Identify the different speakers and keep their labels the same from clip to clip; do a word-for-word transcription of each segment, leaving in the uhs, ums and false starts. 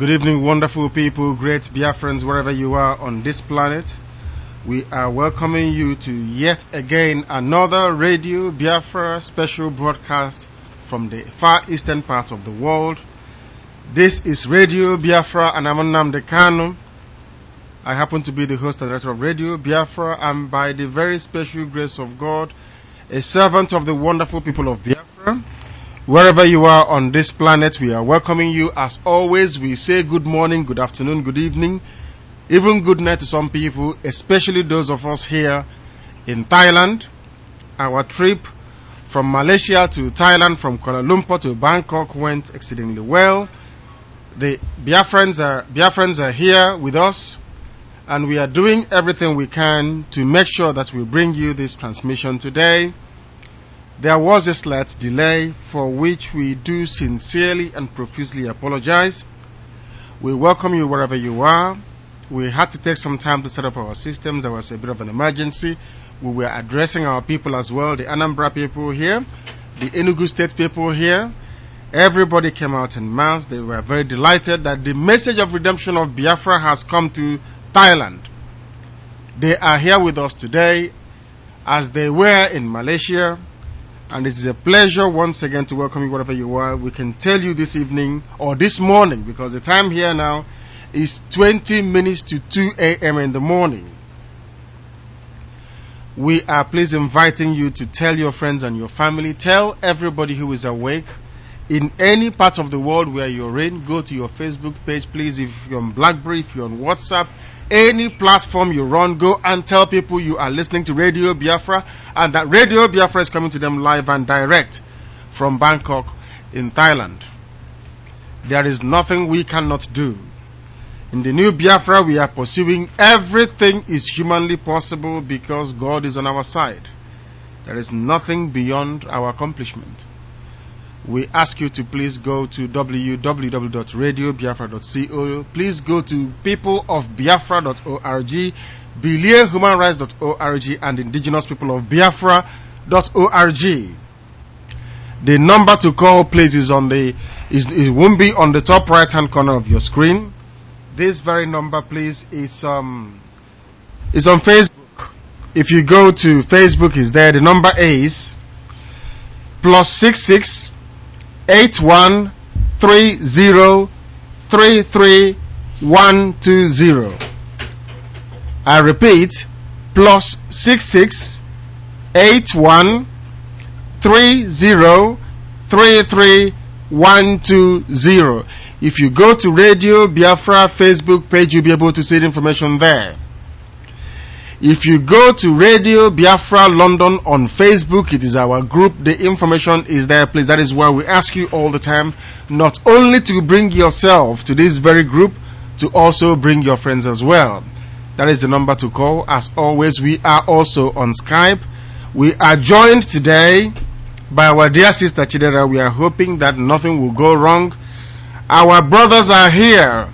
Speaker 1: Good evening, wonderful people, great Biafrans, wherever you are on this planet. We are welcoming you to yet again another Radio Biafra special broadcast from the far eastern part of the world. This is Radio Biafra, and I'm Nnamdi Kanu. I happen to be the host and director of Radio Biafra, and by the very special grace of God, a servant of the wonderful people of Biafra. Wherever you are on this planet, we are welcoming you. As always, we say good morning, good afternoon, good evening, even good night to some people, especially those of us here in Thailand. Our trip from Malaysia to Thailand, from Kuala Lumpur to Bangkok, went exceedingly well. The Biafrans are, Biafrans are here with us, and we are doing everything we can to make sure that we bring you this transmission today. There was a slight delay, for which we do sincerely and profusely apologize. We welcome you wherever you are. We had to take some time to set up our systems. There was a bit of an emergency. We were addressing our people as well, the Anambra people here, the Enugu State people here. Everybody came out en masse. They were very delighted that the message of redemption of Biafra has come to Thailand. They are here with us today, as they were in Malaysia. And it is a pleasure once again to welcome you wherever you are. We can tell you this evening, or this morning, because the time here now is twenty minutes to two a.m. in the morning. We are please inviting you to tell your friends and your family, tell everybody who is awake in any part of the world where you're in. Go to your Facebook page, please. If you're on BlackBerry, if you're on WhatsApp, any platform you run, go and tell people you are listening to Radio Biafra, and that Radio Biafra is coming to them live and direct from Bangkok in Thailand. There is nothing we cannot do. In the new Biafra we are pursuing, everything is humanly possible because God is on our side. There is nothing beyond our accomplishment. We ask you to please go to w w w dot radio biafra dot co. Please go to people of biafra dot org, belia human rights dot org, and indigenous people of biafra dot org. The number to call, please, is on the is it won't be on the top right hand corner of your screen. This very number, please, is um is on Facebook. If you go to Facebook, is there. The number is plus six six. Eight one three zero three three one two zero. I repeat, plus six six eight one three zero three three one two zero. If you go to Radio Biafra Facebook page, you'll be able to see the information there. If you go to Radio Biafra London on Facebook, it is our group. The information is there, please. That is why we ask you all the time not only to bring yourself to this very group, to also bring your friends as well. That is the number to call. As always, we are also on Skype. We are joined today by our dear sister Chidera. We are hoping that nothing will go wrong. Our brothers are here.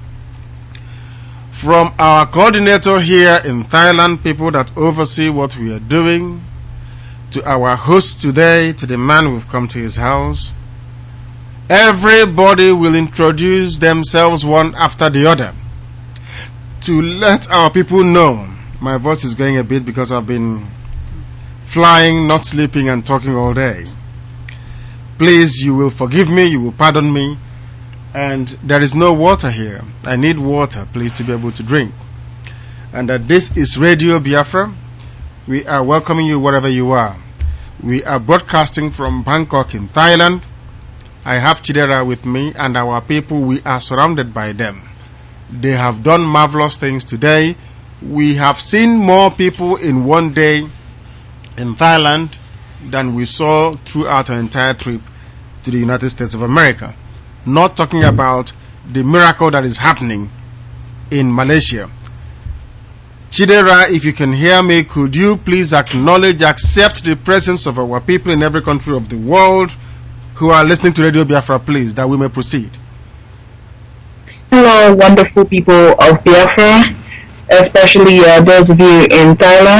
Speaker 1: From our coordinator here in Thailand, people that oversee what we are doing, to our host today, to the man who've come to his house. Everybody will introduce themselves one after the other to let our people know. My voice is going a bit because I've been flying, not sleeping, and talking all day. Please, you will forgive me, you will pardon me. And there is no water here. I need water, please, to be able to drink. And that this is Radio Biafra. We are welcoming you wherever you are. We are broadcasting from Bangkok in Thailand. I have Chidera with me, and our people, we are surrounded by them. They have done marvelous things today. We have seen more people in one day in Thailand than we saw throughout our entire trip to the United States of America. Not talking about the miracle that is happening in Malaysia. Chidera, if you can hear me, could you please acknowledge, accept the presence of our people in every country of the world who are listening to Radio Biafra, please, that we may proceed.
Speaker 2: Hello, wonderful people of Biafra, especially uh, those of you in Thailand,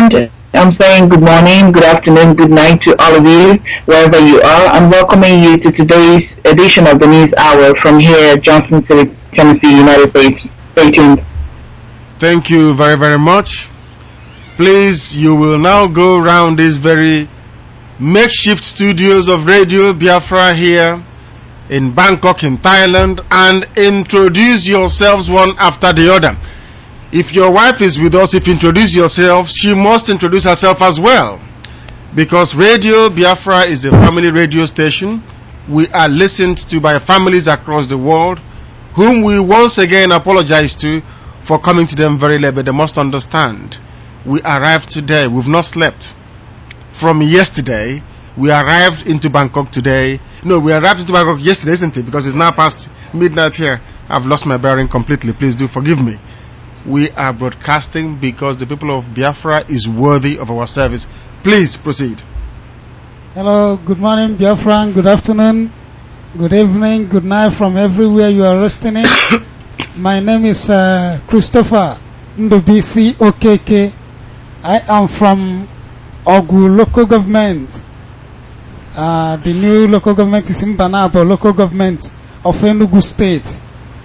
Speaker 2: I'm saying good morning, good afternoon, good night to all of you, wherever you are. I'm welcoming you to today's edition of the News Hour from here at Johnson City, Tennessee, United States. Stay tuned.
Speaker 1: Thank you very, very much. Please, you will now go around these very makeshift studios of Radio Biafra here in Bangkok, in Thailand, and introduce yourselves one after the other. If your wife is with us, if you introduce yourself, she must introduce herself as well. Because Radio Biafra is a family radio station. We are listened to by families across the world, whom we once again apologize to for coming to them very late, but they must understand. We arrived today. We've not slept. From yesterday, we arrived into Bangkok today. No, we arrived into Bangkok yesterday, isn't it? Because it's now past midnight here. I've lost my bearing completely. Please do forgive me. We are broadcasting because the people of Biafra is worthy of our service. Please proceed.
Speaker 3: Hello, good morning, Biafra. Good afternoon, good evening, good night from everywhere you are listening. My name is uh, Christopher Ndobisi Okeke. I am from Ogu local government. Uh, the new local government is in Banabo, local government of Enugu State.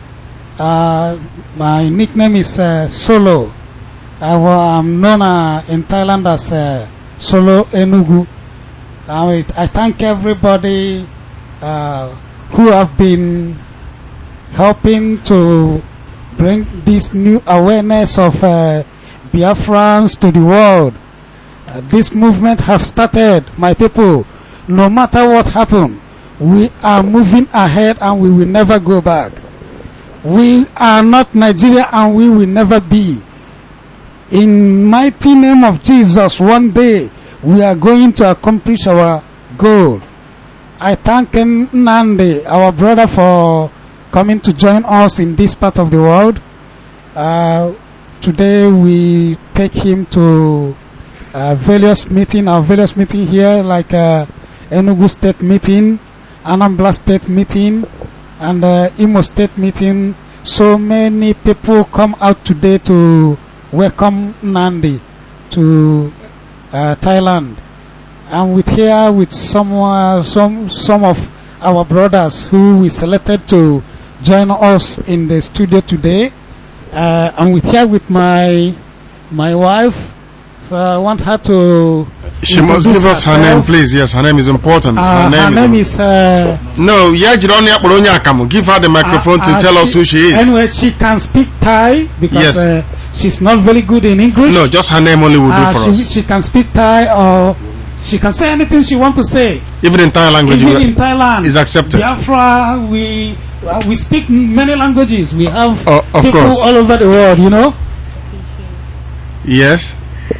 Speaker 3: Uh, my nickname is uh, Solo. I am known uh, in Thailand as uh, Solo Enugu. Uh, I thank everybody uh, who have been helping to bring this new awareness of uh, Biafrans to the world. Uh, this movement have started, my people. No matter what happens, we are moving ahead and we will never go back. We are not Nigeria and we will never be. In mighty name of Jesus, one day we are going to accomplish our goal. I thank Nandi, our brother, for coming to join us in this part of the world. Uh, today we take him to uh, various meeting, our various meeting here, like uh, Enugu State meeting, Anambra State meeting, and uh, Imo State meeting. So many people come out today to welcome Nandi to uh, Thailand, and with here with some uh, some some of our brothers who we selected to join us in the studio today, uh, and with here with my my wife. So I want her to.
Speaker 1: She must give us her name, please. Yes, her name is important.
Speaker 3: Uh,
Speaker 1: her name,
Speaker 3: her name is. is uh,
Speaker 1: no, give her the microphone uh, to uh, tell
Speaker 3: she,
Speaker 1: us who she is.
Speaker 3: Anyway, she can speak Thai because
Speaker 1: yes.
Speaker 3: uh, she's not very good in English.
Speaker 1: No, just her name only will
Speaker 3: uh,
Speaker 1: do for
Speaker 3: she,
Speaker 1: us.
Speaker 3: She can speak Thai, or she can say anything she wants to say.
Speaker 1: Even in Thai language,
Speaker 3: even in Thailand,
Speaker 1: is accepted.
Speaker 3: Biafra, we uh, we speak many languages. We have
Speaker 1: oh, of
Speaker 3: people
Speaker 1: course.
Speaker 3: all over the world. You know.
Speaker 1: Yes.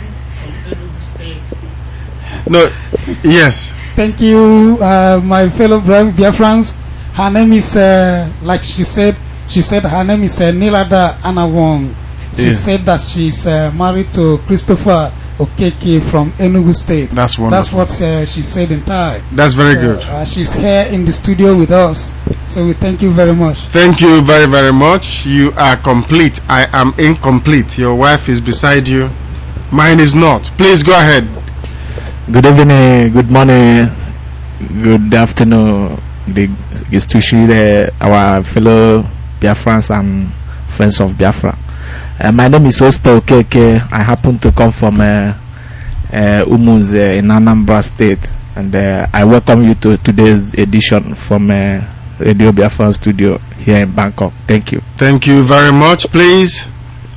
Speaker 1: No, yes.
Speaker 3: Thank you, uh, my fellow Biafrans. Her name is, uh, like she said, she said her name is uh, Nilada Anawong. She yeah. said that she's uh, married to Christopher Okeke from Enugu State.
Speaker 1: That's wonderful.
Speaker 3: That's what uh, she said in Thai.
Speaker 1: That's very
Speaker 3: so,
Speaker 1: good.
Speaker 3: Uh, she's here in the studio with us. So we thank you very much.
Speaker 1: Thank you very, very much. You are complete. I am incomplete. Your wife is beside you. Mine is not. Please go ahead.
Speaker 4: Good evening, good morning, good afternoon, the especially our fellow Biafrans and friends of Biafra. Uh, my name is Oster Okeke. I happen to come from uh, uh, Umunze uh, in Anambra State, and uh, I welcome you to today's edition from uh, Radio Biafra studio here in Bangkok. Thank you.
Speaker 1: Thank you very much. Please.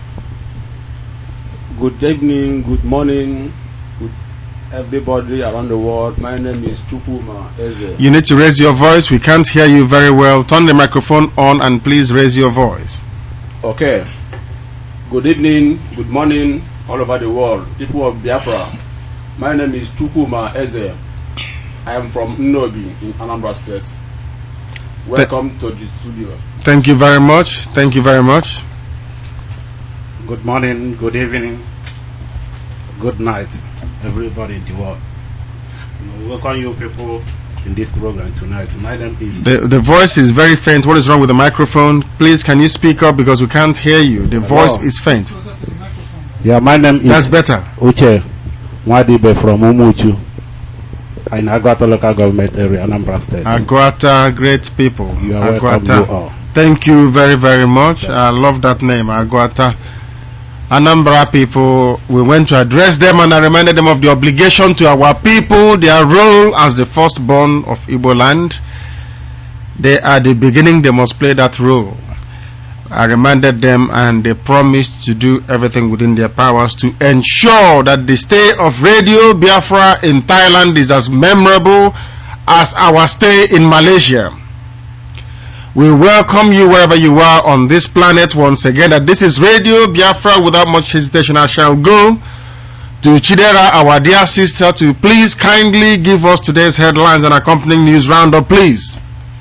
Speaker 5: Good evening, good morning. Everybody around the world, my name is Chukuma Eze.
Speaker 1: You need to raise your voice. We can't hear you very well. Turn the microphone on and please raise your voice.
Speaker 5: Okay. Good evening, good morning, all over the world, people of Biafra. My name is Chukuma Eze. I am from Nnobi in Anambra State. Welcome Th to the studio.
Speaker 1: Thank you very much. Thank you very much.
Speaker 6: Good morning, good evening, good night, everybody in the world. We welcome you people in this program tonight. My name is.
Speaker 1: The, the voice is very faint. What is wrong with the microphone? Please, can you speak up because we can't hear you? The Hello. voice is faint.
Speaker 6: Yeah, my name is.
Speaker 1: That's better.
Speaker 6: Uche Mwadibe from Umuchu in Agwata local government area, Anambra State.
Speaker 1: Agwata, great people.
Speaker 6: You are
Speaker 1: Agwata.
Speaker 6: welcome, you all.
Speaker 1: Thank you very, very much. I love that name, Agwata. Anambra people, we went to address them and I reminded them of the obligation to our people, their role as the firstborn of Igbo land. They are the beginning, they must play that role. I reminded them and they promised to do everything within their powers to ensure that the stay of Radio Biafra in Thailand is as memorable as our stay in Malaysia. We welcome you wherever you are on this planet once again. That this is Radio Biafra. Without much hesitation, I shall go to Chidera, our dear sister, to please kindly give us today's headlines and accompanying news roundup, please.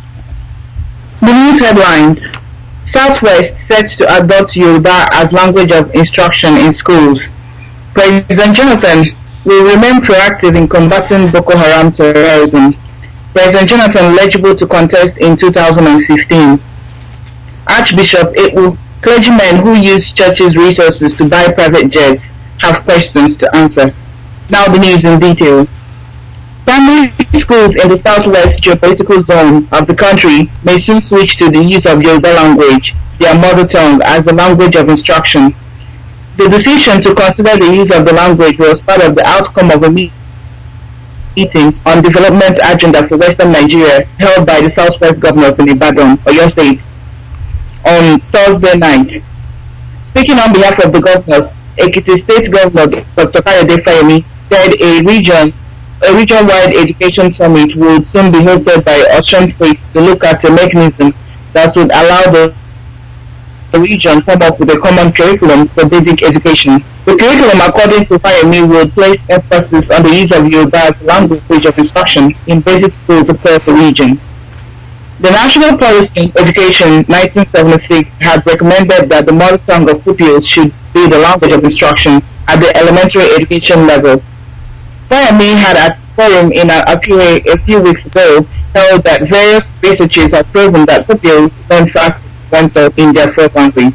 Speaker 2: The news headlines. Southwest sets to adopt Yoruba as language of instruction in schools. President Jonathan will remain proactive in combating Boko Haram terrorism. President Jonathan eligible to contest in two thousand fifteen. Archbishop Ewu, clergymen who use churches' resources to buy private jets, have questions to answer. Now the news in detail. Primary schools in the southwest geopolitical zone of the country may soon switch to the use of Yoruba language, their mother tongue, as the language of instruction. The decision to consider the use of the language was part of the outcome of a meeting on development agenda for Western Nigeria held by the Southwest Governor of Ibadan, Oyo State, on Thursday night. Speaking on behalf of the governors, Ekiti State Governor Doctor Kayode Fayemi said a region, a region-wide education summit would soon be hosted by Osun State to look at a mechanism that would allow the the region come up with a common curriculum for basic education. The curriculum, according to Fayemi, would place emphasis on the use of Yoruba as language of instruction in basic schools across the region. The National Policy on Education nineteen seventy-six had recommended that the mother tongue of pupils should be the language of instruction at the elementary education level. Fayemi had at forum in an Akure a few weeks ago held that various researches have proven that pupils learn fast in their first language.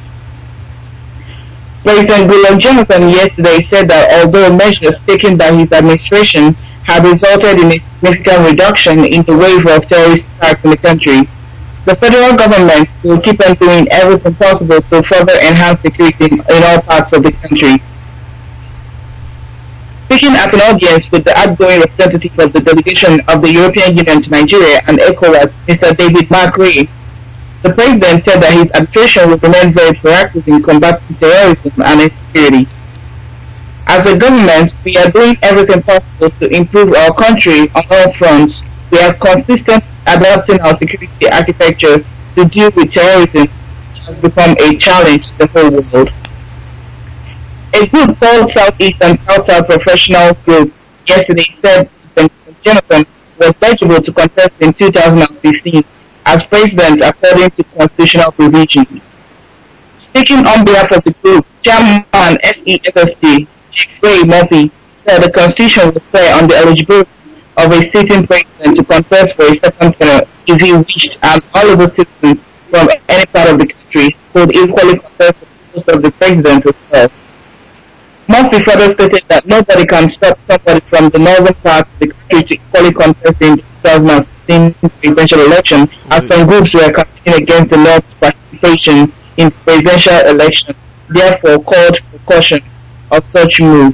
Speaker 2: President Goodluck Jonathan yesterday said that although measures taken by his administration have resulted in a significant reduction in the wave of terrorist attacks in the country, the federal government will keep on doing everything possible to further enhance security in all parts of the country. Speaking at an audience with the outgoing representative of the delegation of the European Union to Nigeria and ECOWAS, Mister David Mark Ray, the president said that his administration will remain very proactive in combating terrorism and insecurity. As a government, we are doing everything possible to improve our country on all fronts. We are consistently adapting our security architecture to deal with terrorism, which has become a challenge to the whole world. A group called Southeast and South-South Professional Group yesterday said President Jonathan was eligible to contest in two thousand fifteen as president according to constitutional provisions. Speaking on behalf of the group, Chairman S E F F C, Ray Murphy, said the constitution was clear on the eligibility of a sitting president to contest for a second term if he wished, and all of the citizens from any part of the country could equally contest for the post of the president itself. Murphy further stated that nobody can stop somebody from the northern part of the country to equally contest in the two thousand sixteen presidential election, as some groups were campaigning against the North's participation in the presidential election, therefore called for caution of such moves.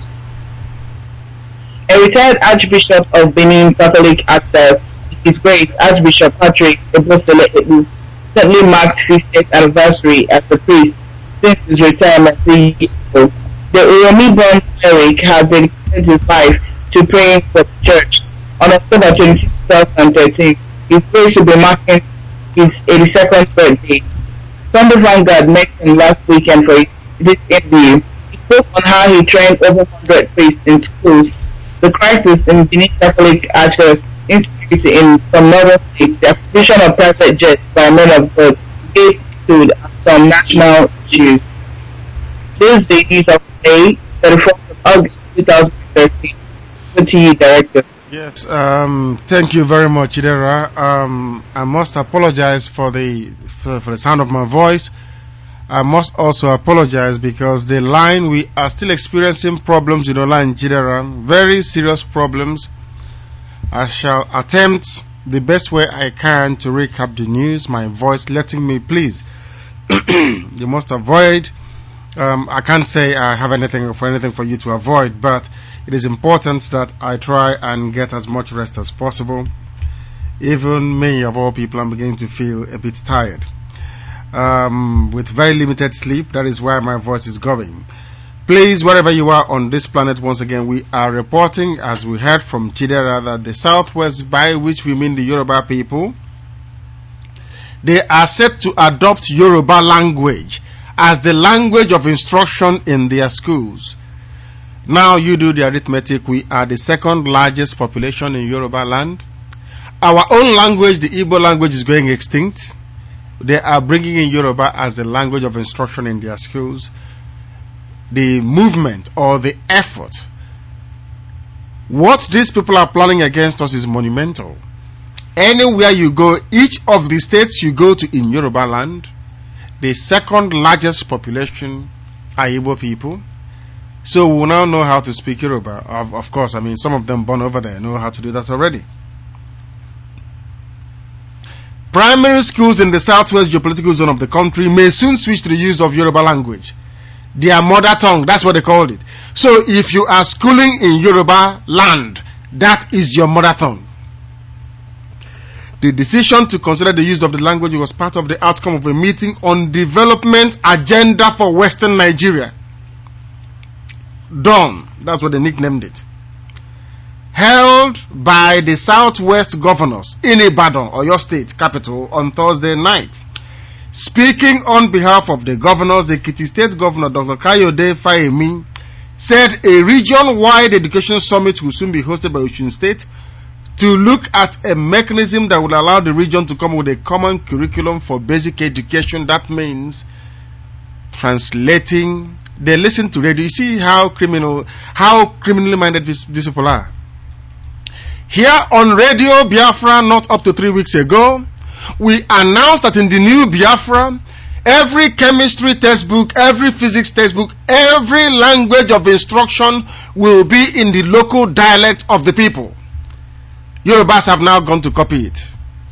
Speaker 2: A retired Archbishop of Benin Catholic Access, His Grace Archbishop Patrick Ebosele Ebu, recently marked fiftieth anniversary as a priest since his retirement three years ago. The Uromi-born cleric has dedicated his life to praying for the church. On October twenty-sixth, twenty thirteen, his grace will be marking his eighty-second birthday. Sunday Vanguard met him last weekend for this interview. He spoke on how he trained over one hundred priests in schools, the crisis in Benin Catholic Access, insecurity in some northern states, the acquisition of private jets by men of God, gave food, and some national issues. This is the news of today, thirty-fourth of August twenty thirteen. Over to you, Director.
Speaker 1: Yes, um, thank you very much, Idera. Um, I must apologize for the for, for the sound of my voice. I must also apologize because the line, we are still experiencing problems in Ola and Jidera, very serious problems. I shall attempt the best way I can to recap the news, my voice letting me, please. You must avoid, um, I can't say I have anything for anything for you to avoid, but it is important that I try and get as much rest as possible. Even me, of all people, I'm beginning to feel a bit tired. Um, with very limited sleep, that is why my voice is going. Please, wherever you are on this planet, once again, we are reporting, as we heard from Chidera, that the Southwest, by which we mean the Yoruba people, they are set to adopt Yoruba language as the language of instruction in their schools. Now you do the arithmetic. We are the second largest population in Yoruba land. Our own language, the Igbo language, is going extinct. They are bringing in Yoruba as the language of instruction in their schools. The movement or the effort, what these people are planning against us is monumental. Anywhere you go, each of the states you go to in Yoruba land, the second largest population are Igbo people. So we will now know how to speak Yoruba. Of, of course, I mean, some of them born over there know how to do that already. Primary schools in the southwest geopolitical zone of the country may soon switch to the use of Yoruba language, their mother tongue. That's what they called it. So if you are schooling in Yoruba land, that is your mother tongue. The decision to consider the use of the language was part of the outcome of a meeting on development agenda for Western Nigeria. Dawn, that's what they nicknamed it. Held by the Southwest governors in Ibadan, or your state capital, on Thursday night. Speaking on behalf of the governors, Ekiti State Governor Doctor Kayode Fayemi said a region-wide education summit will soon be hosted by Osun State to look at a mechanism that will allow the region to come up with a common curriculum for basic education. That means translating. They listen to radio. You see how criminal, how criminally minded these, these people are. Here on Radio Biafra, not up to three weeks ago, we announced that in the new Biafra, every chemistry textbook, every physics textbook, every language of instruction will be in the local dialect of the people. Yorubas have now gone to copy it.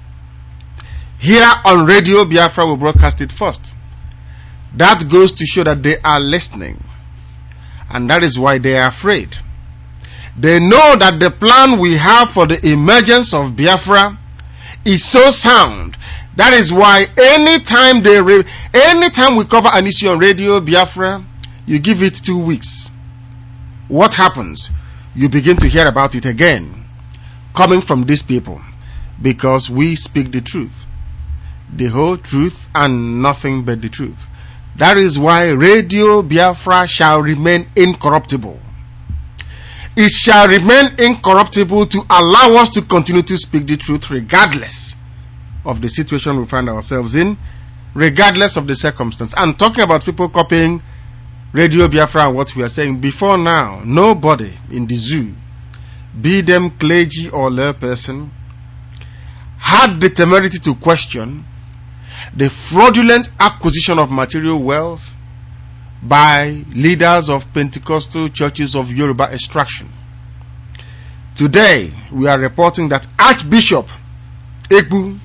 Speaker 1: Here on Radio Biafra, we broadcast it first. That goes to show that they are listening. And that is why they are afraid. They know that the plan we have for the emergence of Biafra is so sound. That is why anytime they re- anytime we cover an issue on Radio Biafra, you give it two weeks. What happens? You begin to hear about it again, coming from these people, because we speak the truth, the whole truth, and nothing but the truth. That is why Radio Biafra shall remain incorruptible. It shall remain incorruptible to allow us to continue to speak the truth regardless of the situation we find ourselves in, regardless of the circumstance. I'm talking about people copying Radio Biafra and what we are saying. Before now, nobody in the zoo, be them clergy or lay person, had the temerity to question the fraudulent acquisition of material wealth by leaders of Pentecostal churches of Yoruba extraction. Today, we are reporting that Archbishop Ekbu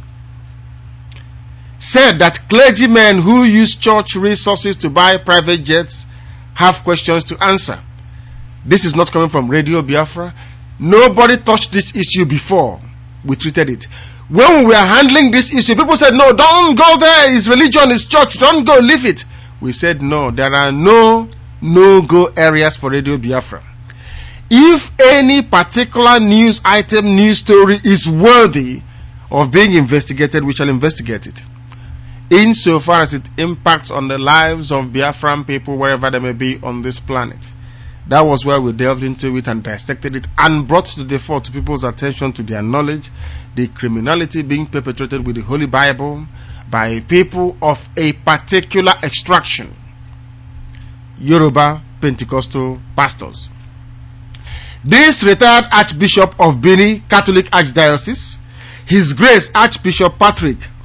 Speaker 1: said that clergymen who use church resources to buy private jets have questions to answer. This is not coming from Radio Biafra. Nobody touched this issue before we treated it. When we were handling this issue, people said, no, don't go there. It's religion, it's church. Don't go, leave it. We said, no, there are no no-go areas for Radio Biafra. If any particular news item, news story is worthy of being investigated, we shall investigate it. Insofar as it impacts on the lives of Biafran people wherever they may be on this planet. That was where we delved into it and dissected it and brought to the fore to people's attention, to their knowledge, the criminality being perpetrated with the Holy Bible by people of a particular extraction. Yoruba Pentecostal pastors. This retired Archbishop of Benin Catholic Archdiocese, His Grace Archbishop Patrick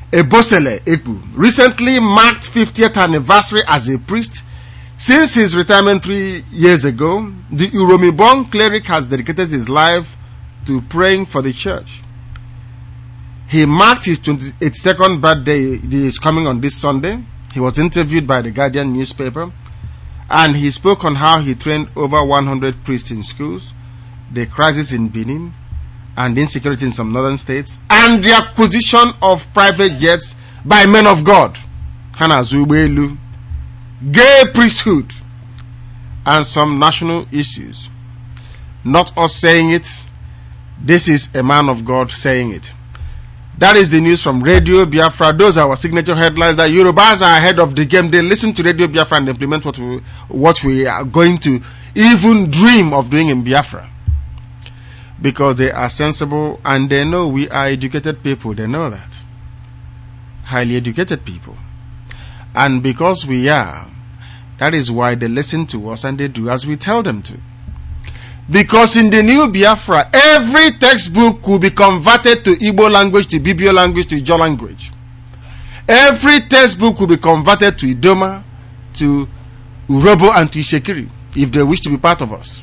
Speaker 1: Ebosele Ekpu, recently marked fiftieth anniversary as a priest. Since his retirement three years ago, the Uromi-born cleric has dedicated his life to praying for the church. He marked his twenty-second birthday. He is coming on this Sunday. He was interviewed by the Guardian newspaper, and he spoke on how he trained over one hundred priests in schools, the crisis in Benin, and insecurity in some northern states, and the acquisition of private jets by men of God, Hana Zubelu, gay priesthood, and some national issues. Not us saying it, this is a man of God saying it. That is the news from Radio Biafra. Those are our signature headlines. That Yorubas are ahead of the game. They listen to Radio Biafra and implement what we, what we are going to even dream of doing in Biafra. Because they are sensible and they know we are educated people. They know that. Highly educated people. And because we are, that is why they listen to us and they do as we tell them to. Because in the new Biafra, every textbook could be converted to Igbo language, to Bibio language, to Ijaw language. Every textbook could be converted to Idoma, to Urobo, and to Ishekiri, if they wish to be part of us.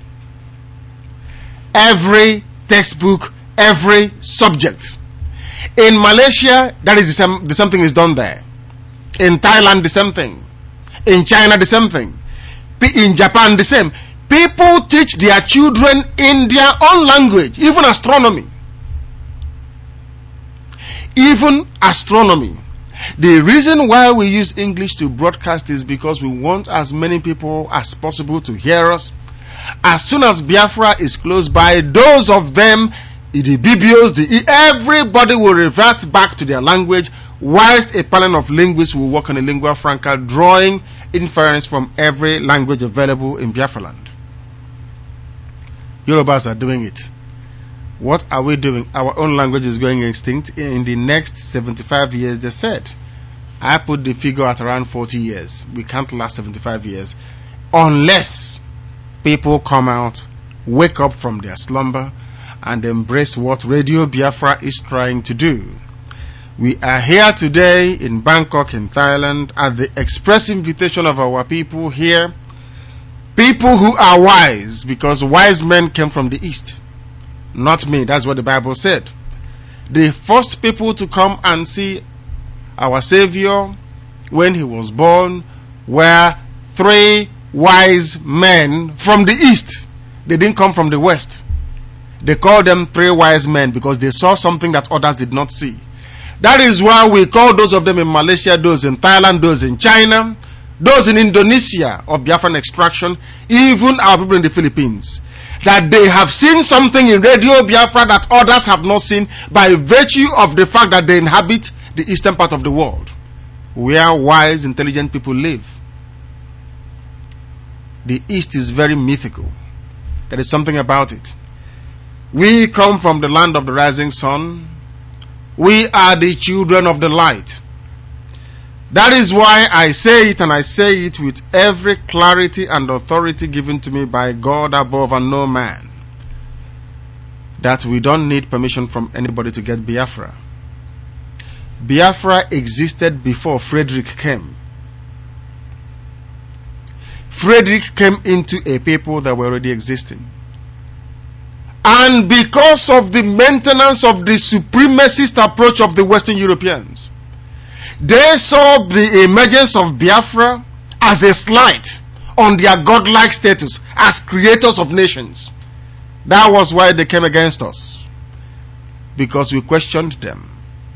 Speaker 1: Every textbook, every subject. In Malaysia, that is the same, the same thing is done there. In Thailand, the same thing. In China, the same thing. In Japan, the same. People teach their children in their own language, even astronomy. Even astronomy. The reason why we use English to broadcast is because we want as many people as possible to hear us. As soon as Biafra is close by, those of them, the Bibios, the everybody will revert back to their language, whilst a panel of linguists will work on a lingua franca, drawing inference from every language available in Biafra land. Yorubas are doing it. What are we doing? Our own language is going extinct in the next seventy-five years, they said. I put the figure at around forty years. We can't last seventy-five years unless people come out, wake up from their slumber, and embrace what Radio Biafra is trying to do. We are here today in Bangkok, in Thailand, at the express invitation of our people here. People who are wise, because wise men came from the east. Not me, that's what the Bible said. The first people to come and see our Savior when he was born were three wise men from the east. They didn't come from the west. They called them three wise men because they saw something that others did not see. That is why we call those of them in Malaysia, those in Thailand, those in China, those in Indonesia of Biafran extraction, even our people in the Philippines, that they have seen something in Radio Biafra that others have not seen by virtue of the fact that they inhabit the eastern part of the world, where wise, intelligent people live. The East is very mythical. There is something about it. We come from the land of the rising sun. We are the children of the light. That is why I say it, and I say it with every clarity and authority given to me by God above and no man, that we don't need permission from anybody to get Biafra. Biafra existed before Frederick came. Frederick came into a people that were already existing. And because of the maintenance of the supremacist approach of the Western Europeans, they saw the emergence of Biafra as a slight on their godlike status as creators of nations. That was why they came against us, because we questioned them.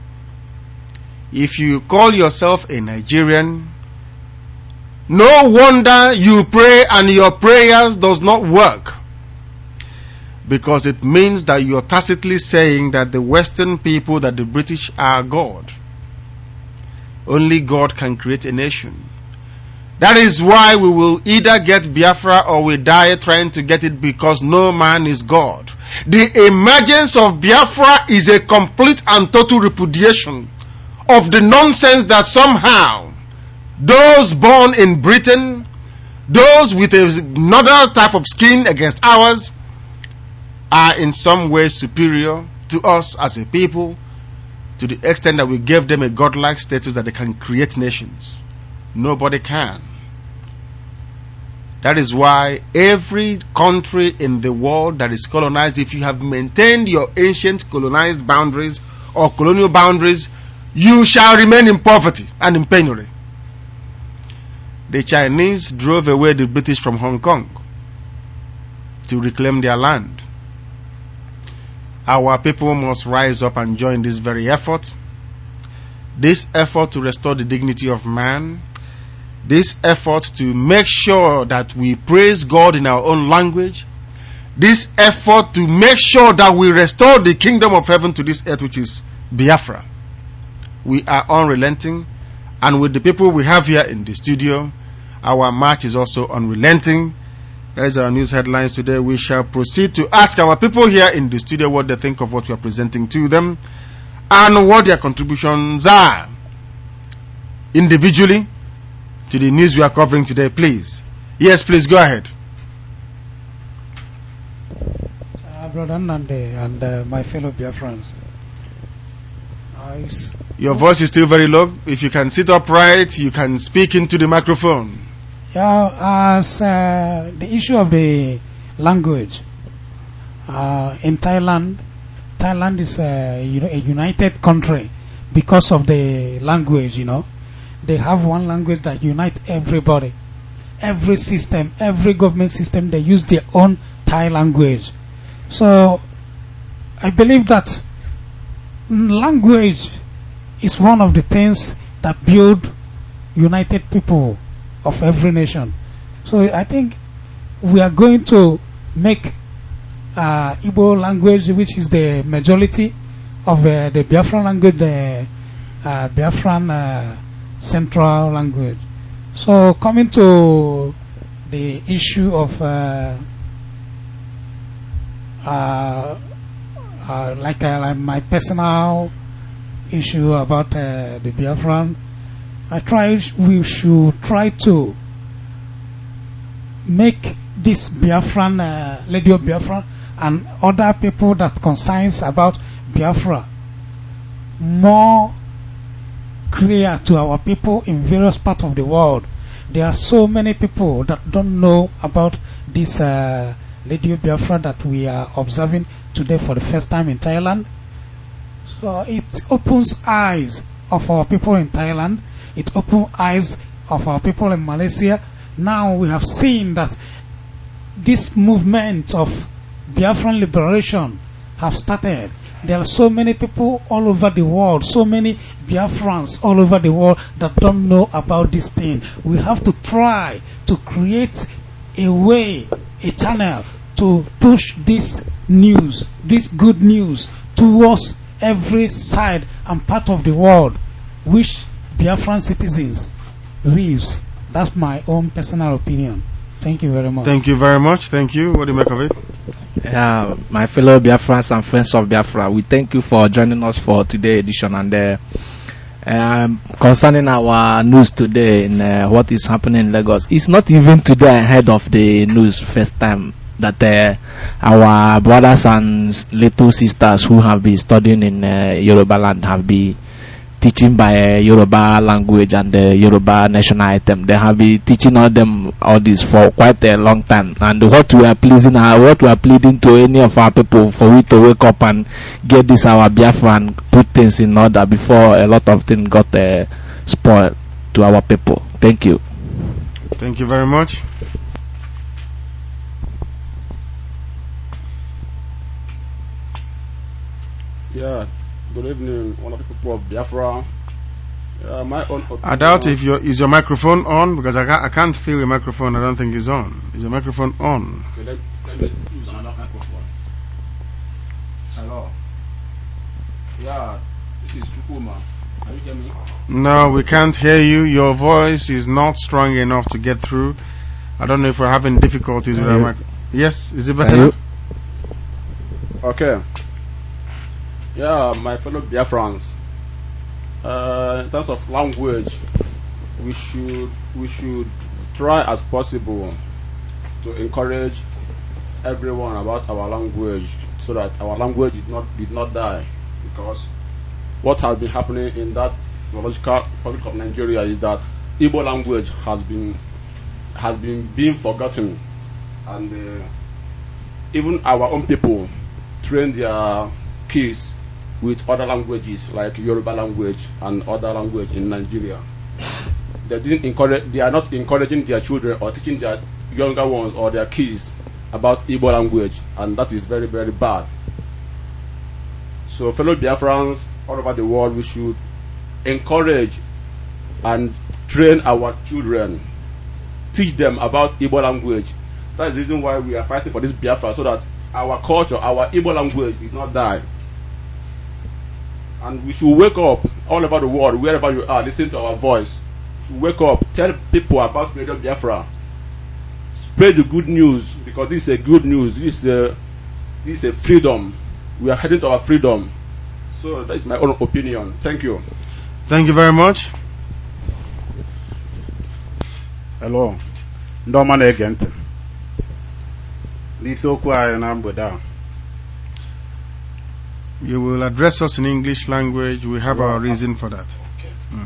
Speaker 1: If you call yourself a Nigerian, no wonder you pray and your prayers does not work, because it means that you are tacitly saying that the Western people, that the British are God. Only God can create a nation. That is why we will either get Biafra or we die trying to get it, because no man is God. The emergence of Biafra is a complete and total repudiation of the nonsense that somehow those born in Britain, those with another type of skin against ours, are in some way superior to us as a people, to the extent that we gave them a godlike status that they can create nations. Nobody can. That is why every country in the world that is colonized, if you have maintained your ancient colonized boundaries or colonial boundaries, you shall remain in poverty and in penury. The Chinese drove away the British from Hong Kong to reclaim their land. Our people must rise up and join this very effort. This effort to restore the dignity of man. This effort to make sure that we praise God in our own language. This effort to make sure that we restore the kingdom of heaven to this earth, which is Biafra. We are unrelenting, and with the people we have here in the studio, our march is also unrelenting. That is our news headlines today. We shall proceed to ask our people here in the studio what they think of what we are presenting to them and what their contributions are individually to the news we are covering today, please. Yes, please go ahead.
Speaker 3: Uh, Brother Nande and uh, my fellow Biafrans. Uh,
Speaker 1: Your voice is still very low. If you can sit upright, you can speak into the microphone.
Speaker 3: Yeah, as uh, the issue of the language uh, in Thailand, Thailand is a, you know, a united country because of the language, you know. They have one language that unites everybody. Every system, every government system, they use their own Thai language. So, I believe that language is one of the things that build united people of every nation. So, I think we are going to make uh, Igbo language, which is the majority of uh, the Biafran language, the uh, Biafran uh, central language. So coming to the issue of uh, uh, uh, like, uh, like my personal issue about uh, the Biafran, I tried we should try to make this Biafran, uh, Radio Biafran and other people that concerns about Biafra more clear to our people in various parts of the world. There are so many people that don't know about this uh, Radio Biafra that we are observing today for the first time in Thailand. So it opens eyes of our people in Thailand. It opens eyes of our people in Malaysia. Now we have seen that this movement of Biafran liberation have started. There are so many people all over the world, so many Biafrans all over the world that don't know about this thing. We have to try to create a way, a channel to push this news, this good news towards every side and part of the world which Biafran citizens lives. That's my own personal opinion. Thank you very much.
Speaker 1: Thank you very much. Thank you. What do you make of it?
Speaker 4: Uh, my fellow Biafrans and friends of Biafra, we thank you for joining us for today's edition. And uh, um, concerning our news today in uh, what is happening in Lagos, it's not even today I heard of the news first time that uh, our brothers and little sisters who have been studying in uh, Yoruba land have been teaching by uh, Yoruba language and the uh, Yoruba national item. They have been teaching all them all this for quite a long time. And what we are pleasing, uh, what we are pleading to any of our people for we to wake up and get this our Biafra and put things in order before a lot of things got uh, spoiled to our people. Thank you.
Speaker 1: Thank you very much.
Speaker 5: Yeah. Good evening, wonderful people of Biafra. Uh, my own
Speaker 1: I doubt if your is your microphone on, because I can't, I can't feel your microphone. I don't think it's on. Is your microphone on?
Speaker 5: Okay, let, let me use another microphone. Hello. Yeah, this is Chukuma. Can you hear me?
Speaker 1: No, we can't hear you. Your voice is not strong enough to get through. I don't know if we're having difficulties with our mic. Yes, is it better?
Speaker 5: Okay. Yeah, my fellow Biafrans, uh, in terms of language, we should we should try as possible to encourage everyone about our language, so that our language did not did not die. Because what has been happening in that Technological Republic of Nigeria is that Igbo language has been has been being forgotten, and uh, even our own people train their kids with other languages like Yoruba language and other language in Nigeria. They didn't encourage. They are not encouraging their children or teaching their younger ones or their kids about Igbo language, and that is very, very bad. So, fellow Biafrans all over the world, we should encourage and train our children, teach them about Igbo language. That is the reason why we are fighting for this Biafra, so that our culture, our Igbo language will not die. And we should wake up all over the world, wherever you are, listen to our voice. We should wake up, tell people about Radio Biafra. Spread the good news, because this is a good news. This is a, this is a freedom. We are heading to our freedom. So that is my own opinion. Thank you.
Speaker 1: Thank you very much.
Speaker 6: Hello. Ndoma na-ege ntị. N'isiokwu anyị na mgbede a.
Speaker 1: You will address us in English language. We have
Speaker 6: Well,
Speaker 1: our reason for that.
Speaker 6: Okay.
Speaker 1: Mm.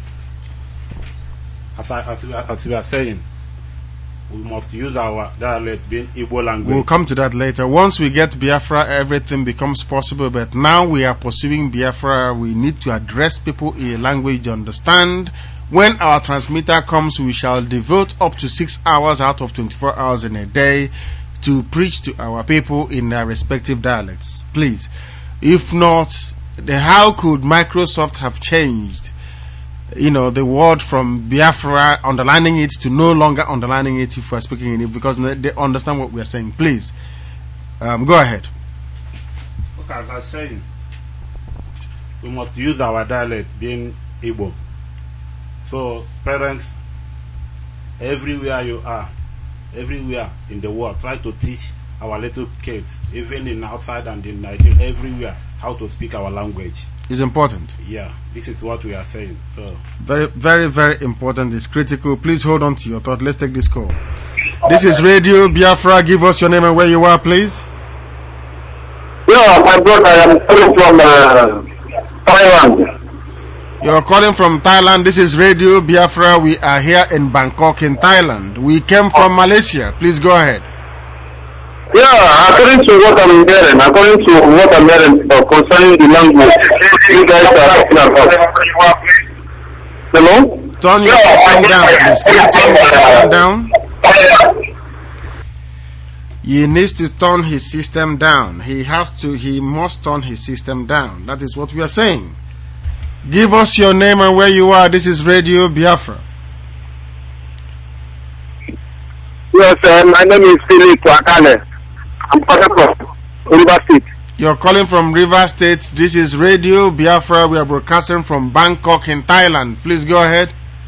Speaker 6: As, I, as, we, as we are saying, we must use our dialect, being Igbo language.
Speaker 1: We'll come to that later. Once we get Biafra, everything becomes possible. But now we are pursuing Biafra. We need to address people in a language they understand. When our transmitter comes, we shall devote up to six hours out of twenty-four hours in a day to preach to our people in their respective dialects. Please. If not, the, how could Microsoft have changed, you know, the word from Biafra, underlining it, to no longer underlining it if we're speaking in it, because they understand what we're saying. Please, um, go ahead.
Speaker 6: Look, as I was saying, we must use our dialect, being Igbo. So, parents, everywhere you are, everywhere in the world, try to teach our little kids, even in outside and in Nigeria, everywhere, how to speak our language.
Speaker 1: It's important.
Speaker 6: Yeah, this is what we are saying. So
Speaker 1: very, very, very important. It's critical. Please hold on to your thought. Let's take this call. This is Radio Biafra. Give us your name and where you are, please.
Speaker 7: Yeah, my brother, I am calling from uh, Thailand.
Speaker 1: You're calling from Thailand. This is Radio Biafra. We are here in Bangkok, in Thailand. We came from Malaysia. Please go ahead.
Speaker 7: Yeah, according to what I'm hearing, according to what I'm hearing uh, concerning the language you guys are talking about. Hello?
Speaker 1: Turn your
Speaker 7: yeah,
Speaker 1: system down, please. Can you turn your system down? He needs to turn his system down. He has to, he must turn his system down. That is what we are saying. Give us your name and where you are. This is Radio Biafra.
Speaker 7: Yes, uh, my name is Philip Wakane. I'm calling from River State.
Speaker 1: You're calling from River State. This is Radio Biafra. We are broadcasting from Bangkok in Thailand. Please go ahead.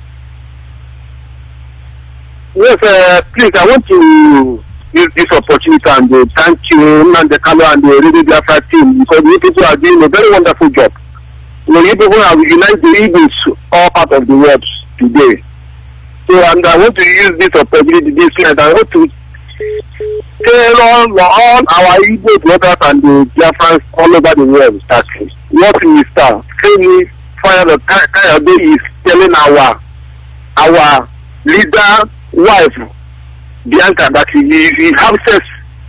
Speaker 7: Yes, uh, please, I want to use this opportunity and uh, thank you, Nande Kalo and the Radio Biafra team, because you people are doing a very wonderful job. You know, you people have united the Igbos all part of the world today. So, and I want to use this opportunity this night. I want to tell all, all our Igbo brothers and the Biafrans all over the world that what Mister Femi Fire Kayode is telling our our leader wife Bianca that he, he have sex,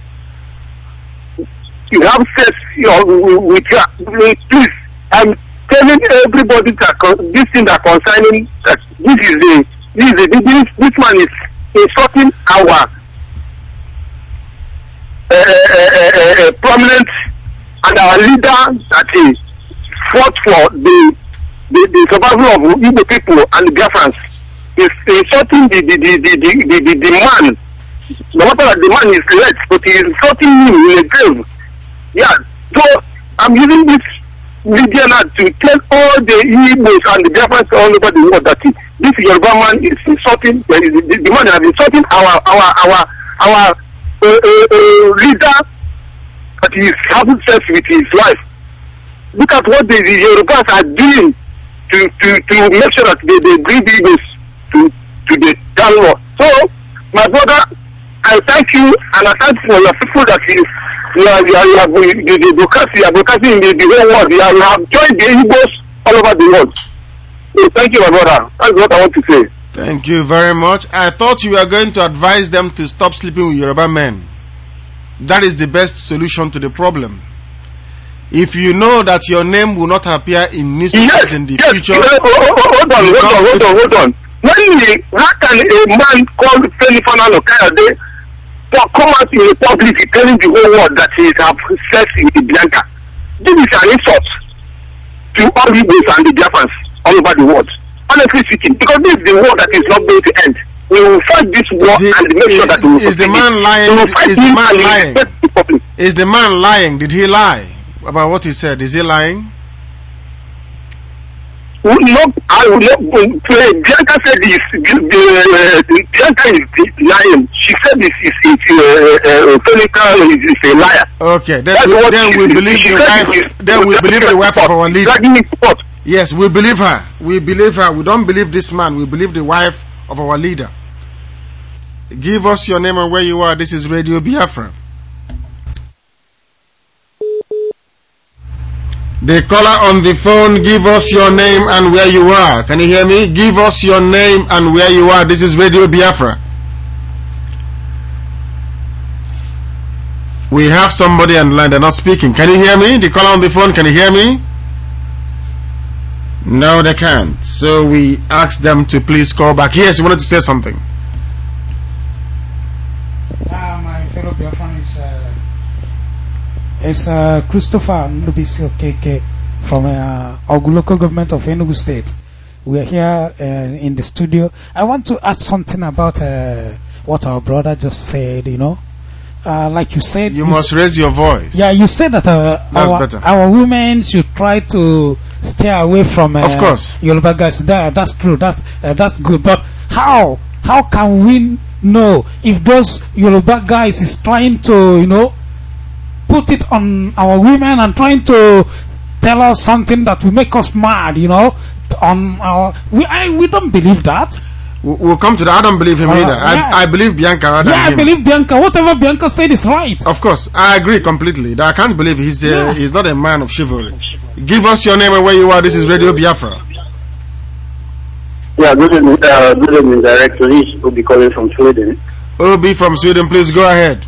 Speaker 7: he have sex, you know, with her. Please, I'm telling everybody that this thing that concerning that this is a this is a this, this man is insulting our uh, uh, uh, uh, prominent and our leader that is fought for the the, the survival of Igbo people and the Biafrans. Is insulting the the the the the, the, the, the man. No matter that the man is late, but he is insulting him in a grave. Yeah. So I'm using this media now to tell all the Igbos and the Biafrans all over the world that this Yoruba man is insulting the, the, the man has insulting our our our our uh, uh, uh, leader that he is having sex with his wife. Look at what the, the Yorubas are doing to to to make sure that they, they bring the Igbos to to the downward. So my brother, I thank you and I thank you for your people that you you are, you are, you are, you are broadcasting, you are broadcasting in the, the whole world. You, are, you have joined the Igbos all over the world. So thank you, my brother. That's what I want to say.
Speaker 1: Thank you very much. I thought you were going to advise them to stop sleeping with Yoruba men. That is the best solution to the problem. If you know that your name will not appear in newspapers
Speaker 7: yes,
Speaker 1: in the
Speaker 7: yes,
Speaker 1: future,
Speaker 7: yes, hold on, hold on, hold on, hold on, hold on. When you, how can a man called Femi Fanano Kayode come out in the public telling the whole world that he has sex with Bianca? This is an insult to all Igbos and the Biafrans all over the world. Honestly speaking, because this is the war that is not going to end. We will fight this war
Speaker 1: Is it-
Speaker 7: and make sure
Speaker 1: is-
Speaker 7: that we will
Speaker 1: is the
Speaker 7: succeed.
Speaker 1: man lying?
Speaker 7: We will fight
Speaker 1: Is the
Speaker 7: him
Speaker 1: man
Speaker 7: and we will
Speaker 1: lying?
Speaker 7: respect the public.
Speaker 1: is the man lying? Did he lie about what he said? Is he lying?
Speaker 7: We will not, I will not play. Bianca said this. The, the, the, Bianca is lying. She said this is it's uh, uh, Fenica is, is a liar.
Speaker 1: Okay, then
Speaker 7: That's
Speaker 1: we,
Speaker 7: what
Speaker 1: then
Speaker 7: she-
Speaker 1: we
Speaker 7: she
Speaker 1: believe
Speaker 7: said
Speaker 1: the wife.
Speaker 7: it is-
Speaker 1: Then we believe the wife of our leader.
Speaker 7: Dragging me to court.
Speaker 1: Yes, we believe her. We believe her. We don't believe this man. We believe the wife of our leader. Give us your name and where you are. This is Radio Biafra. The caller on the phone, give us your name and where you are. Can you hear me? Give us your name and where you are. This is Radio Biafra. We have somebody on the line. They're not speaking. Can you hear me? The caller on the phone, can you hear me? No, they can't. So we ask them to please call back. Yes, you wanted to say something.
Speaker 3: Uh, my fellow Biafran is uh, is uh, Christopher Ndubisi Okeke from uh, Ogu local government of Enugu State. We are here uh, in the studio. I want to ask something about uh, what our brother just said. You know, uh, like you said,
Speaker 1: You
Speaker 3: you
Speaker 1: must
Speaker 3: s-
Speaker 1: raise your voice.
Speaker 3: yeah, you said that uh,
Speaker 1: That's
Speaker 3: our
Speaker 1: better.
Speaker 3: our women should try to stay away from uh,
Speaker 1: Of course.
Speaker 3: Yoruba guys. That, that's true. That's uh, that's good. But how how can we know if those Yoruba guys is trying to, you know, put it on our women and trying to tell us something that will make us mad, you know, on our we I, we don't believe that.
Speaker 1: We- We'll come to that. I don't believe him
Speaker 3: Uh,
Speaker 1: either.
Speaker 3: yeah.
Speaker 1: I, I believe Bianca rather
Speaker 3: Yeah,
Speaker 1: than
Speaker 3: I
Speaker 1: him.
Speaker 3: believe Bianca. Whatever Bianca said is right.
Speaker 1: Of course, I agree completely. I can't believe he's uh,
Speaker 3: Yeah.
Speaker 1: he's not a man of chivalry. Give us your name and where you are. This is Radio Biafra.
Speaker 7: Yeah, good evening, uh, good evening, Director. This will be calling from Sweden.
Speaker 1: Obi from Sweden, please go ahead.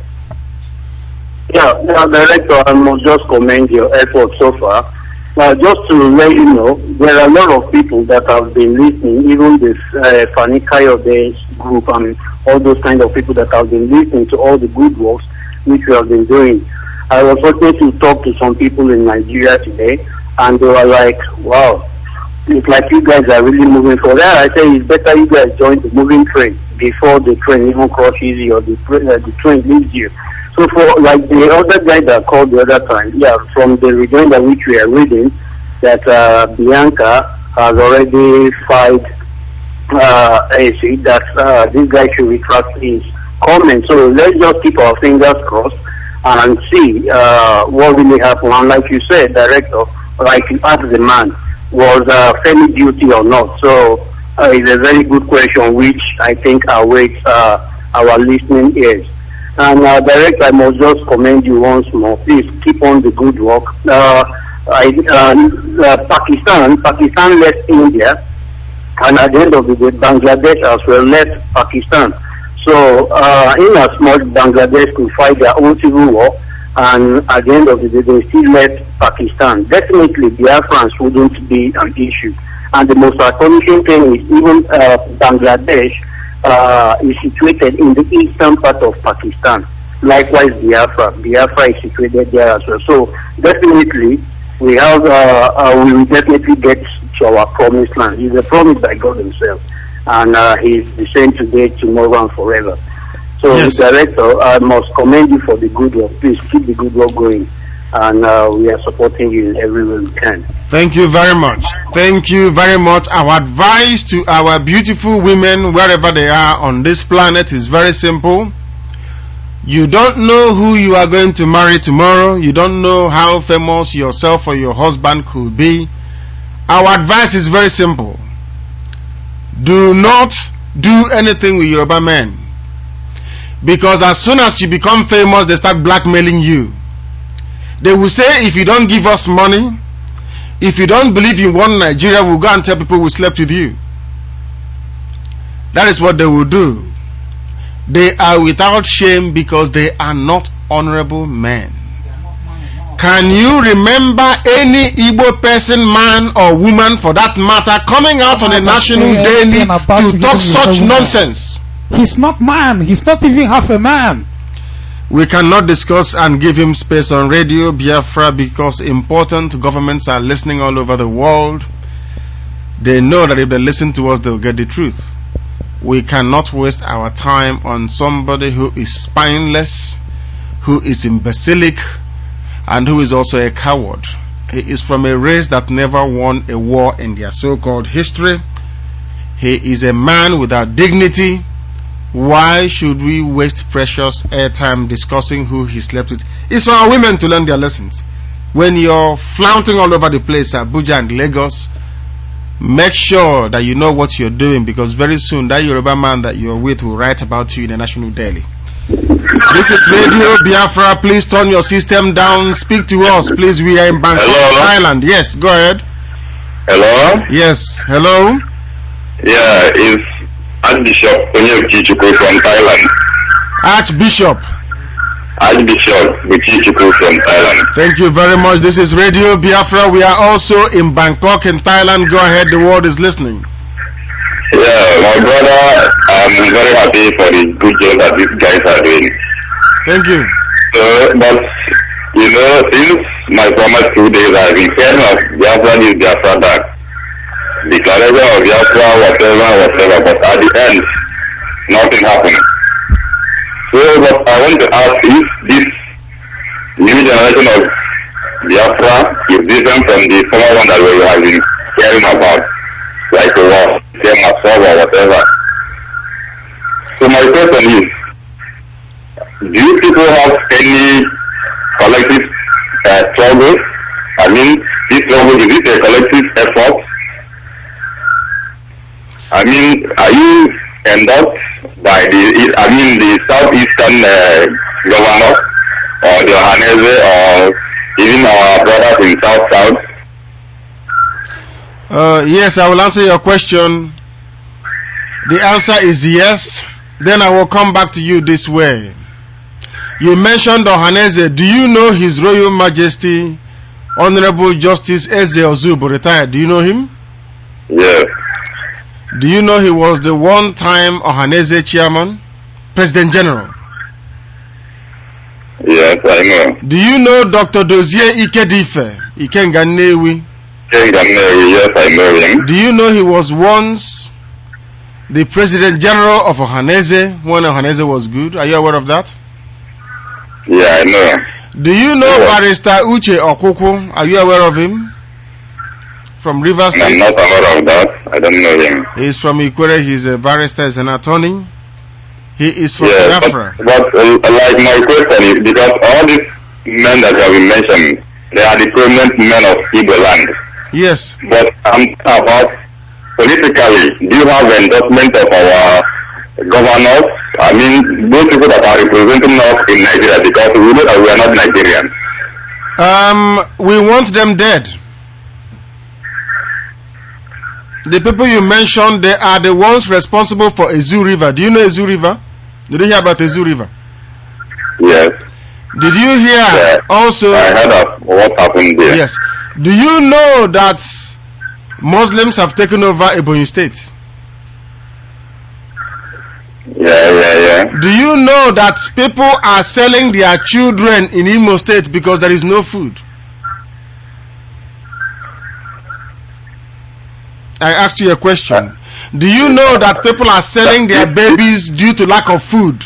Speaker 7: Yeah, yeah, Director, I must just commend your effort so far. Now, just to let you know, there are a lot of people that have been listening, even this uh, Fani Kayode group and all those kind of people that have been listening to all the good works which we have been doing. I was fortunate to talk to some people in Nigeria today, and they were like, wow, it's like you guys are really moving forward. Yeah, I say it's better you guys join the moving train before the train even crosses you or the, tra- uh, the train leaves you. So for like the other guy that called the other time, yeah, from the rejoinder which we are reading, that uh, Bianca has already filed uh, a suit that uh, this guy should retract his comment. So let's just keep our fingers crossed and see uh, what really happened. And like you said, Director, like you asked the man, was uh, Femi guilty or not? So uh, it's a very good question which I think awaits uh, our listening ears. And uh, Director, I must just commend you once more. Please keep on the good work. Uh, I, uh, uh, Pakistan, Pakistan left India, and at the end of the day, Bangladesh as well left Pakistan. So, uh, in as much Bangladesh could fight their own civil war, and at the end of the day, they still left Pakistan. Definitely, Biafrans wouldn't be an issue. And the most astonishing thing is even uh, Bangladesh uh, is situated in the eastern part of Pakistan. Likewise, Biafra. Biafra is situated there as well. So, definitely, we have, uh, uh, we will definitely get to our promised land. It's a promise by God Himself, and uh, He is the same today, tomorrow, and forever. So,
Speaker 1: Yes.
Speaker 7: Director, I must commend you for the good work. Please keep the good work going, and uh, we are supporting you in every way we can.
Speaker 1: Thank you very much. Thank you very much. Our advice to our beautiful women, wherever they are on this planet, is very simple. You don't know who you are going to marry tomorrow. You don't know how famous yourself or your husband could be. Our advice is very simple. Do not do anything with Yoruba men. Because as soon as you become famous, they start blackmailing you. They will say, if you don't give us money, if you don't believe in one Nigeria, we'll go and tell people we slept with you. That is what they will do. They are without shame because they are not honorable men. Can you remember any Igbo person, man or woman for that matter, coming out on a national daily to talk such nonsense?
Speaker 3: He's not man. He's not even half a man.
Speaker 1: We cannot discuss and give him space on Radio Biafra because important governments are listening all over the world. They know that if they listen to us, they'll get the truth. We cannot waste our time on somebody who is spineless, who is imbecilic, and who is also a coward. He is from a race that never won a war in their so-called history. He is a man without dignity. Why should we waste precious airtime discussing who he slept with? It's for our women to learn their lessons. When you're flaunting all over the place, Abuja and Lagos, make sure that you know what you're doing, because very soon that Yoruba man that you're with will write about you in the national daily. This is Radio Biafra. Please turn your system down. Speak to us, please. We are in Bangkok, Thailand. Yes, go ahead.
Speaker 8: Hello?
Speaker 1: Yes, hello?
Speaker 8: Yeah, it's Archbishop Onyebchichukwu from Thailand.
Speaker 1: Archbishop.
Speaker 8: Archbishop Onyebchichukwu from Thailand.
Speaker 1: Thank you very much. This is Radio Biafra. We are also in Bangkok in Thailand. Go ahead, the world is listening.
Speaker 8: Yeah, my brother, I'm very happy for the good job that these guys are doing.
Speaker 1: Thank you.
Speaker 8: So, but, you know, since my former two days, I've been hearing of Biafra is Biafra that. Declaration of Biafra, whatever, whatever, but at the end, nothing happened. So, but I want to ask if this new generation of Biafra is different from the former one that we have been hearing about, like a war, same as or whatever. So my question is, do you people have any collective uh, struggle? I mean, this struggle, is it a collective effort? I mean, are you endorsed by the, I mean, the southeastern uh, governor, or the Johanese, or even our brothers in South South?
Speaker 1: Uh, yes, I will answer your question. The answer is yes. Then I will come back to you this way. You mentioned Ohaneze. Do you know His Royal Majesty Honorable Justice Eze Ozubo, retired? Do you know him?
Speaker 8: Yes.
Speaker 1: Do you know he was the one-time Ohaneze chairman, President General?
Speaker 8: Yes, I know.
Speaker 1: Do you know Doctor Dozie Ikedife, Ikenganewi?
Speaker 8: Ikenganewi, yes, I know him.
Speaker 1: Do you know he was once the President General of Ohaneze when Ohaneze was good? Are you aware of that?
Speaker 8: Yeah, I know.
Speaker 1: Do you know yeah. Barrister Uche Okuku? Are you aware of him? From Rivers State?
Speaker 8: I'm not aware of that. I don't know him.
Speaker 1: He's from Ikwere. He's a barrister, he's an attorney. He is from
Speaker 8: yeah,
Speaker 1: Biafra.
Speaker 8: But, but uh, like my question is, because all these men that have been mentioned, they are the prominent men of Igbo land.
Speaker 1: Yes.
Speaker 8: But I'm talking about politically, do you have endorsement of our governors? I mean, those people that are representing us in Nigeria, because we know that we are not Nigerians.
Speaker 1: Um, we want them dead. The people you mentioned, they are the ones responsible for Ezu River. Do you know Ezu River? Did you hear about Ezu River?
Speaker 8: Yes.
Speaker 1: Did you hear yeah. also?
Speaker 8: I heard of what happened there.
Speaker 1: Yes. Do you know that Muslims have taken over Ebonyi State?
Speaker 8: Yeah, yeah, yeah.
Speaker 1: Do you know that people are selling their children in Imo State because there is no food? I asked you a question. Do you know that people are selling their babies due to lack of food?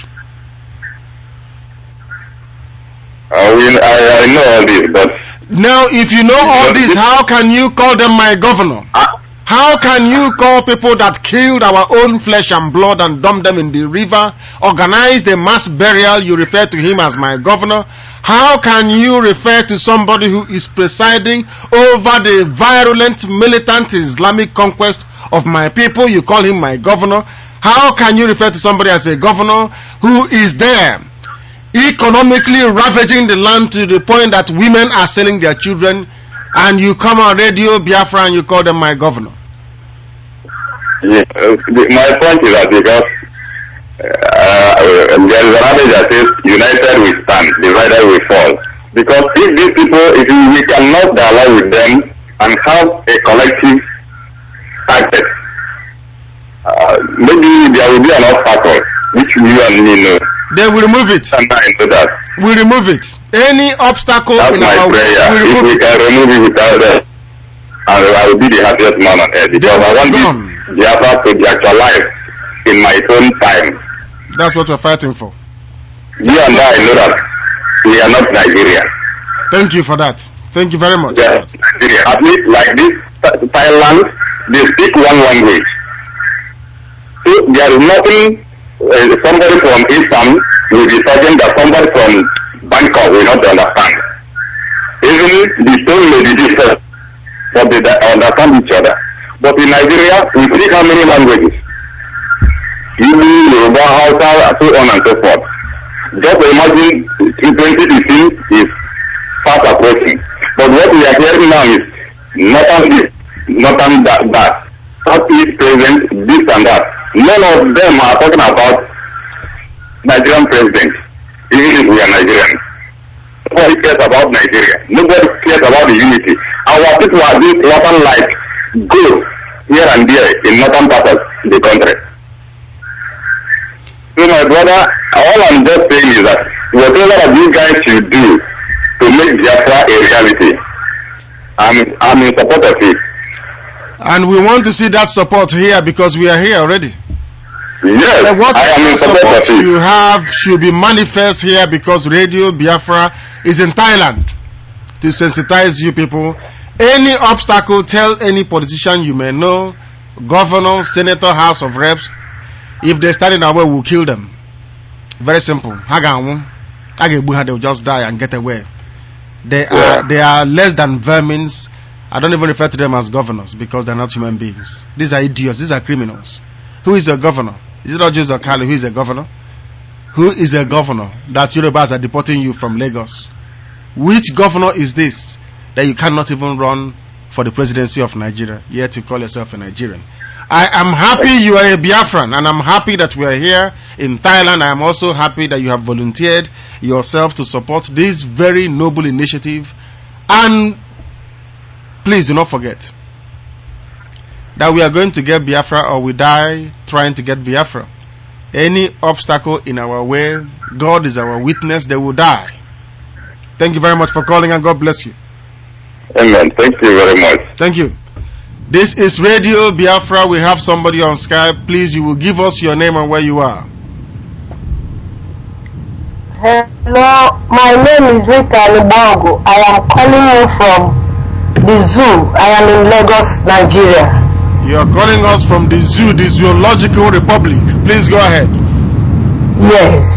Speaker 8: I mean, I, I know all this, but...
Speaker 1: Now, if you know all this, how can you call them my governor? How can you call people that killed our own flesh and blood and dumped them in the river, organized a mass burial, you refer to him as my governor? How can you refer to somebody who is presiding over the virulent, militant Islamic conquest of my people? You call him my governor. How can you refer to somebody as a governor who is there economically ravaging the land to the point that women are selling their children, and you come on radio Biafra and you call them my governor?
Speaker 8: Yeah, uh, the, my point is that because uh, there is an adage that says, united we stand, divided we fall. Because if these people, if we cannot dialogue with them and have a collective target, uh, maybe there will be an obstacle, which you and me know.
Speaker 1: They will remove it.
Speaker 8: And I know that.
Speaker 1: We remove it. Any obstacle
Speaker 8: That's
Speaker 1: in
Speaker 8: my
Speaker 1: our way,
Speaker 8: prayer.
Speaker 1: we
Speaker 8: If
Speaker 1: remove
Speaker 8: we
Speaker 1: it.
Speaker 8: can remove it without them, and I will be the happiest man on earth. Because I want this Biafra to be actualized in my own time.
Speaker 1: That's what we're fighting for.
Speaker 8: You and I know that we are not Nigeria.
Speaker 1: Thank you for that. Thank you very much.
Speaker 8: Yes, Nigeria. At least like this Thailand, they speak one language. So there is nothing. Uh, somebody from Eastern will be talking that somebody from Bangkok will not understand. Even the tone may be different, but they understand each other. But in Nigeria, we speak how many languages? Hindi, Yoruba, Hausa, so on and so forth. Just imagine twenty fifteen is fast approaching. But what we are hearing now is nothing this, nothing that, that. Southeast president, this and that. None of them are talking about Nigerian president, even if we are Nigerians. Nobody cares about Nigeria. Nobody cares about the unity. Our people are doing nothing like good here and there in northern part of the country. So my brother, all I'm just saying is that whatever that you guys should do to make Biafra a reality, I'm, I'm in support of it.
Speaker 1: And we want to see that support here because we are here already.
Speaker 8: Yes,
Speaker 1: and what
Speaker 8: I am in support of it.
Speaker 1: You have should be manifest here because Radio Biafra is in Thailand to sensitize you people. Any obstacle, tell any politician you may know, governor, senator, House of Reps. If they stand in our way, we'll kill them. Very simple. They will just die and get away. They
Speaker 8: Yeah.
Speaker 1: are they are less than vermins. I don't even refer to them as governors because they're not human beings. These are idiots. These are criminals. Who is a governor? Is it not Joseph Okali who is a governor? Who is a governor that Yorubas are deporting you from Lagos? Which governor is this that you cannot even run for the presidency of Nigeria, yet you call yourself a Nigerian? I am happy you are a Biafran, and I'm happy that we are here in Thailand. I am also happy that you have volunteered yourself to support this very noble initiative. And please do not forget that we are going to get Biafra or we die trying to get Biafra. Any obstacle in our way, God is our witness, they will die. Thank you very much for calling and God bless you.
Speaker 8: Amen. Thank you very much.
Speaker 1: Thank you. This is Radio Biafra. We have somebody on Skype. Please, you will give us your name and where you are.
Speaker 9: Hello, my name is Rita Lubango. I am calling you from the zoo. I am in Lagos, Nigeria.
Speaker 1: You are calling us from the zoo, the Zoological Republic. Please go ahead.
Speaker 9: Yes.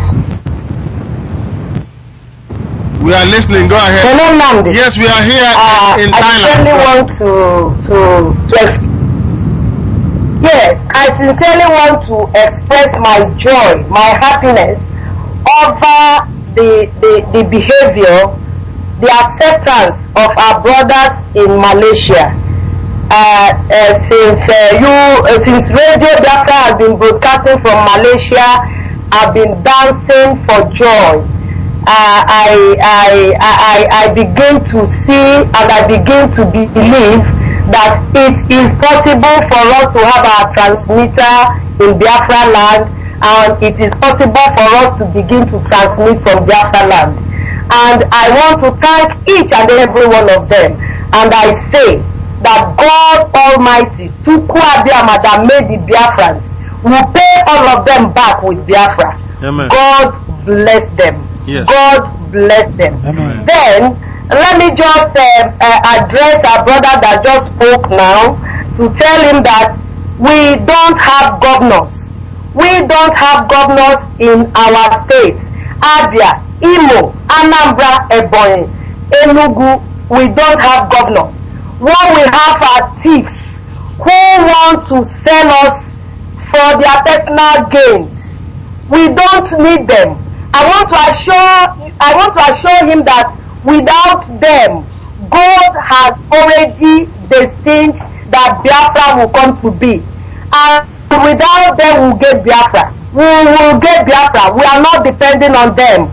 Speaker 1: We are listening. Go ahead.
Speaker 9: Hello, Nandi.
Speaker 1: Yes, we are here
Speaker 9: uh,
Speaker 1: in
Speaker 9: I
Speaker 1: Thailand.
Speaker 9: sincerely want to to to ex- yes, I sincerely want to express my joy, my happiness over the the, the behavior, the acceptance of our brothers in Malaysia. Uh, uh, since uh, you uh, since Radio Biafra has been broadcasting from Malaysia, I've been dancing for joy. Uh, I, I, I, I begin to see and I begin to believe that it is possible for us to have our transmitter in Biafra land, and it is possible for us to begin to transmit from Biafra land. And I want to thank each and every one of them. And I say that God Almighty, Tuku Abiyama, that made the Biafrans, will pay all of them back with Biafra.
Speaker 1: Amen.
Speaker 9: God bless them.
Speaker 1: Yes.
Speaker 9: God bless them.
Speaker 1: Amen.
Speaker 9: Then let me just uh, uh, address our brother that just spoke now to tell him that we don't have governors. We don't have governors in our states. Abia, Imo, Anambra, Ebonyi, Enugu, we don't have governors. What we have are thieves who want to sell us for their personal gains. We don't need them. I want to assure I want to assure him that without them, God has already destined that Biafra will come to be. And without them, we'll get Biafra. We will get Biafra. We are not depending on them.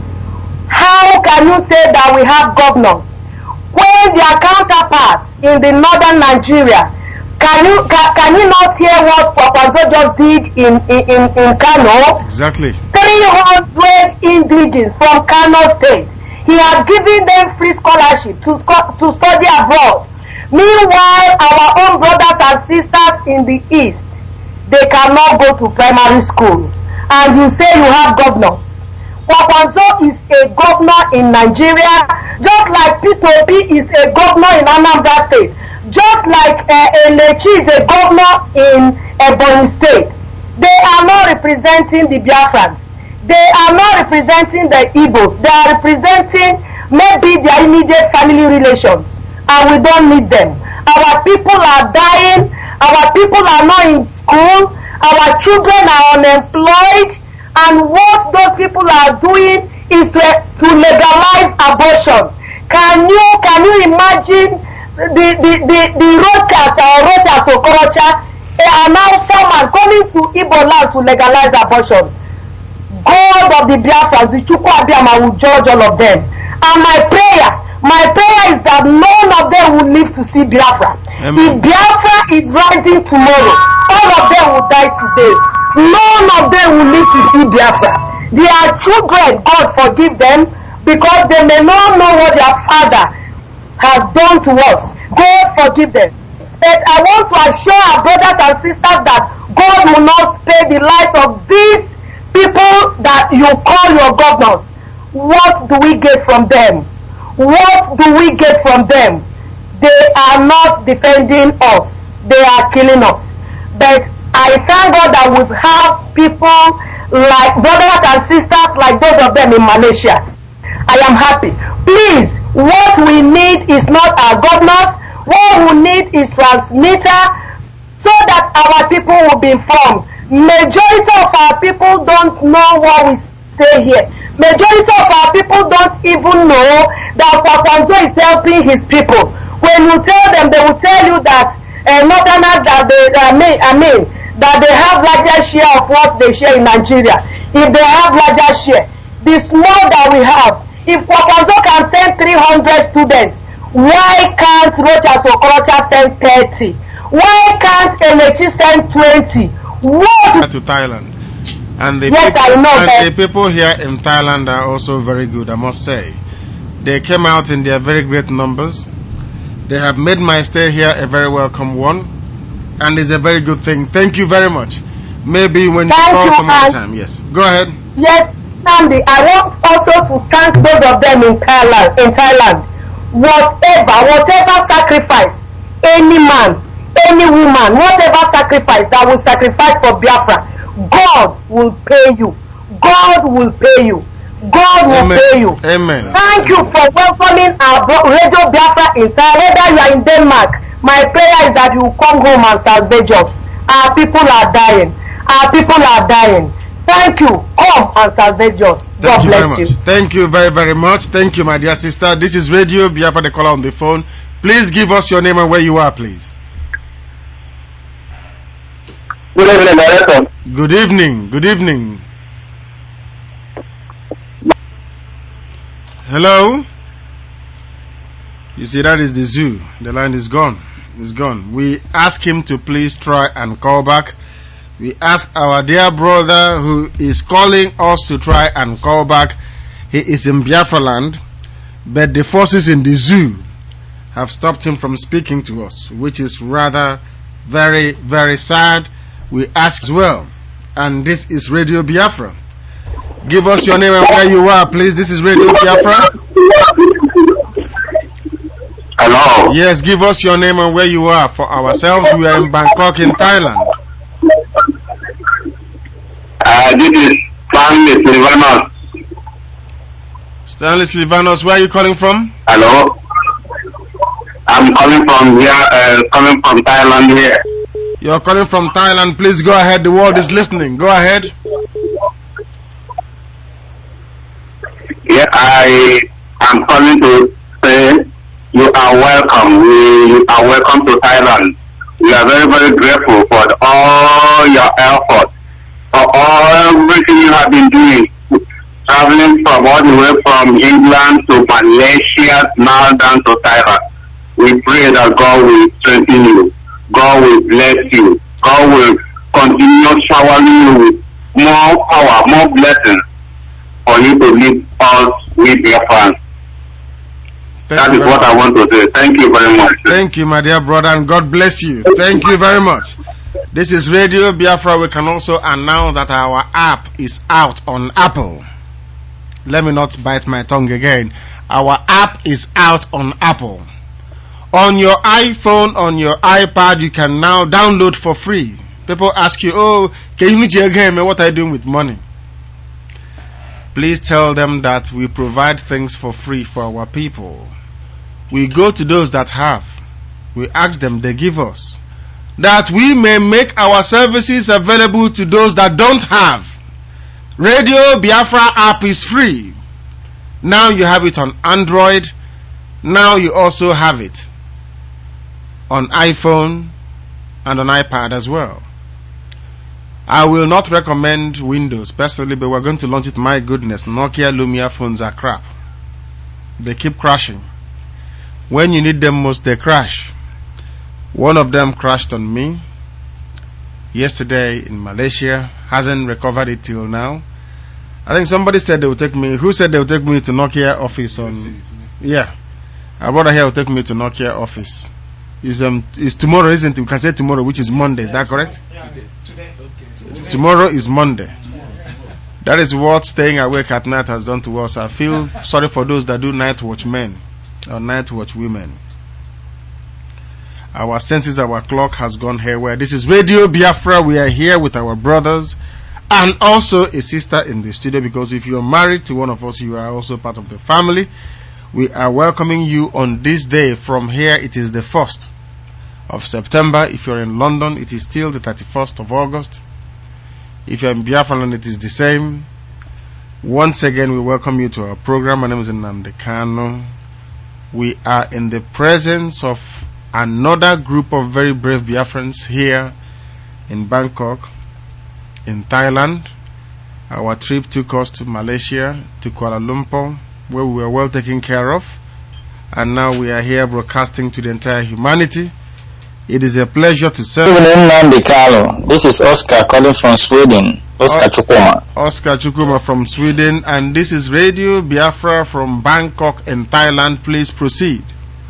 Speaker 9: How can you say that we have governors when their counterparts in the northern Nigeria, can you can, can you not hear what Kwankwaso just did in, in, in, in Kano?
Speaker 1: Exactly.
Speaker 9: three hundred indigenous from Kano State. He has given them free scholarship to, sco- to study abroad. Meanwhile, our own brothers and sisters in the East, they cannot go to primary school. And you say you have governors. Kwankwaso is a governor in Nigeria, just like Peter Obi is a governor in Anambra State, just like uh, Elechi is a governor in Ebonyi State. They are not representing the Biafrans. They are not representing the Igbos. They are representing maybe their immediate family relations, and we don't need them. Our people are dying. Our people are not in school. Our children are unemployed. And what those people are doing is to, to legalize abortion. Can you can you imagine the the the, the roadcast or Rochas Okorocha, an Hausa man coming to Igbo land to legalize abortion? God of the Biafrans, the Chukwu Abiyama, will judge all of them. And my prayer, my prayer is that none of them will live to see Biafra. Amen. If Biafra is rising tomorrow, all of them will die today. None of them will live to see Biafra. Their children, God forgive them, because they may not know what their father has done to us. God forgive them. But I want to assure our brothers and sisters that God will not spare the lives of these people that you call your governors. What do we get from them? What do we get from them? They are not defending us. They are killing us. But I thank God that we have people like brothers and sisters like those of them in Malaysia. I am happy. Please, what we need is not our governors. What we need is transmitter, so that our people will be informed. Majority of our people don't know what we say here. Majority of our people don't even know that Kwankwaso is helping his people. When you tell them, they will tell you that uh, Northerners that they, I mean, I mean, that they have larger share of what they share in Nigeria. If they have larger share, the small that we have, if Kwankwaso can send three hundred students, why can't Rochas Okorocha send thirty? Why can't Elechi send twenty? What?
Speaker 1: To Thailand. And the,
Speaker 9: yes,
Speaker 1: people,
Speaker 9: I know,
Speaker 1: and the people here in Thailand are also very good, I must say. They came out in their very great numbers. They have made my stay here a very welcome one. And it's a very good thing. Thank you very much. Maybe when you
Speaker 9: thank
Speaker 1: call
Speaker 9: you,
Speaker 1: some other time. Yes. Go ahead.
Speaker 9: Yes, Sandy. I want also to thank those of them in Thailand. In Thailand, whatever, whatever sacrifice, any man, any woman, whatever sacrifice that will sacrifice for Biafra, God will pay you. God will pay you. God will
Speaker 1: Amen.
Speaker 9: pay you.
Speaker 1: Amen.
Speaker 9: Thank you for welcoming our Radio Biafra in Thailand. Whether you are in Denmark, my prayer is that you come home and salvage us. Our people are dying. Our people are dying. Thank you. Come and salvage us.
Speaker 1: Thank
Speaker 9: God
Speaker 1: you
Speaker 9: bless
Speaker 1: very much.
Speaker 9: you.
Speaker 1: Thank you very, very much. Thank you, my dear sister. This is Radio Biafra, the caller on the phone. Please give us your name and where you are, please.
Speaker 7: Good evening, Director.
Speaker 1: Good evening. Good evening. Hello? You see, that is the zoo. The line is gone. It's gone. We ask him to please try and call back. We ask our dear brother who is calling us to try and call back. He is in Biafra land, but the forces in the zoo have stopped him from speaking to us, which is rather very, very sad. We ask as well. And this is Radio Biafra. Give us your name and where you are, please. This is Radio Biafra.
Speaker 8: Hello.
Speaker 1: Yes, give us your name and where you are. For ourselves, we are in Bangkok in Thailand.
Speaker 8: Uh, this is Stanley Silvanos.
Speaker 1: Stanley Silvanos, where are you calling from?
Speaker 8: Hello. I'm calling from here, uh, coming from Thailand here.
Speaker 1: You're calling from Thailand. Please go ahead. The world is listening. Go ahead.
Speaker 8: Yeah, I am calling to say you are welcome. We are welcome to Thailand. We are very, very grateful for the, all your efforts, for all everything you have been doing, traveling from all the way from England to Malaysia, now down to Thailand. We pray that God will strengthen you. God will bless you. God will continue showering you with more power, more blessings for you to lead us with your fans. That is what I want to say. Thank you very much.
Speaker 1: Thank you, my dear brother, and God bless you. Thank you very much. This is Radio Biafra. We can also announce that our app is out on Apple. Let me not bite my tongue again. Our app is out on Apple. On your iPhone, on your iPad, you can now download for free. People ask you, oh, can you do again? What are you doing with money? Please tell them that we provide things for free for our people. We go to those that have. We ask them, they give us. That we may make our services available to those that don't have. Radio Biafra app is free. Now you have it on Android. Now you also have it on iPhone and on iPad as well. I will not recommend Windows personally, but we're going to launch it. My goodness, Nokia Lumia phones are crap. They keep crashing. When you need them most, they crash. One of them crashed on me yesterday in Malaysia. Hasn't recovered it till now. I think somebody said they would take me. Who said they would take me to Nokia office on? Yeah, our brother here will take me to Nokia office. Is um is tomorrow, isn't it? We can say tomorrow, which is Monday. Is that correct?
Speaker 3: Yeah. Today. Okay.
Speaker 1: Tomorrow is Monday. That is what staying awake at night has done to us. I feel sorry for those that do night watch men or night watch women. Our senses, our clock has gone haywire. This is Radio Biafra. We are here with our brothers and also a sister in the studio, because if you are married to one of us, you are also part of the family. We are welcoming you on this day. From here, it is the first of September. If you're in London, it is still the thirty-first of August. If you're in Biafra, it is the same. Once again, we welcome you to our program. My name is Nnamdi Kanu. We are in the presence of another group of very brave Biafrans here in Bangkok, in Thailand. Our trip took us to Malaysia, to Kuala Lumpur, where we were well taken care of, and now we are here broadcasting to the entire humanity. It is a pleasure to serve.
Speaker 10: Good evening, Nnamdi Kanu. This is Oscar calling from Sweden. Oscar o- Chukuma.
Speaker 1: Oscar Chukuma from Sweden, and this is Radio Biafra from Bangkok in Thailand. Please proceed.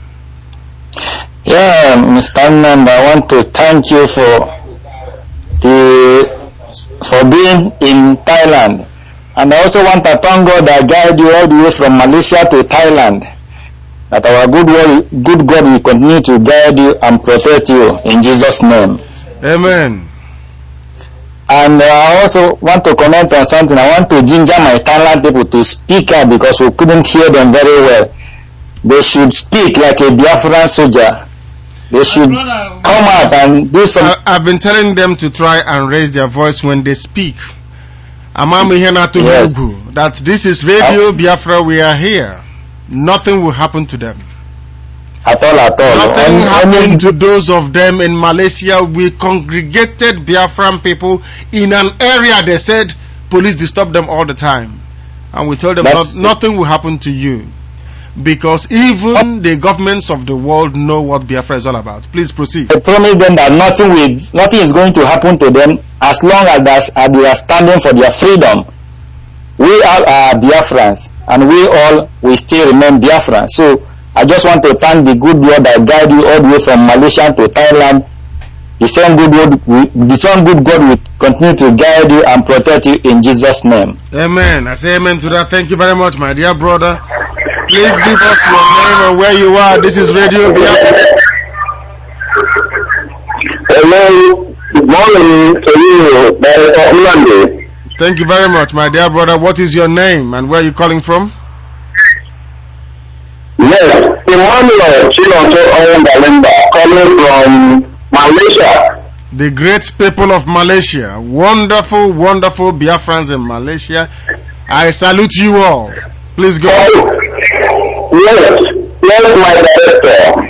Speaker 10: Yeah, Mister Nnamdi, I want to thank you for the for being in Thailand. And I also want to thank God that guide you all the way from Malaysia to Thailand. That our good God, good God will continue to guide you and protect you in Jesus' name.
Speaker 1: Amen.
Speaker 10: And uh, I also want to comment on something. I want to ginger my Thailand people to speak up, because we couldn't hear them very well. They should speak like a Biafran soldier. They should come out and do some.
Speaker 1: I, I've been telling them to try and raise their voice when they speak.
Speaker 10: Yes.
Speaker 1: That this is Radio Biafra. We are here. Nothing will happen to them.
Speaker 10: At all, at all.
Speaker 1: Nothing
Speaker 10: And,
Speaker 1: happened to those of them in Malaysia. We congregated Biafran people in an area. They said police disturb them all the time, and we told them not, nothing will happen to you, because even the governments of the world know what Biafra is all about. Please proceed.
Speaker 10: I promise them that nothing will, nothing is going to happen to them as long as, as they are standing for their freedom. We all are Biafrans, and we all will still remain Biafrans. So I just want to thank the good Lord that guide you all the way from Malaysia to Thailand. The same good Lord, the same good God will continue to guide you and protect you in Jesus' name.
Speaker 1: Amen. I say amen to that. Thank you very much, my dear brother. Please give us your name and where you are. This is Radio Biafra.
Speaker 8: Hello. Good morning to you, Nnamdi.
Speaker 1: Thank you very much, my dear brother. What is your name and where are you calling from?
Speaker 8: Yes, Emmanuel Chinoto Oyendalimba, calling from Malaysia.
Speaker 1: The great people of Malaysia, wonderful, wonderful Biafrans in Malaysia, I salute you all. Please go.
Speaker 8: Yes, yes, my director.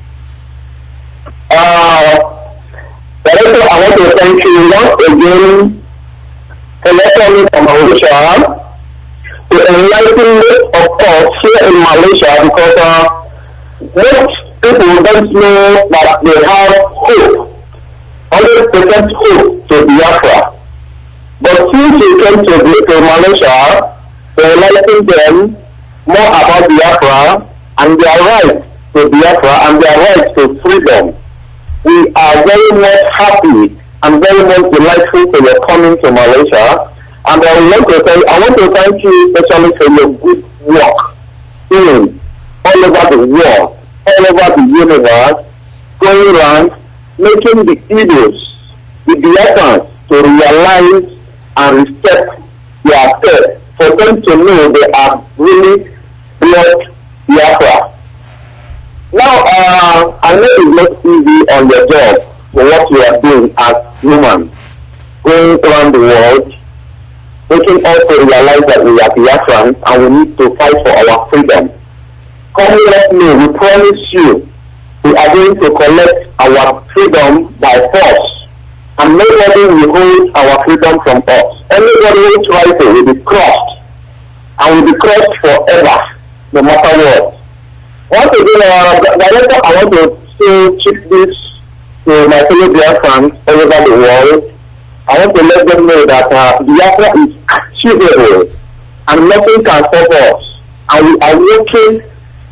Speaker 8: Uh, director, I want to thank you once again for letting me from Malaysia to enlighten me, of course, here in Malaysia, because uh, most people don't know that they have hope, one hundred percent hope to Biafra. But since you came to, to Malaysia to enlighten them more about Biafra and their right to Biafra and their right to freedom, we are very much happy and very much delightful for your coming to Malaysia. And I want to thank, I want to thank you especially for your good work doing all over the world, all over the universe, going around, making the Igbos, the Biafrans, to realize and respect their faith, for them to know they are really blood Biafra. Now, uh, I know it's not easy on your job for what you are doing as humans, going around the world, making us to realize that we are Biafrans and we need to fight for our freedom. Come let me, we promise you, we are going to collect our freedom by force, and nobody will hold our freedom from us. Anybody who tries it will be crushed, and will be crushed forever, no matter what. Once again, uh, director, I want to say, keep this to my fellow Biafrans all over the world. I want to let them know that uh, Biafra is achievable, and nothing can stop us. And we are working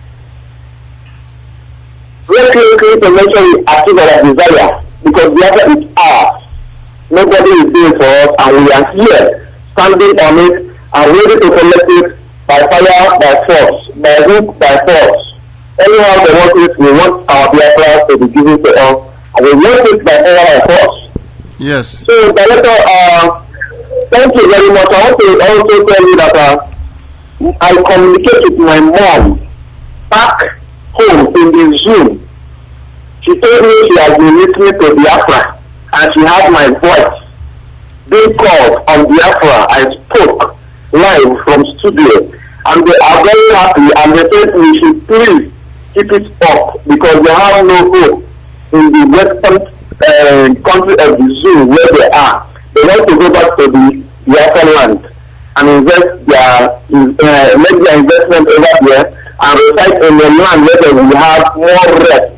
Speaker 8: very closely to make sure we achieve our desire, because Biafra is ours. Nobody is doing for us, and we are here, standing on it, and ready to collect it by fire, by force, by hook, by force. Anyhow they want it, we want our Biafra to be given to us, and we want it by fire, by force.
Speaker 1: Yes.
Speaker 8: So, Director, uh, thank you very much. I want to also tell you that uh, I communicate with my mom back home in the Zoom. She told me she has been listening to Biafra, and she had my voice being called on Biafra. I spoke live from studio, and they are very happy, and they said we should please keep it up, because they have no hope in the western Uh, country of the zoo where they are. They want to go back to the Biafra land and invest their uh, make their investment over there and reside in a land where they will have more rest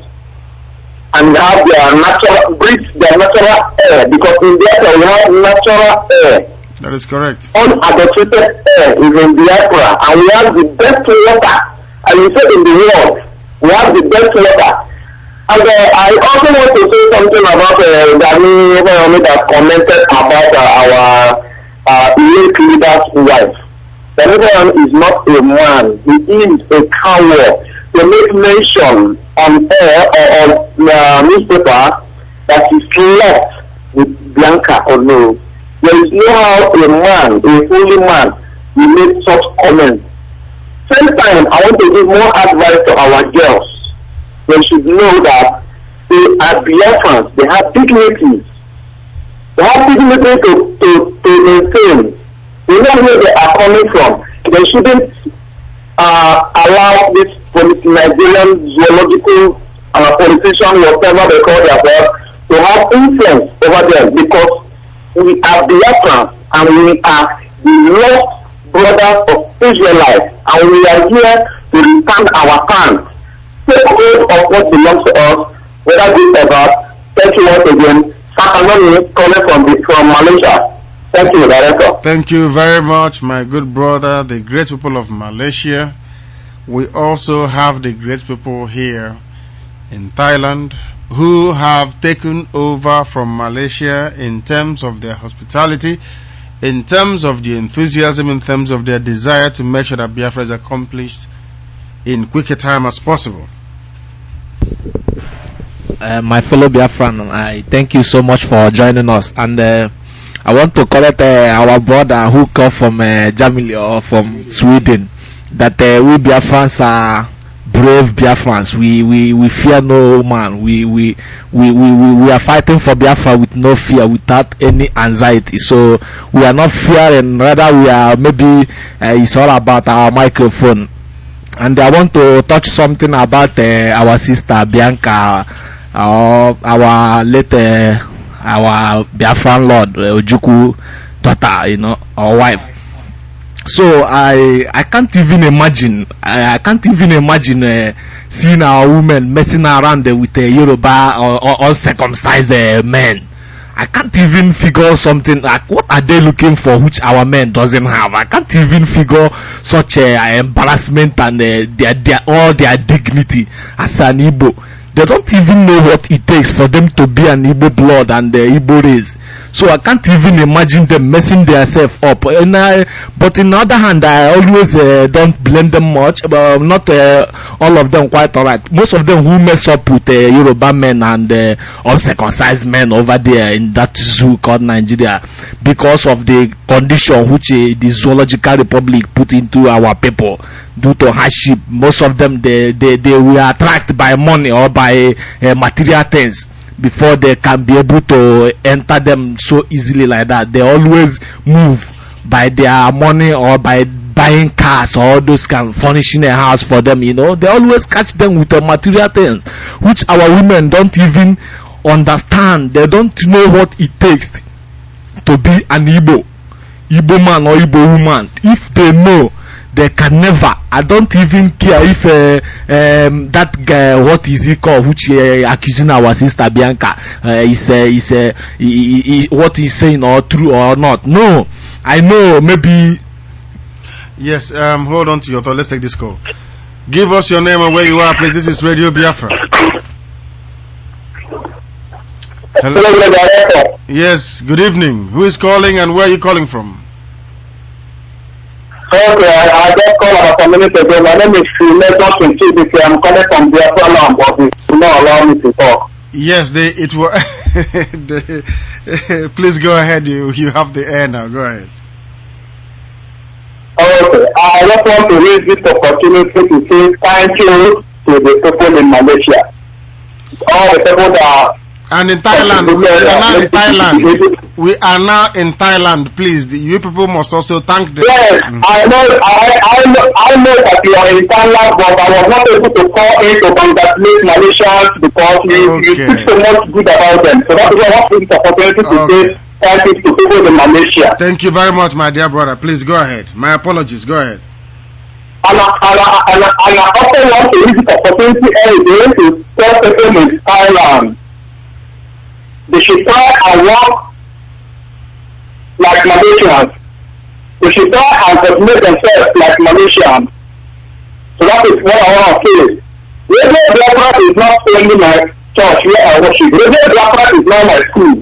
Speaker 8: and have their natural breathe their natural air, because in Biafra we have natural air.
Speaker 1: That is correct.
Speaker 8: Unadulterated air is in Biafra, and we have the best water. And you said in the world, we have the best water. And uh, I also want to say something about uh, Gani that commented about uh, our uh, elite leader's wife. Gani is not a man, he is a coward. To make mention on air or on uh, newspaper that he slept with Bianca or no. There is no how a man, a holy man, will make such comments. Same time, I want to give more advice to our girls. They should know that they are Biafrans, they have dignities. They have dignity to, to, to maintain. They know where they are coming from. They shouldn't uh, allow this Nigerian zoological uh, politician, whatever they call themselves, to have influence over them, because we are Biafrans and we are the lost brothers of Israelites, and we are here to stand our stand. Take hold of what belongs to us, whether good or bad. Thank you once again. Sakanoni calling from, the, from Malaysia. Thank you, Director.
Speaker 1: Thank you very much, my good brother, the great people of Malaysia. We also have the great people here in Thailand who have taken over from Malaysia in terms of their hospitality, in terms of the enthusiasm, in terms of their desire to make sure that Biafra is accomplished in quicker time as possible.
Speaker 4: Uh, my fellow Biafran, I thank you so much for joining us, and uh, I want to call it uh, our brother who come from uh, Germany or from Sweden, that uh, we Biafrans are brave Biafrans. We, we, we fear no man. We, we, we, we, we, we are fighting for Biafra with no fear, without any anxiety. So we are not fearing, rather we are maybe uh, it's all about our microphone. And I want to touch something about uh, our sister Bianca, uh, our late, uh, our Biafran Lord uh, Ojukwu daughter, you know, our wife. So I I can't even imagine I, I can't even imagine uh, seeing our women messing around uh, with a Yoruba or, or uncircumcised uh, men. I can't even figure something like what are they looking for which our men doesn't have. I can't even figure such a uh, embarrassment and uh, their their all their dignity as an Igbo. They don't even know what it takes for them to be an Igbo blood and the uh, Igbo race. So I can't even imagine them messing themselves up. And I, but on the other hand, I always uh, don't blame them much. But not uh, all of them quite alright. Most of them who mess up with uh, Yoruba men and uh, uncircumcised men over there in that zoo called Nigeria, because of the condition which uh, the Zoological Republic put into our people due to hardship. Most of them they they, they were attracted by money or by uh, material things before they can be able to enter them so easily like that. They always move by their money or by buying cars or those kind of furnishing a house for them, you know. They always catch them with the material things, which our women don't even understand. They don't know what it takes to be an Igbo, Igbo man or Igbo woman. If they know, they can never. I don't even care if uh, um, that guy, what is he called, which uh, accusing our sister Bianca, uh, is uh, is uh, he, he, what he's saying or true or not. No, I know maybe.
Speaker 1: Yes. Um. Hold on to your thought. Let's take this call. Give us your name and where you are, please. This is Radio Biafra. Hello. Yes. Good evening. Who is calling and where are you calling from?
Speaker 7: Okay, I, I just called about a minute ago. My name is Philip Johnson T B C. I'm calling from Biafra land, but it will not allow me to talk.
Speaker 1: Yes, they, it was. Please go ahead. You you have the air now. Go ahead.
Speaker 7: Okay, I just want to use this opportunity to say thank you to the people in Malaysia. All the people that.
Speaker 1: And in Thailand, we are now in Thailand. We are now in Thailand. Please, the, you people must also thank them.
Speaker 7: Yes, mm. I know. I, I know. I know that you are in Thailand, but I was not able to call in to congratulate Malaysians because you, okay. you speak so much good about them. So that's why I want to use the opportunity to okay. say thank you to people in Malaysia.
Speaker 1: Thank you very much, my dear brother. Please go ahead. My apologies. Go ahead.
Speaker 7: And I, and I, and I, and I also want to use this opportunity every day to tell people in Thailand. They should try and work like Malaysians. They should try and coordinate themselves like Malaysians. So that is what I want to say. Radio Biafra is not only my church where I worship. Radio Biafra is not my school.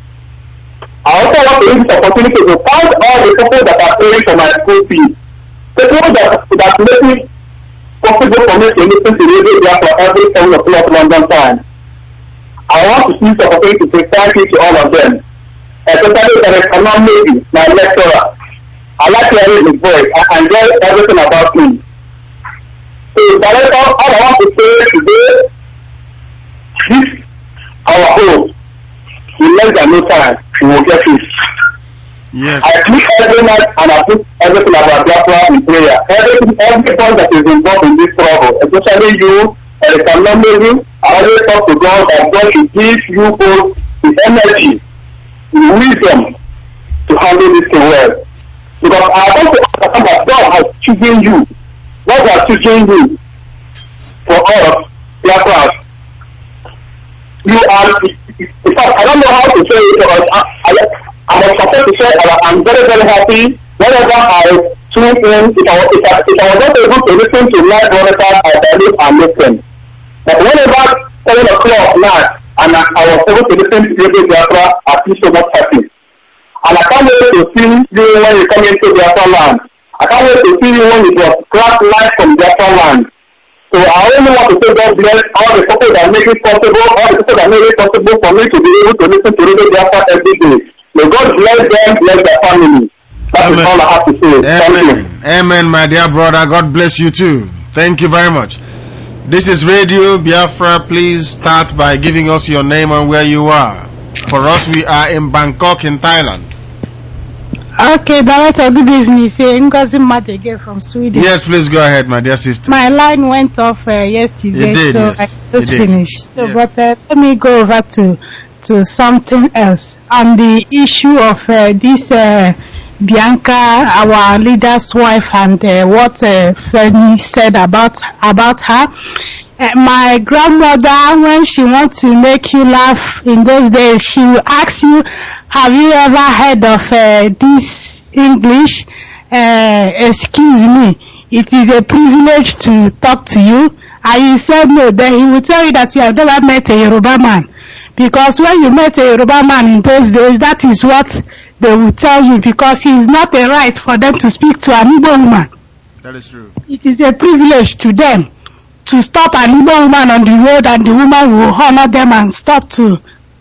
Speaker 7: I also want to use this opportunity to thank all the people that are paying for my school fees. People that that make it possible for me to listen to Radio Biafra every seven o'clock London time. I want to use the opportunity to say thank you to all of them. Especially the Kanan Maybe, my lecturer. I like hearing his voice. I enjoy everything about him. So, director, all I want to say today, this our hope. In less than no time, we will get it.
Speaker 1: Yes.
Speaker 7: I put every night and I put everything about Biafra in prayer. Everything, every point that is involved in this struggle, especially you, the Kanan Maybe, I always talk to God that God should give you both the energy, the wisdom to handle this thing well. Because I want to understand that God has chosen you. God has chosen you for us, Biafrans. You are, in fact, I don't know how to say it, but I, I, I'm supposed to say uh, I'm very, very happy whenever I tune in. If I, if I, if I was not able to listen to live broadcast, I believe and listen. But whenever seven o'clock now, and I, I was able to listen to Radio Biafra, I feel so much happy. And I can't wait to see you when you come into Biafra land. I can't wait to see you when you just crack life from Biafra land. So I only want to say God bless all the people that make it possible, all the people that make it possible for me to be able to listen to Radio Biafra every day. May God bless them, bless their family. That Amen. Is all I have to say.
Speaker 1: Amen.
Speaker 7: Thank you.
Speaker 1: Amen, my dear brother. God bless you too. Thank you very much. This is Radio Biafra. Please start by giving us your name and where you are. For us, we are in Bangkok in Thailand.
Speaker 11: Okay, Director, good evening. Say Ngozi Mat again from Sweden.
Speaker 1: Yes, please go ahead, my dear sister.
Speaker 11: My line went off uh, yesterday,
Speaker 1: It did,
Speaker 11: so
Speaker 1: yes.
Speaker 11: I just
Speaker 1: It did.
Speaker 11: finished. So,
Speaker 1: Yes.
Speaker 11: but uh, let me go over to to something else on the issue of uh, this uh, Bianca, our leader's wife, and uh, what uh, Femi said about about her. Uh, my grandmother, when she wants to make you laugh in those days, she will ask you, have you ever heard of uh, this English? Uh, excuse me, it is a privilege to talk to you. And you said no, then he will tell you that you have never met a Yoruba man. Because when you met a Yoruba man in those days, that is what they will tell you, because it is not a right for them to speak to an Igbo woman.
Speaker 1: That is true.
Speaker 11: It is a privilege to them to stop an Igbo woman on the road, and the woman will honor them and stop to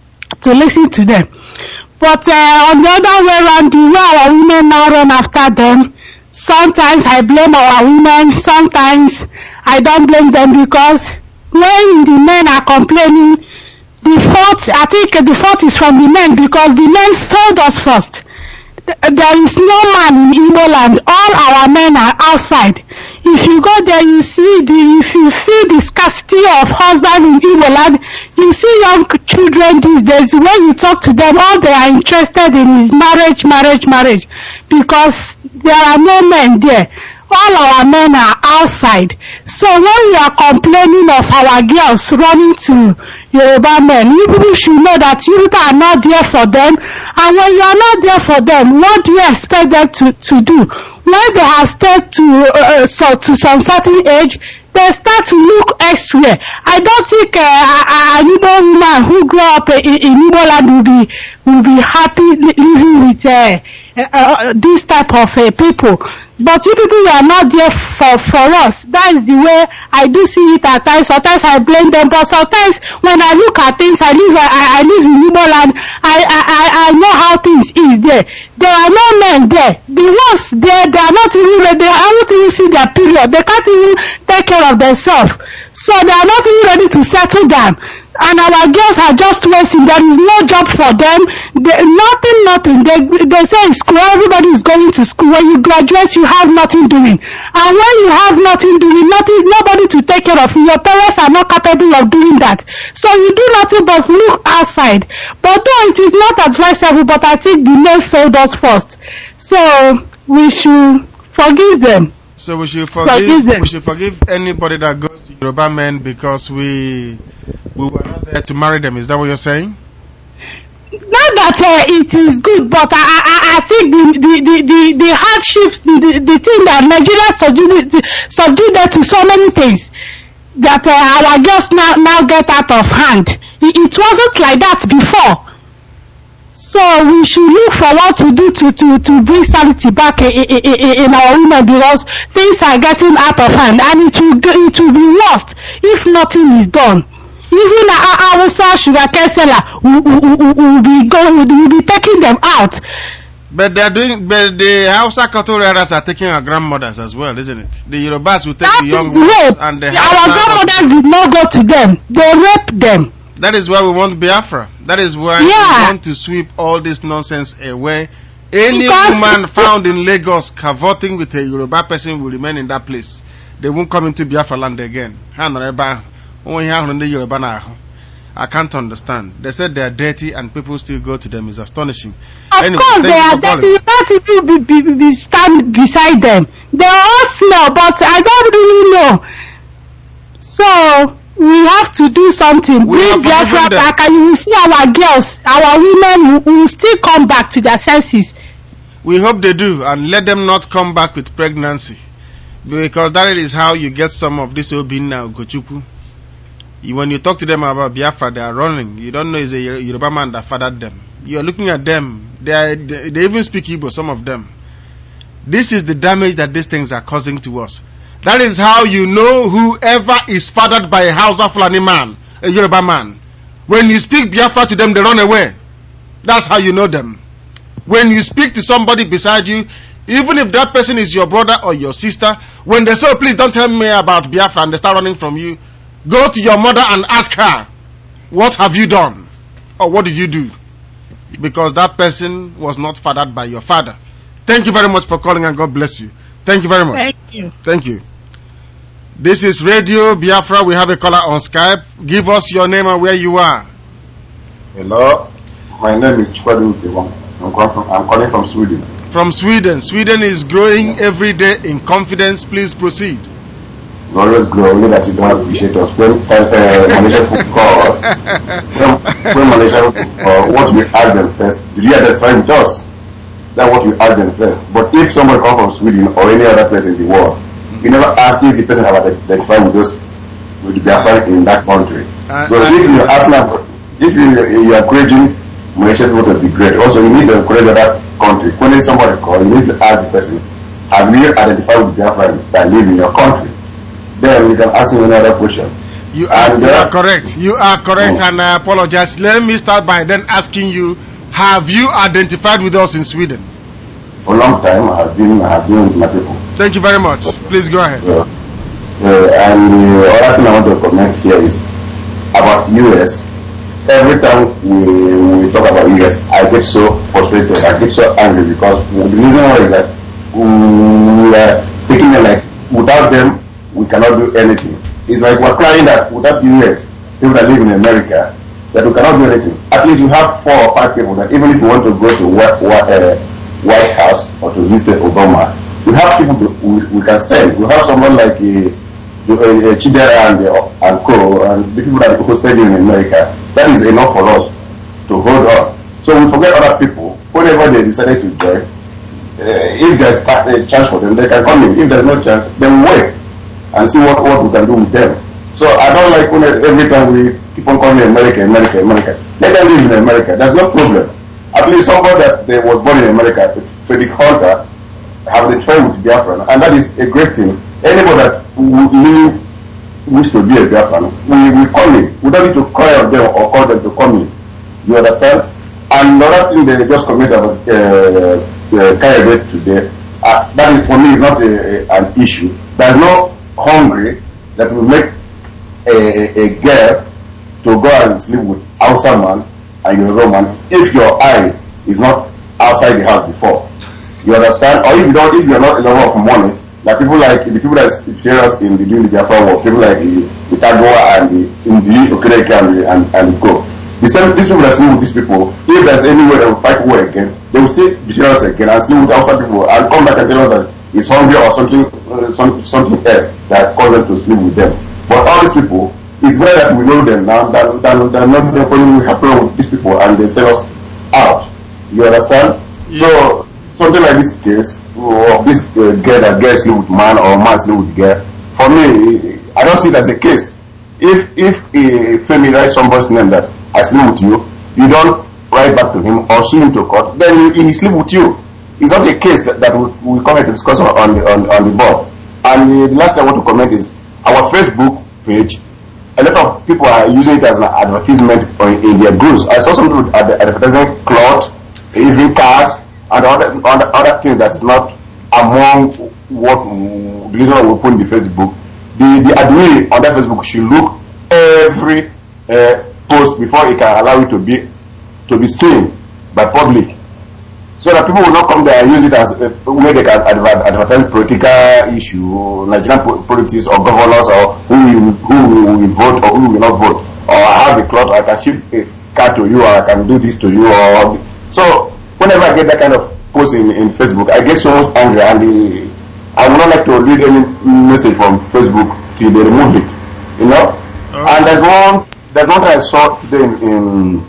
Speaker 11: to listen to them. But uh, on the other way around, the way our women now run after them, sometimes I blame our women, sometimes I don't blame them, because when the men are complaining, the fault, I think the fault is from the men, because the men failed us first. There is no man in Igbo land. All our men are outside. If you go there, you see the, if you feel the scarcity of husband in Igbo land, you see young children these days, when you talk to them, all they are interested in is marriage, marriage, marriage. Because there are no men there. All our men are outside. So when we are complaining of our girls running to Yoruba men, you people should know that you people are not there for them. And when you are not there for them, what do you expect them to, to do? When they have stayed to, uh, so, to some certain age, they start to look elsewhere. I don't think uh, an Igbo woman who grew up in, in Igbo land will be, will be happy li- living with uh, uh, this type of uh, people. But you people are not there for, for us. That is the way I do see it at times. Sometimes I blame them, but sometimes when I look at things, I live I, I live in Igbo land, I, I, I know how things is there. There are no men there. The ones there, they are not even ready. They haven't even seen their period. They can't even take care of themselves. So they are not even ready to settle down. And our girls are just wasting. There is no job for them. They, nothing, nothing. They, they say in school, everybody is going to school. When you graduate, you have nothing doing. And when you have nothing doing, nothing, nobody to take care of you, your parents are not capable of doing that. So you do nothing but look outside. But though it is not advisable, but I think the men failed us first. So we should forgive them.
Speaker 1: So we should forgive, we should forgive anybody that goes to Yoruba men because we we were not there to marry them. Is that what you're saying?
Speaker 11: Not that uh, it is good, but I, I, I think the, the, the, the, the hardships, the, the, the thing that Nigeria subdued, subdued them to so many things, that uh, our girls now, now get out of hand. It, it wasn't like that before. So we should look for what to do to, to, to bring sanity back in, in, in our women, because things are getting out of hand, and it will, it will be worse if nothing is done. Even our Hausa sugarcane seller will, will, will, will be going, will be taking them out.
Speaker 1: But they are doing. But the Hausa cattle raiders are taking our grandmothers as well, isn't it? The Yorubas will take
Speaker 11: that
Speaker 1: the young
Speaker 11: is
Speaker 1: ones,
Speaker 11: rape.
Speaker 1: and the
Speaker 11: Our grandmothers did not go to them; they raped them.
Speaker 1: That is why we want Biafra. That is why
Speaker 11: yeah.
Speaker 1: we want to sweep all this nonsense away. Any
Speaker 11: Because
Speaker 1: woman found in Lagos cavorting with a Yoruba person will remain in that place. They won't come into Biafra land again. I can't understand. They said they are dirty and people still go to them. It's astonishing.
Speaker 11: Of
Speaker 1: anyway,
Speaker 11: course they are dirty. You can't even be, be, be stand beside them. They are all small, but I don't really know. So we have to do something.
Speaker 1: We
Speaker 11: Bring Biafra back, and you will see our girls, our women will, will still come back to their senses.
Speaker 1: We hope they do, and let them not come back with pregnancy, because that is how you get some of this Obinna Ugochukwu. You, when you talk to them about Biafra, they are running. You don't know it's a Yoruba man that fathered them. You are looking at them. They, are, they, they even speak Igbo, some of them. This is the damage that these things are causing to us. That is how you know whoever is fathered by a Hausa Fulani man, a Yoruba man. When you speak Biafra to them, they run away. That's how you know them. When you speak to somebody beside you, even if that person is your brother or your sister, when they say, oh, please don't tell me about Biafra, and they start running from you, Go to your mother and ask her, what have you done? Or what did you do? Because that person was not fathered by your father. Thank you very much for calling, and God bless you. Thank you very much.
Speaker 11: Thank you.
Speaker 1: Thank you. This is Radio Biafra. We have a caller on Skype. Give us your name and where you are.
Speaker 12: Hello. My name is Chikwadu Utewa. I'm calling from, I'm calling from Sweden.
Speaker 1: From Sweden. Sweden is growing every day in confidence. Please proceed.
Speaker 12: We always grow, only that you don't appreciate us. When uh, Malaysia football, when, when Malaysia football, what we ask them first, did you identify with us? That's what we ask them first. But if somebody comes from Sweden or any other place in the world, we never ask if the person have identified with us, with the Biafran in that country. Uh, so uh, if you ask now, if you, you are encouraging Malaysia people to be great, also you need to encourage other country. When somebody calls, you need to ask the person, have you identified with Biafran that live in your country? Then you can ask me another question.
Speaker 1: You are, and, uh, you are correct. You are correct, mm. and I apologize. Let me start by then asking you, have you identified with us in Sweden?
Speaker 12: For a long time, I have been, I have been with my people.
Speaker 1: Thank you very much. Please go ahead.
Speaker 12: Uh, uh, and the other thing I want to comment here is about U S. Every time we, we talk about U S, I get so frustrated. I get so angry because the reason why is that we are taking it like without them, we cannot do anything. It's like we're crying that without the U S, people that live in America, that we cannot do anything. At least you have four or five people that even if you want to go to what, what, uh, White House or to visit Obama, we have people to, we, we can send. We have someone like uh, uh, Chidera and, uh, and Co. and the people that hosted in America. That is enough for us to hold on. So we forget other people. Whenever they decided to join, uh, if there's a chance for them, they can come in. If there's no chance, then we wait and see what, what we can do with them. So I don't like when every time we keep on calling America, America, America. Let them live in America. There's no problem. At least somebody that they was born in America, Frederick Hunter, have the trade with Biafran, and that is a great thing. Anybody that really wish to be a Biafran, we we come in. We don't need to cry on them or call them to come in. You understand? And another thing they just commented about uh, uh, Kayode today, uh, that is for me is not a, a, an issue. There's no hungry that will make a, a, a girl to go and sleep with Hausa man and you're a Roman if your eye is not outside the house before. You understand? Or if you don't, if you're not a lover of money, like people like the people that experience in the during the Biafra war, people like the, the Tagoa and the in the Okereke and the and, and the Go. The same these people that sleep with these people, if there's any way they will fight war again, they will still betray us again and sleep with outside people and come back and tell us that it's hungry or something uh, some, something else that caused them to sleep with them. But all these people, it's better that we know them now than than, than not them when we have problem with these people and they sell us out. You understand? Yeah. So something like this case, or this uh, girl that girl sleep with man or man sleep with girl, for me, I don't see it as a case. If if uh, Femi writes somebody's name that I sleep with you, you don't write back to him or sue him to court, then he, he sleep with you. It's not a case that, that we, we come here to discuss on, on, the, on, on the board. And uh, the last thing I want to comment is our Facebook page. A lot of people are using it as an advertisement in their groups. I saw some people advertising cloth, even cars, and other, other, other things that is not among what the reason why we put in the Facebook. The, the admin on that Facebook should look every uh, post before it can allow it to be to be seen by public, so that people will not come there and use it as a way they can adver- advertise political issue, Nigerian po- politics or governors or who will, who will vote or who will not vote. Or I have a cloth, I can ship a car to you, or I can do this to you. Or so whenever I get that kind of post in, in Facebook, I get so much angry, and the, I would not like to read any message from Facebook till they remove it. You know. Oh. And there's one there's one that I saw today in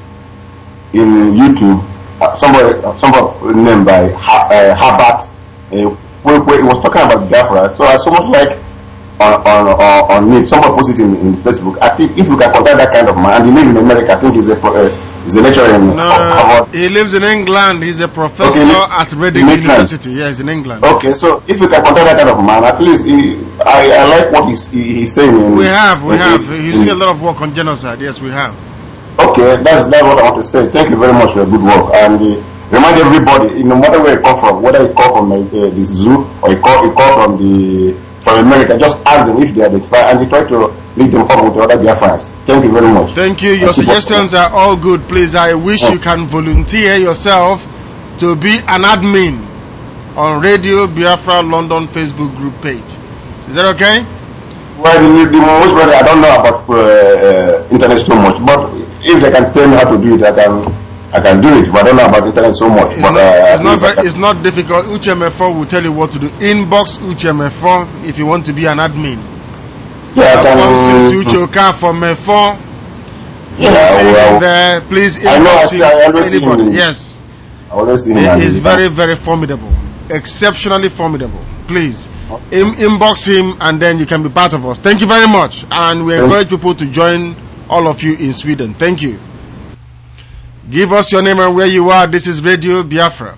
Speaker 12: in, in YouTube. Uh, somebody, uh, somebody named by ha- uh, Herbert, uh, where, where he was talking about Biafra. So I so much like on on on, on it. Somebody posted it in, in Facebook. I think if you can contact that kind of man, and he lives in America, I think he's a uh, he's a lecturer in.
Speaker 1: No,
Speaker 12: Harvard.
Speaker 1: He lives in England. He's a professor
Speaker 12: okay,
Speaker 1: at Reading University. Yes, in England.
Speaker 12: Okay, so if you can contact that kind of man, at least he, I I like what he's he, he's saying. In,
Speaker 1: we have, we
Speaker 12: in,
Speaker 1: have.
Speaker 12: In,
Speaker 1: he's doing a lot of work on genocide. Yes, we have.
Speaker 12: Okay, that's that's what I want to say. Thank you very much for your good work, and uh, remind everybody, no matter where you come from, whether you come from uh, the zoo or you come you come from the from America, just ask them if they identify, and they try to link them up with the other Biafrans. Thank you very much.
Speaker 1: Thank you. Your
Speaker 12: Thank you,
Speaker 1: suggestions are all good. Please, I wish
Speaker 12: Oh.
Speaker 1: you can volunteer yourself to be an admin on Radio Biafra London Facebook group page. Is that okay?
Speaker 12: Well, the, the most brother, I don't know about uh, uh, internet so much, but if they can tell me how to do it, I can I can do it. But I don't know about internet so much.
Speaker 1: It's
Speaker 12: but
Speaker 1: not,
Speaker 12: uh,
Speaker 1: it's,
Speaker 12: at
Speaker 1: not
Speaker 12: least I
Speaker 1: very,
Speaker 12: can-
Speaker 1: it's not difficult. Uche M F O will tell you what to do. Inbox Uche M F O if you want to be an admin.
Speaker 12: Yeah, I can-
Speaker 1: Once you Uche Oka from M F O, you
Speaker 12: Yeah,
Speaker 1: see him
Speaker 12: well,
Speaker 1: there. Please
Speaker 12: I know, I
Speaker 1: inbox
Speaker 12: see- I always see
Speaker 1: him. Anybody?
Speaker 12: him.
Speaker 1: Yes.
Speaker 12: I always see him.
Speaker 1: He
Speaker 12: and
Speaker 1: is
Speaker 12: he-
Speaker 1: very, very formidable. Exceptionally formidable. Please in, inbox him and then you can be part of us. Thank you very much. And we
Speaker 12: Thank
Speaker 1: encourage people to join all of you in Sweden. Thank you. Give us your name and where you are. This is Radio Biafra.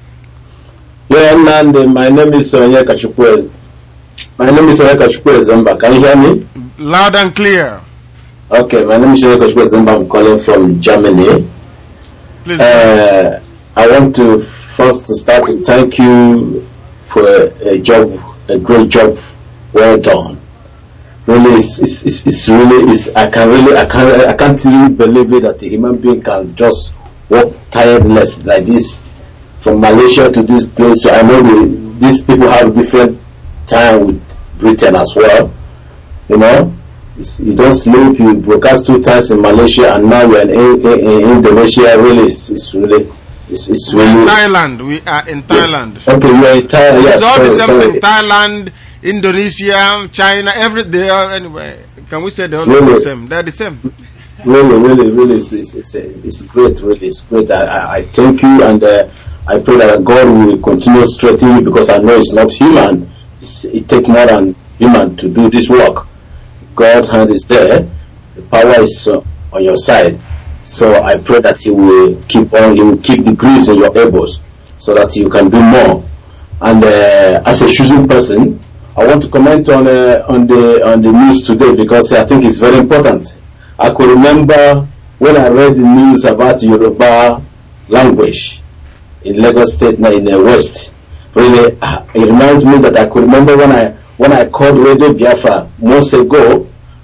Speaker 13: Yeah, Nande, my name is Onyeka Chukwu. My name is Onyeka Chukwu Zamba. Can you hear me?
Speaker 1: Loud and clear.
Speaker 13: Okay, my name is Onyeka Chukwu Zamba. I'm calling from Germany.
Speaker 1: Please.
Speaker 13: Uh, I want to first to start to thank you for a, a job, a great job, well done. Really, it's, it's, it's, it's really, it's, I can really, I can't, I can't really believe it that a human being can just work tireless like this from Malaysia to this place. So I know the, these people have different time with Britain as well. You know, it's, you don't sleep. You broadcast two times in Malaysia, and now you're in, in, in Indonesia. Really, it's, it's really, it's, it's
Speaker 1: We're in
Speaker 13: really.
Speaker 1: Thailand. We are in Thailand.
Speaker 13: Okay, you're in Thailand.
Speaker 1: It's
Speaker 13: Yeah,
Speaker 1: all the
Speaker 13: sorry,
Speaker 1: same
Speaker 13: sorry.
Speaker 1: thing. Thailand, Indonesia, China, every they are anyway. Can we say they're all
Speaker 13: Really?
Speaker 1: the same? They're the same.
Speaker 13: Really, really, really, it's, it's, it's, it's great, really, it's great. I, I, I thank you, and uh, I pray that God will continue strengthening you, because I know it's not human. It's, it takes more than human to do this work. God's hand is there. The power is uh, on your side. So I pray that He will keep on, He will keep the grace in your elbows, so that you can do more. And uh, as a chosen person, I want to comment on uh, on the on the news today, because I think it's very important. I could remember when I read the news about Yoruba language in Lagos State, now in the West. Really, uh, it reminds me that I could remember when I when I called Radio Biafra months ago.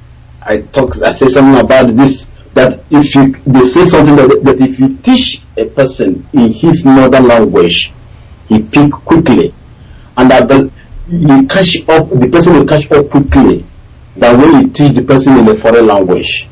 Speaker 13: I talked, I said something about this, that if you they say something that, that if you teach a person in his mother language, he pick quickly, and that the, you catch up, the person will catch up quickly than when you teach the person in a foreign language.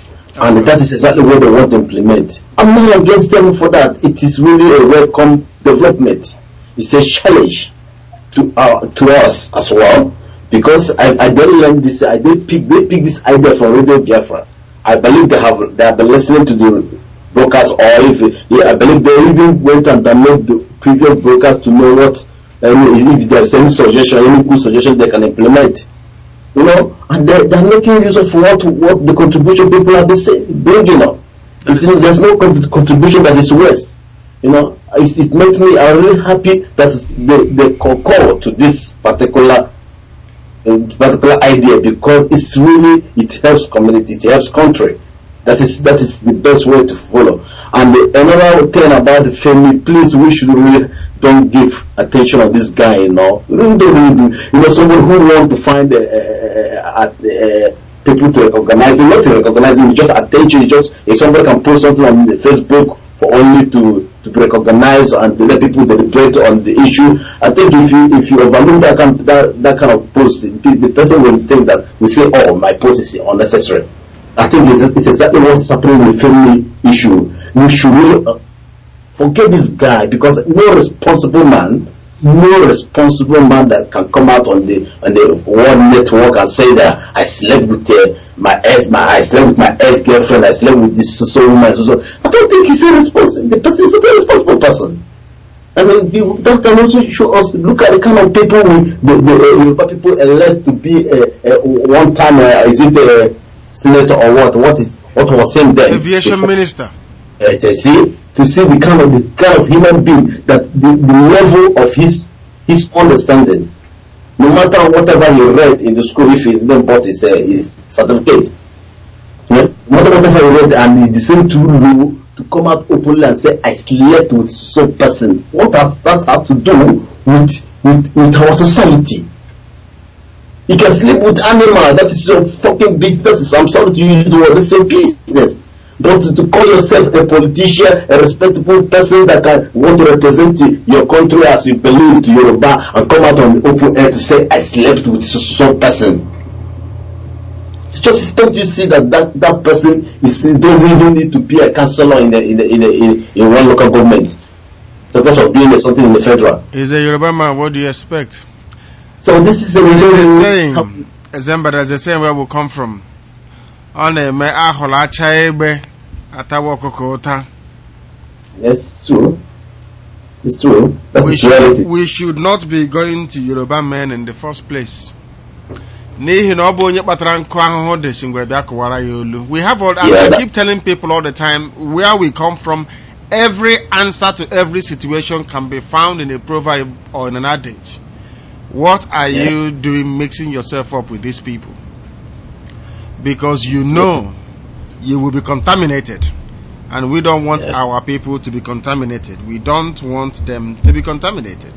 Speaker 13: And that is exactly what they want to implement. I'm not against them for that. It is really a welcome development. It's a challenge to uh, to us as well, because I, I don't learn this. I did pick they pick this idea from Radio Biafra. I believe they have they have been listening to the broadcast, or if yeah, I believe they even went and downloaded the previous broadcast to know what um, if there's any suggestion, any good suggestion they can implement. You know, and they, they're making use of what what the contribution people have been saying, bringing up. It's, there's no con- contribution that is waste. You know, it, it makes me I'm really happy that they, they concur to this particular uh, particular idea, because it's really it helps community, it helps country. That is that is the best way to follow. And the, another thing about the family, please, we should really don't give attention on this guy. You know, we really don't really do. You know, someone who wants to find uh, uh, uh, uh, people to recognize him, not to recognize him, just attention. Just if somebody can post something on the Facebook for only to to be recognized and to let people deliberate on the issue. I think if you if you overlook that kind that that kind of post, the, the person will think that we say, oh, my post is unnecessary. I think it's, it's exactly what's happening with the family issue. We should really uh, forget this guy, because no responsible man, no responsible man that can come out on the on the World Network and say that I slept with uh, my ex, my I slept with my ex girlfriend, I slept with this so so woman, so so. I don't think he's a responsible. The person is a very responsible person. I mean, the, that can also show us. Look at the kind of people we, the the uh, Yoruba people elect to be uh, uh, one time. Uh, is it a uh, senator or what? What is what was saying there?
Speaker 1: Aviation before, minister.
Speaker 13: Uh, to see to see the kind of the kind of human being that the, the level of his his understanding. No matter whatever he read in the school, if he's not bought his uh, his certificate, yeah? No matter whatever he read, and he decided to low to come out openly and say I slept with some person. What has that have to do with with, with our society? You can sleep with animals. That is your fucking business. I'm sorry to use the word. That's your business. But to, to call yourself a politician, a respectable person that can want to represent your country as you believe to Yoruba and come out on the open air to say, I slept with some person. It's just, don't you see that that, that person is, is doesn't even need to be a councillor in the, in the, in the, in, in one local government because of doing something in the federal.
Speaker 1: He's a Yoruba man. What do you expect?
Speaker 13: So this is a
Speaker 1: really saying. Example, there's a saying where we come from. On a me ahola chaebe atawo kokota.
Speaker 13: Yes, true. It's true. That's
Speaker 1: we
Speaker 13: reality.
Speaker 1: Should, we should not be going to Yoruba men in the first place. We have all, and
Speaker 13: yeah,
Speaker 1: I keep telling people all the time, where we come from, every answer to every situation can be found in a proverb or in an adage. What are
Speaker 13: yeah.
Speaker 1: you doing mixing yourself up with these people? Because you know you will be contaminated, and we don't want yeah. our people to be contaminated. We don't want them to be contaminated.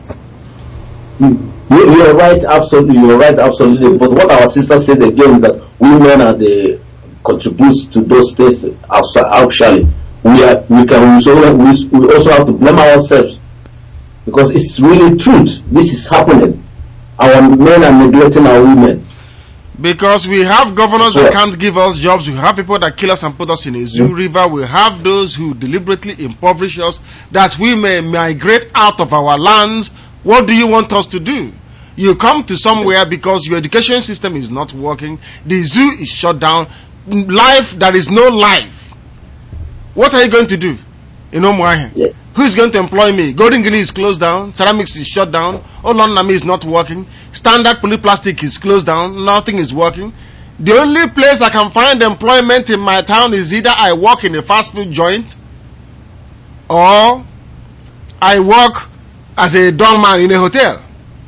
Speaker 13: You, you're right, absolutely. You're right, absolutely. But what our sister said again, that women are the contribute to those states actually. We are, we can also, we, we also have to blame ourselves because it's really truth. This is happening. Our men are neglecting our women.
Speaker 1: Because we have governors that can't give us jobs. We have people that kill us and put us in a zoo yeah. river. We have those who deliberately impoverish us that we may migrate out of our lands. What do you want us to do? You come to somewhere because your education system is not working. The zoo is shut down. Life, there is no life. What are you going to do? You know, yeah. Who is going to employ me? Golden Guinea is closed down. Ceramics is shut down. Olonami is not working. Standard polyplastic is closed down. Nothing is working. The only place I can find employment in my town is either I work in a fast food joint or I work as a doorman in a hotel.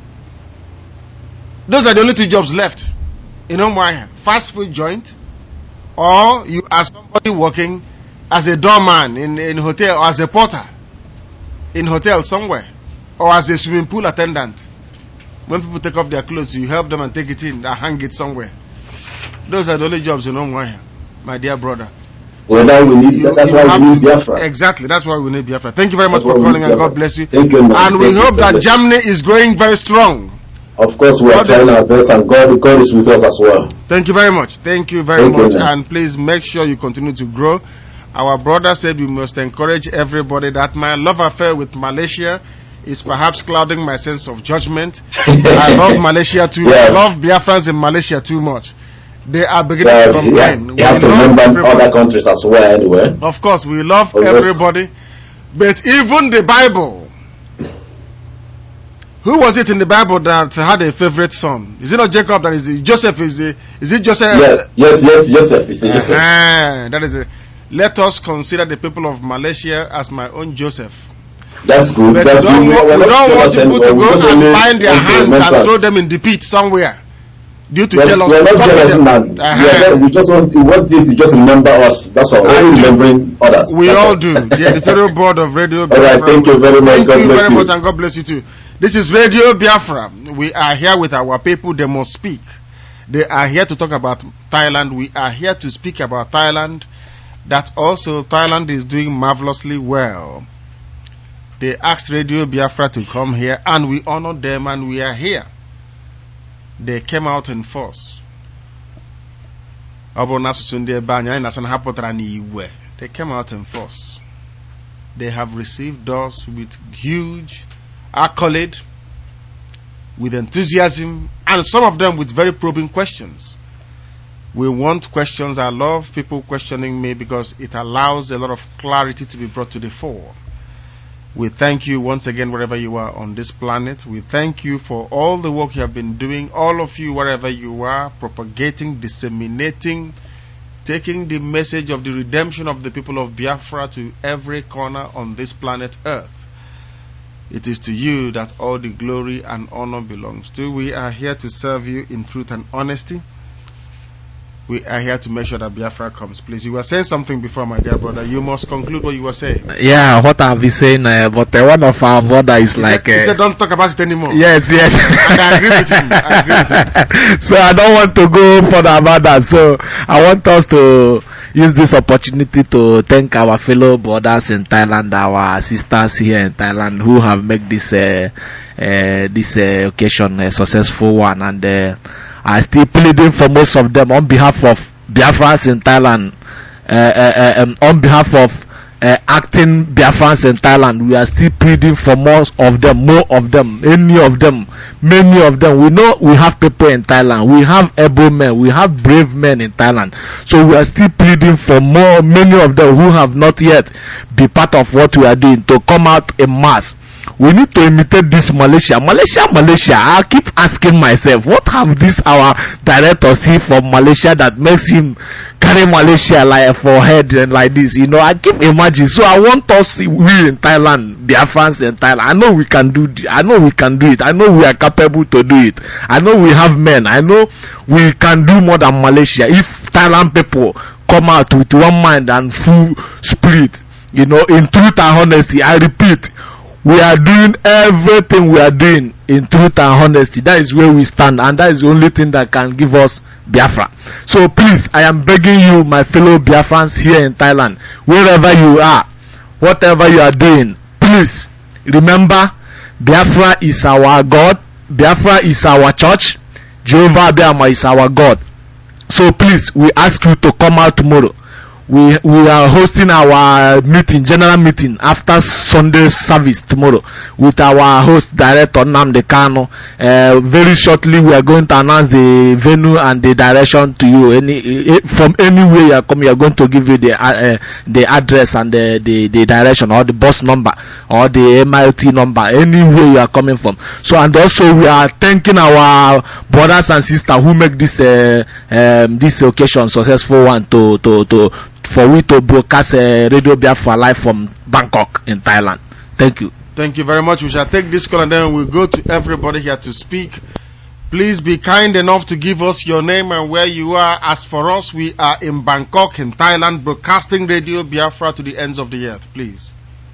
Speaker 1: Those are the only two jobs left. You know why? Fast food joint, or you are somebody working as a doorman in in hotel, or as a porter in hotel somewhere, or as a swimming pool attendant. When people take off their clothes, you help them and take it in and hang it somewhere. Those are the only jobs you know why, my dear brother.
Speaker 13: Well, now we need, you, that's you why we need Biafra.
Speaker 1: Exactly, that's why we need Biafra. Thank you very much that's for calling, and God bless you.
Speaker 13: Thank you, man.
Speaker 1: And we
Speaker 13: Thank
Speaker 1: hope
Speaker 13: you,
Speaker 1: that Germany is growing very strong.
Speaker 13: Of course, we are trying our best, and God, God is with us as well.
Speaker 1: Thank you very much. Thank you very
Speaker 13: Thank
Speaker 1: much.
Speaker 13: You,
Speaker 1: and please make sure you continue to grow. Our brother said we must encourage everybody that my love affair with Malaysia is perhaps clouding my sense of judgment. I love Malaysia too. Yeah. I love Biafrans in Malaysia too much. They are beginning
Speaker 13: yeah,
Speaker 1: to complain.
Speaker 13: Yeah. You have to remember everybody. Other countries as well anyway.
Speaker 1: Of course, we love
Speaker 13: oh,
Speaker 1: everybody. But even the Bible, who was it in the Bible that had a favorite son? Is it not Jacob that is the, Joseph is the, is it Joseph?
Speaker 13: Yes, yes, yes, Joseph. Is it Joseph?
Speaker 1: Uh-huh. That is it. Let us consider the people of Malaysia as my own Joseph.
Speaker 13: That's good.
Speaker 1: But
Speaker 13: That's
Speaker 1: we don't,
Speaker 13: good.
Speaker 1: want, we don't want people to go and find their hands and throw them in the pit somewhere. Due to
Speaker 13: well,
Speaker 1: jealousy.
Speaker 13: We're not jealous, man. Uh-huh. We just want, we want you to just remember us. That's all. We're remembering others.
Speaker 1: We
Speaker 13: That's
Speaker 1: all
Speaker 13: all.
Speaker 1: do. The editorial board of Radio
Speaker 13: Biafra. All right, thank you very much.
Speaker 1: Thank
Speaker 13: God
Speaker 1: you
Speaker 13: bless
Speaker 1: very
Speaker 13: you.
Speaker 1: much, and God bless you too. This is Radio Biafra. We are here with our people. They must speak. They are here to talk about Thailand. We are here to speak about Thailand. That also Thailand is doing marvelously well. They asked Radio Biafra to come here, and we honor them, and we are here. They came out in force. They came out in force. They have received us with huge accolade, with enthusiasm, and some of them with very probing questions. We want questions. I love people questioning me because it allows a lot of clarity to be brought to the fore. We thank you once again wherever you are on this planet. We thank you for all the work you have been doing, all of you wherever you are, propagating, disseminating, taking the message of the redemption of the people of Biafra to every corner on this planet Earth. It is to you that all the glory and honor belongs to. We are here to serve you in truth and honesty. we are here to make sure that Biafra comes. Please, you were saying something before, my dear brother. You must conclude what you were saying.
Speaker 4: Yeah, what I've been saying, uh, but uh, one of our brother is
Speaker 1: he
Speaker 4: like...
Speaker 1: Said,
Speaker 4: uh,
Speaker 1: he said, don't talk about it anymore.
Speaker 4: Yes, yes.
Speaker 1: And I agree with him. I agree with him.
Speaker 4: So I don't want to go further about that. So I want us to use this opportunity to thank our fellow brothers in Thailand, our sisters here in Thailand, who have made this uh, uh, this uh, occasion a successful one, and uh, are still pleading for most of them on behalf of Biafrans in Thailand, uh, uh, uh, um, on behalf of uh, acting Biafrans in Thailand. We are still pleading for most of them, more of them, any of them, many of them. We know we have people in Thailand, we have able men, we have brave men in Thailand. So we are still pleading for more, many of them who have not yet been part of what we are doing to come out in mass. We need to imitate this Malaysia. Malaysia, Malaysia. I keep asking myself, what have this our director see from Malaysia that makes him carry Malaysia like for head and like this? You know, I keep imagining. So I want us, we in Thailand, Biafrans in Thailand. I know we can do. I know we can do it. I know we are capable to do it. I know we have men. I know we can do more than Malaysia. If Thailand people come out with one mind and full spirit, you know, in truth and honesty. I repeat. We are doing everything we are doing in truth and honesty. That is where we stand, and that is the only thing that can give us Biafra. So please, I am begging you, my fellow Biafrans here in Thailand, wherever you are, whatever you are doing, please remember, Biafra is our God, Biafra is our church, Jehovah Abiyama is our God. So please, we ask you to come out tomorrow. We we are hosting our meeting, general meeting after Sunday service tomorrow with our host director Nnamdi Kanu. Uh, very shortly we are going to announce the venue and the direction to you. Any from anywhere you are coming, we are going to give you the uh, the address and the, the the direction or the bus number or the M I T number anywhere you are coming from. So and also we are thanking our brothers and sisters who make this uh, um, this occasion successful one to to to. for we to broadcast uh, Radio Biafra live from Bangkok in Thailand. Thank you.
Speaker 1: Thank you very much. We shall take this call and then we'll go to everybody here to speak. Please be kind enough to give us your name and where you are. As for us, we are in Bangkok in Thailand, broadcasting Radio Biafra to the ends of the earth. Please.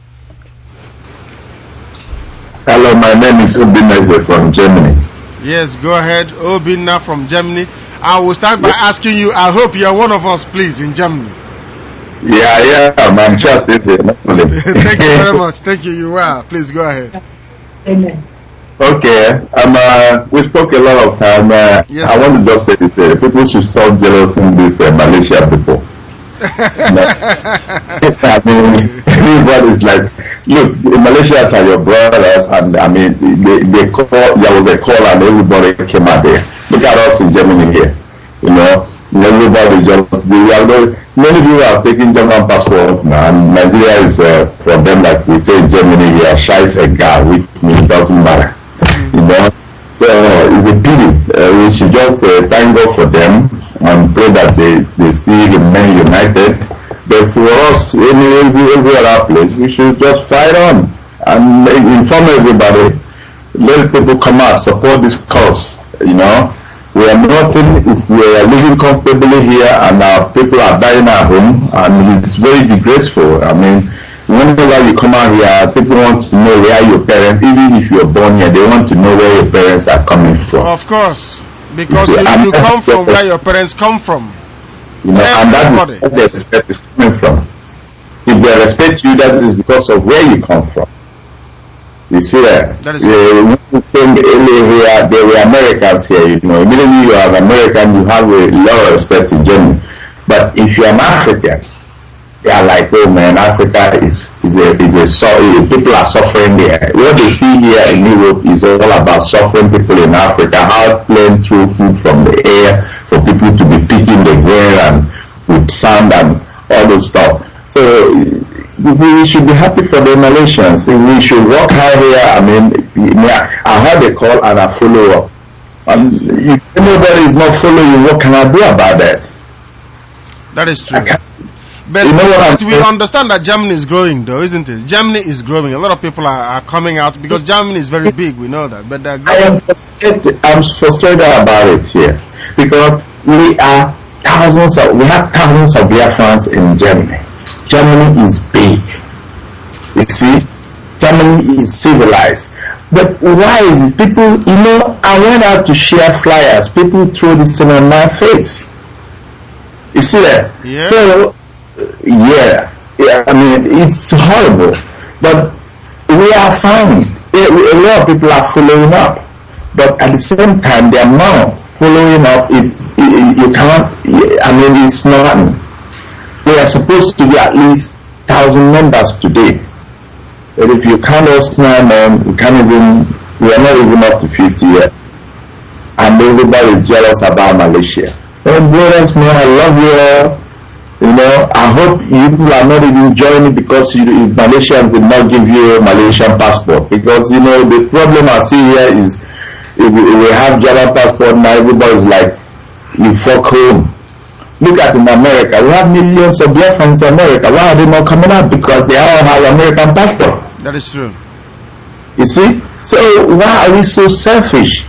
Speaker 8: Hello, my name is Obineze from Germany.
Speaker 1: Yes, go ahead. Obinna from Germany. I will start by asking you, I hope you are one of us, please, in Germany.
Speaker 8: Yeah, yeah, I'm just in there.
Speaker 1: Thank you very much. Thank you. You are. Please go ahead.
Speaker 9: Amen.
Speaker 8: Okay, um, uh, we spoke a lot of time. Uh,
Speaker 1: yes,
Speaker 8: I want to just say this: uh, people should stop jealous in this uh, Malaysia people. I mean, everybody's like, look, the Malaysians are your brothers, and I mean, they, they call, there was a call, and everybody came out there. Look at us in Germany here, you know. Everybody just, they are very, many people are taking German passport now, and Nigeria is, uh, for them, like we say in Germany here, scheiß egal, which means it doesn't matter, you know. So, uh, it's a pity. Uh, we should just uh, thank God for them and pray that they, they still remain united. But for us, any, every, every other place, we should just fight on and inform everybody, let people come out, support this cause, you know. We are nothing if we are living comfortably here and our people are dying at home, and it's very disgraceful. I mean, whenever you come out here, people want to know where your parents, even if you're born here, they want to know where your parents are coming from.
Speaker 1: Of course, because you, you come from where your parents come from.
Speaker 8: You know, and that is where their respect is coming from. If they respect you, that is because of where you come from. You see that? That is uh, we came here, they were Americans here, you know. Immediately you are an American, you have a lot of respect in Germany. But if you are an African, they are like, oh man, Africa is, is a, is a, sorry, people are suffering there. What they see here in Europe is all about suffering people in Africa, how playing through food from the air, for people to be picking the grain and with sand and all those stuff. So, we should be happy for the Malaysians. We should work hard here. I mean, I had a call and I follow up. And if anybody is not following, what can I do about that?
Speaker 1: That is true. But, you know what but we understand that Germany is growing, though, isn't it? Germany is growing. A lot of people are, are coming out because Germany is very big. We know that. But I
Speaker 8: am frustrated. I'm frustrated about it here because we are
Speaker 12: thousands of, we have thousands of Biafrans in Germany. Germany is big. You see, Germany is civilized. But why is it? People, you know, I went out to share flyers. People throw this thing on my face. You see that?
Speaker 1: Yeah.
Speaker 12: So, yeah. yeah. I mean, it's horrible. But we are fine. A lot of people are following up. But at the same time, the amount following up, it, it, you cannot, I mean, it's nothing. We are supposed to be at least one thousand members today. But if you count us now, man, we can't even, we are not even up to fifty yet. And everybody is jealous about Malaysia. Oh, brothers, man, I love you all. You know, I hope you people are not even joining because you, Malaysians did not give you a Malaysian passport. Because, you know, the problem I see here is if we, if we have German passport now, everybody's like, you fuck home. Look at in America, we have millions of Biafrans in America. Why are they not coming out? Because they all have American passport.
Speaker 1: That is true.
Speaker 12: You see? So why are we so selfish?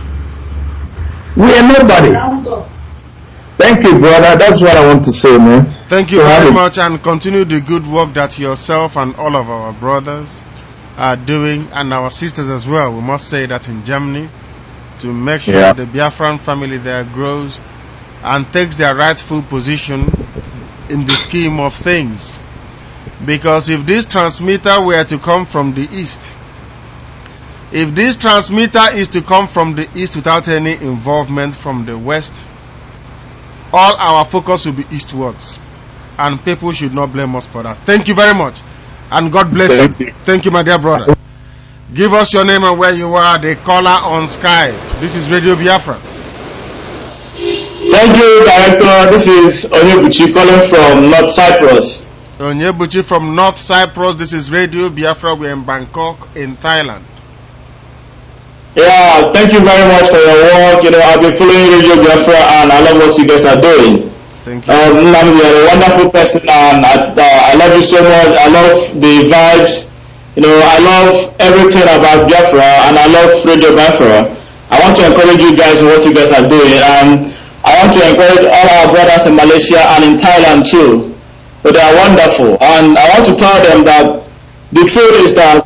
Speaker 12: We are nobody. Thank you, brother. That's what I want to say, man.
Speaker 1: Thank you
Speaker 12: So
Speaker 1: very
Speaker 12: have a-
Speaker 1: much, and continue the good work that yourself and all of our brothers are doing, and our sisters as well. We must say that in Germany, to make sure
Speaker 12: Yeah.
Speaker 1: the Biafran family there grows and takes their rightful position in the scheme of things. Because if this transmitter were to come from the east, if this transmitter is to come from the east without any involvement from the west, all our focus will be eastwards. And people should not blame us for that. Thank you very much. And God bless
Speaker 12: Thank
Speaker 1: you.
Speaker 12: you.
Speaker 1: Thank you, my dear brother. Give us your name and where you are, the caller on Skype. This is Radio Biafra.
Speaker 14: Thank you, Director. This is Onyebuchi calling from North Cyprus.
Speaker 1: Onyebuchi from North Cyprus. This is Radio Biafra. We're in Bangkok, in Thailand.
Speaker 14: Yeah, thank you very much for your work. You know, I've been following Radio Biafra and I love what you guys are doing.
Speaker 1: Thank you.
Speaker 14: Um, Nnamdi, you're a wonderful person and I, uh, I love you so much. I love the vibes. You know, I love everything about Biafra and I love Radio Biafra. I want to encourage you guys in what you guys are doing, and I want to encourage all our brothers in Malaysia and in Thailand too. But they are wonderful, and I want to tell them that the truth is that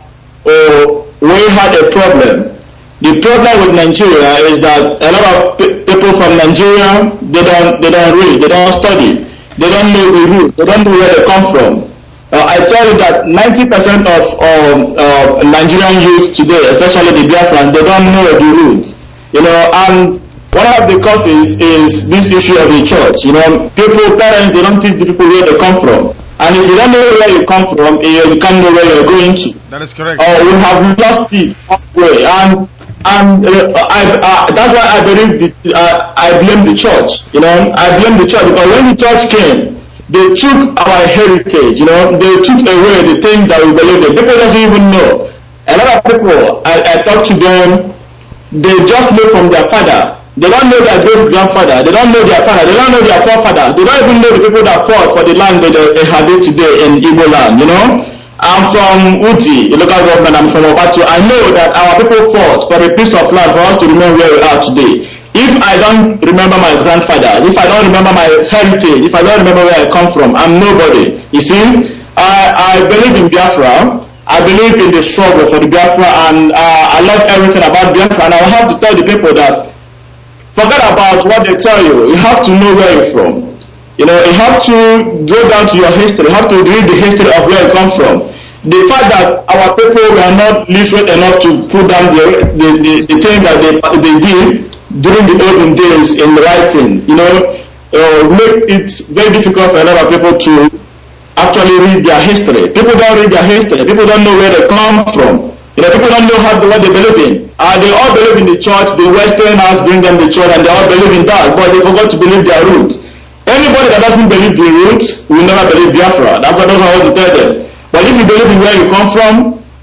Speaker 14: oh, we had a problem. The problem with Nigeria is that a lot of pe- people from Nigeria, they don't, they don't read, they don't study, they don't know the root, they don't know where they come from. Uh, I tell you that ninety percent of um, uh, Nigerian youth today, especially the Biafran, they don't know the roots. You know, and one of the causes is this issue of the church. You know, people, parents, they don't teach the people where they come from. And if you don't know where you come from, you can't know where you're going to.
Speaker 1: That is correct.
Speaker 14: Or we have lost it halfway. And and uh, I, uh, that's why I believe the, uh, I blame the church. You know, I blame the church because when the church came, they took our heritage, you know, they took away the things that we believe in. People doesn't even know. A lot of people, I, I talk to them, they just know from their father. They don't know their great grandfather. They don't know their father. They don't know their forefather. They don't even know the people that fought for the land that they inhabit today in Igbo land, you know. I'm from Uti, the local government. I'm from Obatu. I know that our people fought for a piece of land for us to remain where we are today. If I don't remember my grandfather, if I don't remember my heritage, if I don't remember where I come from, I'm nobody. You see, I, I believe in Biafra. I believe in the struggle for the Biafra, and uh, I love everything about Biafra. And I have to tell the people that forget about what they tell you. You have to know where you're from. You know, you have to go down to your history. You have to read the history of where you come from. The fact that our people were not literate enough to put down the the, the, the thing that they they did during the olden days in writing, you know, uh, makes it very difficult for a lot of people to actually read their history. People don't read their history. People don't know where they come from. You know, people don't know how what they believe in. Uh, they all believe in the church. The Westerners bring them the church, and they all believe in that, but they forgot to believe their roots. Anybody that doesn't believe the roots will never believe Biafra. That's what I want to tell them. But if you believe in where you come from,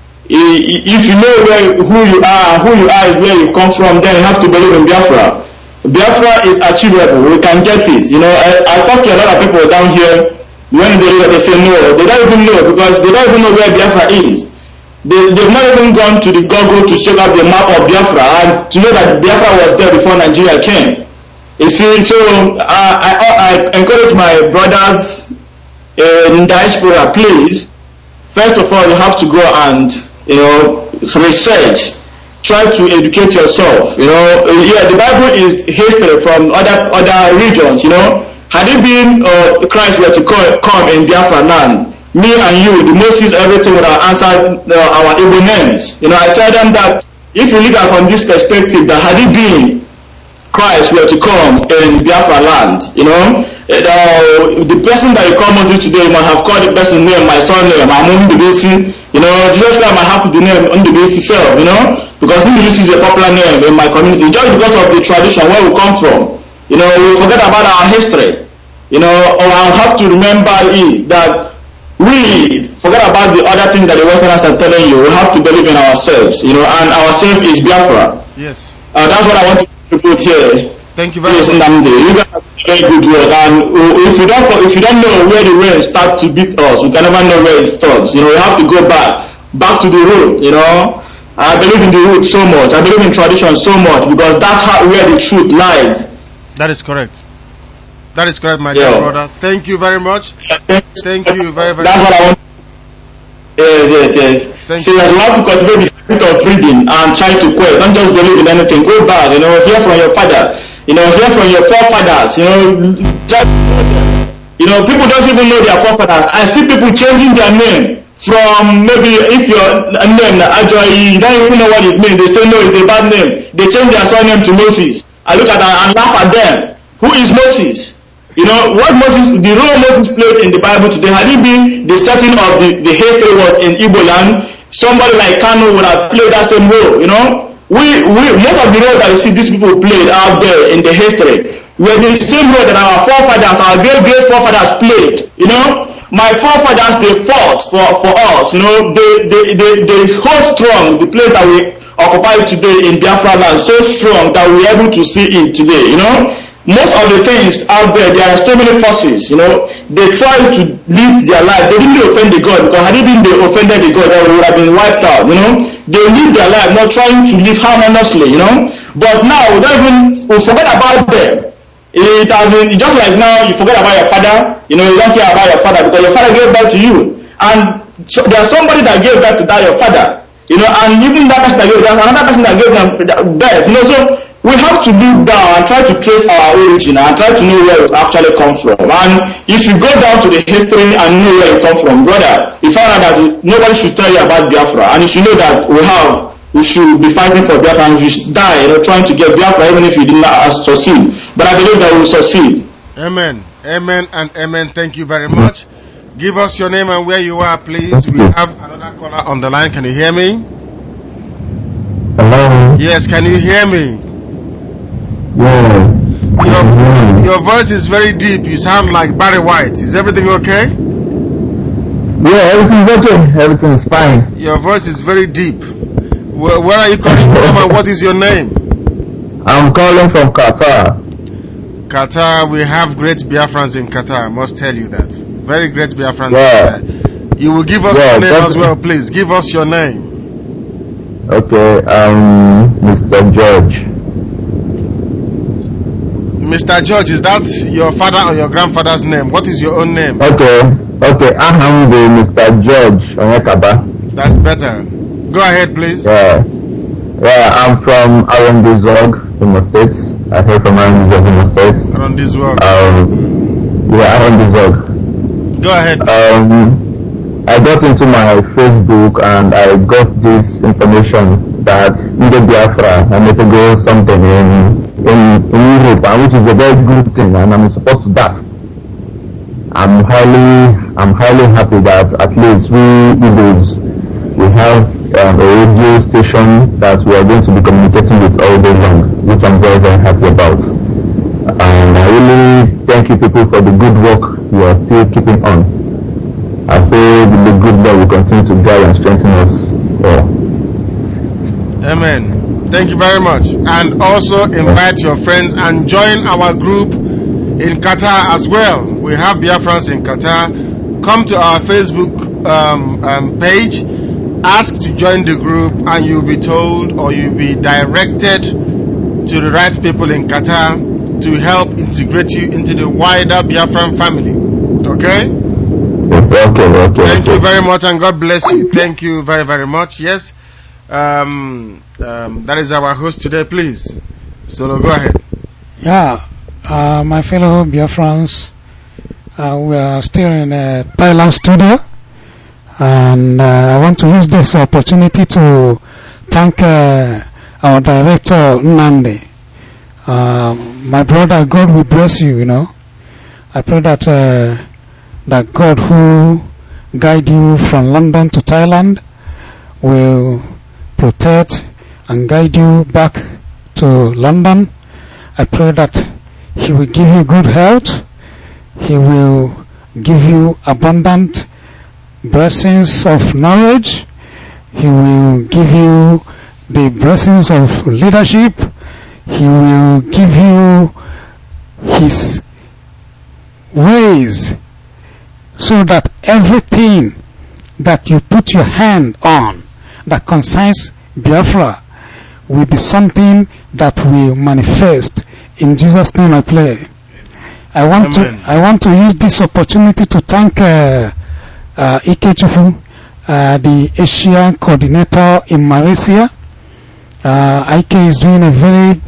Speaker 14: if you know where who you are, who you are is where you come from, then you have to believe in Biafra. Biafra is achievable. We can get it. You know, I, I talk to a lot of people down here. When they read it, they say no. They don't even know because they don't even know where Biafra is. They, they've not even gone to the Google to check out the map of Biafra and to know that Biafra was there before Nigeria came. You see, so uh, I, I encourage my brothers in diaspora, please, first of all, you have to go and, you know, research, try to educate yourself. You know, yeah, the Bible is history from other other regions. You know, had it been uh, Christ were to call, come in Biafra land, me and you, the Moses, everything would have answered uh, our evil names. You know, I tell them that if you look at from this perspective, that had it been Christ were to come in Biafra land, you know, it, uh, the person that you call Moses today might have called the person's name, my son name, Amun Ndubisi. You know, Jesus Christ might have the name Ndubisi itself, you know, because Ndubisi is a popular name in my community, just because of the tradition where we come from. You know, we forget about our history. You know, or I have to remember it, that we forget about the other thing that the Westerners are telling you. We have to believe in ourselves, you know, and ourselves is Biafra.
Speaker 1: Yes.
Speaker 14: Uh, that's what I want to put here.
Speaker 1: Thank you very
Speaker 14: yes,
Speaker 1: much.
Speaker 14: Nnamdi, you guys have very good work, and if you don't if you don't know where the rain starts to beat us, we can never know where it stops. You know, we have to go back, back to the root. You know, I believe in the root so much. I believe in tradition so much because that's how, where the truth lies.
Speaker 1: That is correct. That is correct, my
Speaker 14: Yeah.
Speaker 1: dear brother. Thank you very much. Thank you very very
Speaker 14: That's
Speaker 1: much.
Speaker 14: what I want. Yes, yes, yes.
Speaker 1: Thank
Speaker 14: so you have to cultivate the habit of reading and try to quit. Don't just believe in anything. Go back, you know, hear from your father. You know, hear from your forefathers. You know, just, you know, people don't even know their forefathers. I see people changing their name from maybe if your name Ajoy, you don't even know what it means. They say no, it's a bad name. They change their surname to Moses. I look at that and laugh at them. Who is Moses? You know, what Moses, the role Moses played in the Bible today, had it been the setting of the, the history was in Igbo land, somebody like Kanu would have played that same role, you know. We, we, most of the role that you see these people played out there in the history were the same role that our forefathers, our great great forefathers played, you know. My forefathers, they fought for, for us, you know, they, they, they, they hold strong the place that we occupy today in Biafra land, so strong that we're able to see it today, you know. Most of the things out there, there are so many forces, you know, they try to live their life. They didn't offend the God, because had it been they offended the God, they would have been wiped out, you know. They live their life not trying to live harmoniously, you know. But now, we don't even, we forget about them. It has been, just like now, you forget about your father, you know, you don't care about your father, because your father gave birth to you. And so, there's somebody that gave birth to that, your father, you know, and even that person that gave, there's another person that gave them birth, you know, so, we have to look down and try to trace our origin and try to know where we actually come from. And if you go down to the history and know where you come from, brother, you find out that nobody should tell you about Biafra. And you should know that we have, we should be fighting for Biafra and we should die, you know, trying to get Biafra even if you did not succeed. But I believe that we will succeed.
Speaker 1: Amen. Amen and amen. Thank you very much. Give us your name and where you are, please. We have another caller on the line. Can you hear me?
Speaker 15: Hello?
Speaker 1: Yes, can you hear me?
Speaker 15: Yeah.
Speaker 1: Your, your voice is very deep. You sound like Barry White. Is everything okay?
Speaker 15: Yeah, everything's okay. Everything's fine.
Speaker 1: Your voice is very deep. Where, where are you calling from and what is your name?
Speaker 15: I'm calling from Qatar.
Speaker 1: Qatar, we have great Biafrans in Qatar. I must tell you that. Very great Biafrans.
Speaker 15: Yeah.
Speaker 1: You will give us
Speaker 15: yeah,
Speaker 1: your name
Speaker 15: definitely.
Speaker 1: as well, please. Give us your name.
Speaker 15: Okay, um, Mister George.
Speaker 1: Mister George, is that your father or your grandfather's name? What is your own name?
Speaker 15: Okay, okay, I'm the Mister George Onyekaba.
Speaker 1: That's better. Go ahead, please.
Speaker 15: Yeah, yeah, I'm from Arondizog, Imo State. I heard from Arondizog, Imo State.
Speaker 1: Arondizog.
Speaker 15: Um, yeah, Arondizog.
Speaker 1: Go ahead.
Speaker 15: Um, I got into my Facebook and I got this information that in the Biafra, I need to go something in in, in Europe, and which is a very good thing, and I'm supposed to that. I'm highly, I'm highly happy that at least we Igbos, we have um, a radio station that we are going to be communicating with all day long, which I'm very, very happy about. And I really thank you people for the good work you are still keeping on. I pray the good Lord will continue to guide and strengthen us all.
Speaker 1: Amen. Thank you very much. And also invite your friends and join our group in Qatar as well. We have Biafrans in Qatar. Come to our Facebook um, um, page, ask to join the group, and you'll be told or you'll be directed to the right people in Qatar to help integrate you into the wider Biafran family. Okay?
Speaker 15: Okay, okay.
Speaker 1: Thank you very much, and God bless you. Thank you very, very much. Yes. Um, um, that is our host today, please. So go ahead.
Speaker 3: Yeah, uh, my fellow Biafrans, uh, we are still in a Thailand studio, and uh, I want to use this opportunity to thank uh, our director, Nandi. Uh, my brother, God will bless you, you know. I pray that uh, that God who guide you from London to Thailand will protect and guide you back to London. I pray that He will give you good health. He will give you abundant blessings of knowledge. He will give you the blessings of leadership. He will give you His ways so that everything that you put your hand on that concerns Biafra will be something that will manifest. In Jesus' name I pray. I want Amen. to I want to use this opportunity to thank uh, uh, Ikechufu, uh, the Asian coordinator in Malaysia. Uh, Ike is doing a very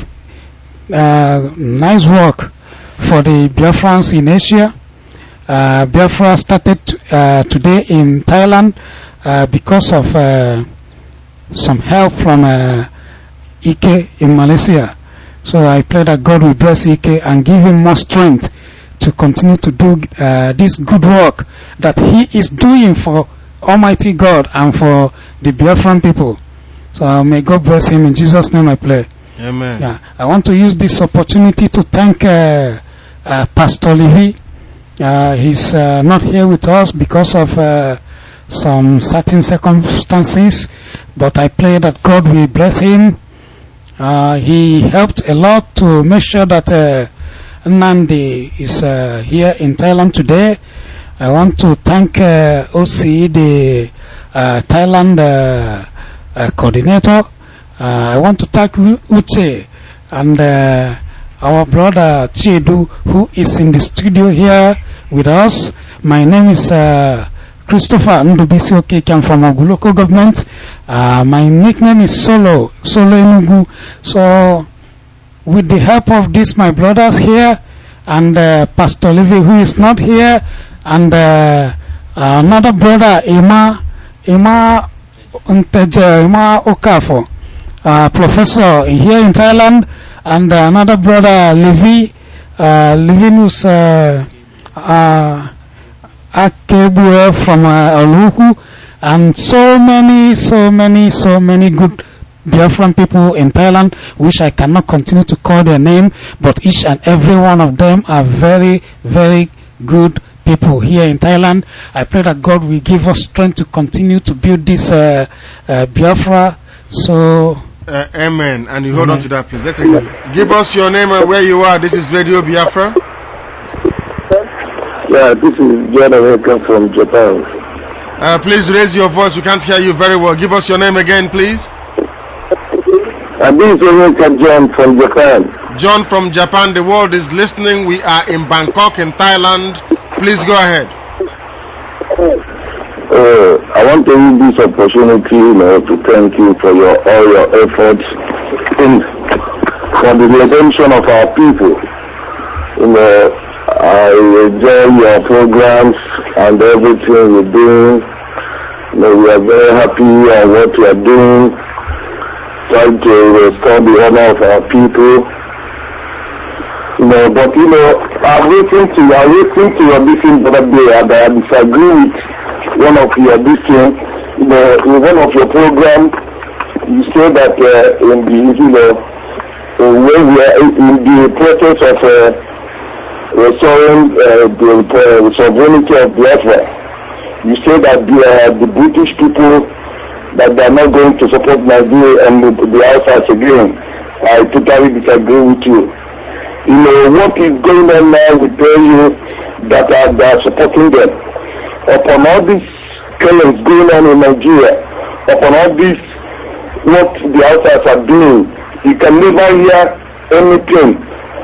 Speaker 3: uh, nice work for the Biafrans in Asia. Uh, Biafra started uh, today in Thailand uh, because of uh, some help from uh, Ike in Malaysia. So I pray that God will bless Ike and give him more strength to continue to do uh, this good work that he is doing for Almighty God and for the Biafran people. So uh, may God bless him. In Jesus' name I pray.
Speaker 1: Amen.
Speaker 3: Yeah, I want to use this opportunity to thank uh, uh, Pastor Levy. Uh, he's uh, not here with us because of uh, some certain circumstances, but I pray that God will bless him. Uh, he helped a lot to make sure that uh, Nandi is uh, here in Thailand today. I want to thank uh, O C, the uh, Thailand uh, uh, coordinator. Uh, I want to thank Uche and uh, our brother Chiedu, who is in the studio here with us. My name is uh, Christopher Ndubisi Okeke. I'm from Ogu local government. Uh, my nickname is Solo, Solo Enugu. So, with the help of these my brothers here, and uh, Pastor Levi, who is not here, and uh, another brother, Ima, Ima Unteje, Ima Okafo, uh, professor here in Thailand, and uh, another brother, Levi, uh, Levinus uh, uh, Akebue from uh, Oluku, and so many, so many, so many good Biafran people in Thailand, which I cannot continue to call their name, but each and every one of them are very, very good people here in Thailand. I pray that God will give us strength to continue to build this uh, uh, Biafra. So,
Speaker 1: uh, amen. And you hold amen. on to that, please. Let's give us your name and where you are. This is Radio Biafra.
Speaker 16: Yeah, this is John American from Japan.
Speaker 1: Uh, please raise your voice. We can't hear you very well. Give us your name again, please.
Speaker 16: And this is American John from Japan.
Speaker 1: John from Japan. The world is listening. We are in Bangkok, in Thailand. Please go ahead.
Speaker 16: Uh, I want to use this opportunity, you know, to thank you for your all your efforts in for the redemption of our people. You know, I enjoy your programs and everything you're doing. You know, we are very happy on what you are doing, trying to restore the honor of our people. You know, but you know, I've listened to I listened to your meeting the other day, and I disagree with one of your meetings. You know, in one of your programs, you say that uh, in the you know when we are in the process of uh, restoring uh, the uh, sovereignty of Biafra, you say that the, uh, the British people that they are not going to support Nigeria and the, the outside again. I totally disagree with you. You know, what is going on now will tell you that uh, they are supporting them. Upon all these killings going on in Nigeria, upon all this, what the outsiders are doing, you can never hear anything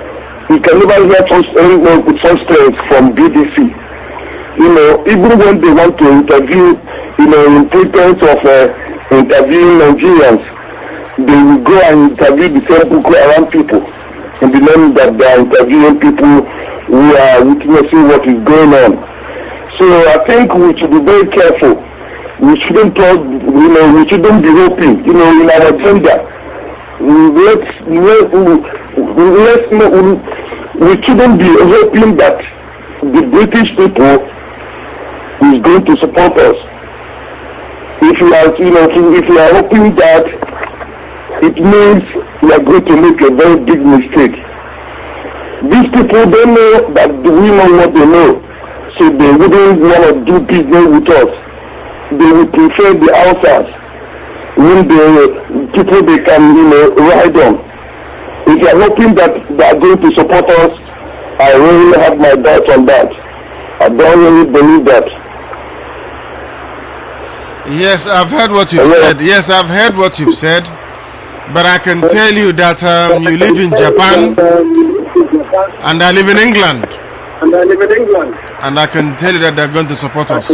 Speaker 16: you can never hear such, uh, with such strength from B D C. You know, even when they want to interview, you know, in pretense of uh, interviewing Nigerians, they will go and interview the same Boko Haram people in the name that they are interviewing people who are witnessing what is going on. So I think we should be very careful. We shouldn't talk, you know, we shouldn't be hoping, you know, in our agenda. Let's, let, let's, we shouldn't be hoping that the British people is going to support us. If you are, you know, if you are hoping that, it means we are going to make a very big mistake. These people, they know that we know what they know, so they wouldn't want to do business with us. They would prefer the outsiders, when the people they can, you know, ride on. If you are hoping that they are going to support us, I really have my doubts on that. I don't really believe that.
Speaker 1: Yes, I've heard what you've said. Yes, I've heard what you've said. But I can tell you that um, you live in Japan, and I live in England.
Speaker 16: And I live in England.
Speaker 1: And I can tell you that they're going to support us.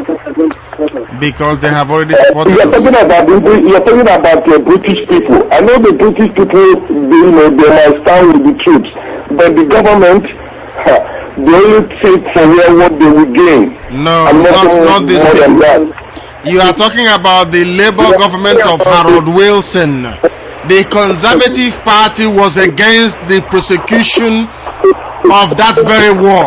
Speaker 1: Because they have already supported
Speaker 16: you're
Speaker 1: us.
Speaker 16: Talking about, you're talking about the British people. I know the British people, they, you know, they might stand with the troops. But the government, they only take for what they will gain.
Speaker 1: No,
Speaker 16: and
Speaker 1: not, not this
Speaker 16: more than that.
Speaker 1: You are talking about the Labour government of Harold Wilson. The Conservative Party was against the prosecution of that very war.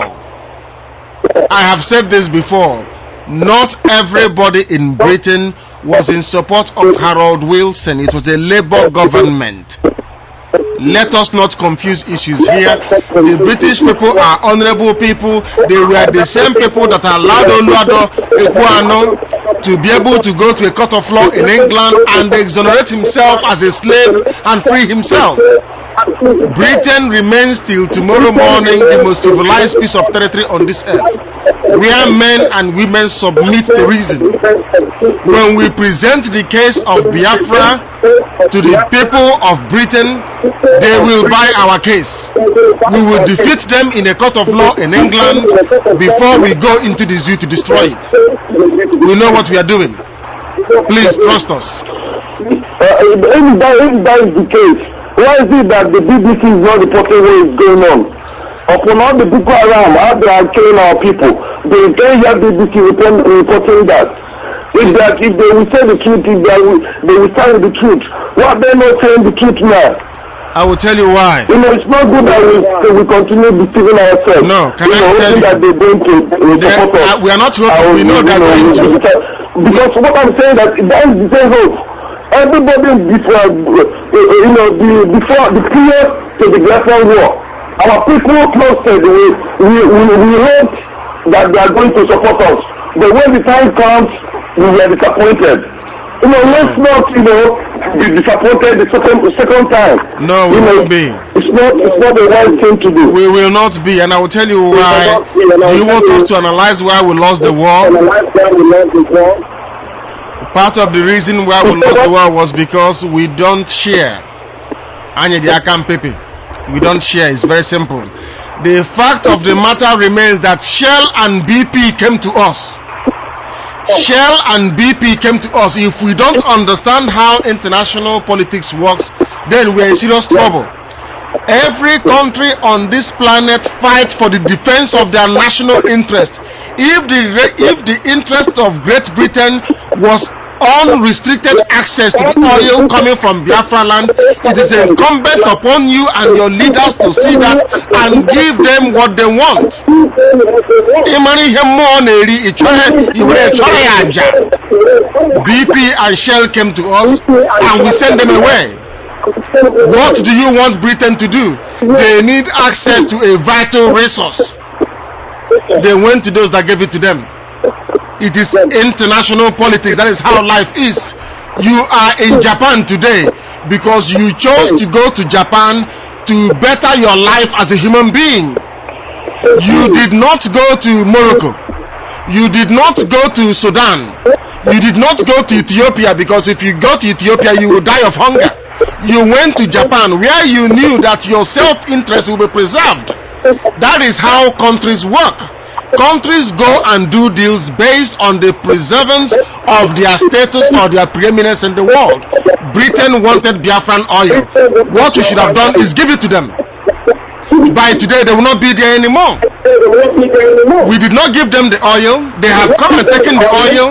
Speaker 1: I have said this before. Not everybody in Britain was in support of Harold Wilson. It was a Labour government. Let us not confuse issues here. The British people are honourable people. They were the same people that allowed Oluwado Ekuano to be able to go to a court of law in England and exonerate himself as a slave and free himself. Britain remains till tomorrow morning the most civilized piece of territory on this earth, where men and women submit to reason. When we present the case of Biafra to the people of Britain, they will buy our case. We will defeat them in a court of law in England before we go into the zoo to destroy it. We know what we are doing. Please trust us.
Speaker 16: Uh, if, that, if that is the case, why is it that the B B C is not reporting what is going on? Upon all the Boko Haram, how they are killing our people, they can't hear B B C report, reporting that. If that, if they will say the truth, if they will, they will tell the truth. Why are they not saying the truth now?
Speaker 1: I will tell you why.
Speaker 16: You know, it's not good that we, we continue deceiving ourselves.
Speaker 1: No, can
Speaker 16: you
Speaker 1: I
Speaker 16: know,
Speaker 1: tell you?
Speaker 16: That they're going to uh, support us.
Speaker 1: Uh, we are not hoping, we know they're going to.
Speaker 16: Because what I'm saying that that is the same hope. Everybody before, uh, you know, the, before the period to the Biafran war, our people trusted, we, we, we, we hope that they are going to support us. But when the time comes, we were disappointed. You know, let's not, you know, be disappointed the second, the second time.
Speaker 1: No, we
Speaker 16: you
Speaker 1: won't
Speaker 16: know,
Speaker 1: be.
Speaker 16: It's not, it's not the right thing to do.
Speaker 1: We will not be, and I will tell you why. Do you want us to analyze why we lost the war? Part of the reason why we lost the war was because we don't share. We don't share. It's very simple. The fact of the matter remains that Shell and B P came to us. Shell and B P came to us. If we don't understand how international politics works, then we're in serious trouble. Every country on this planet fights for the defense of their national interest. If the if the interest of Great Britain was unrestricted access to the oil coming from Biafra land, it is incumbent upon you and your leaders to see that and give them what they want. B P and Shell came to us and we sent them away. What do you want Britain to do? They need access to a vital resource. They went to those that gave it to them. It is international politics. That is how life is. You are in Japan today because you chose to go to Japan to better your life as a human being. You did not go to Morocco. You did not go to Sudan. You did not go to Ethiopia because if you go to Ethiopia you will die of hunger. You went to Japan where you knew that your self-interest will be preserved. That is how countries work. Countries go and do deals based on the preservance of their status or their preeminence in the world. Britain wanted Biafran oil. What we should have done is give it to them. By today, they will not be there anymore. We did not give them the oil. They have come and taken the oil.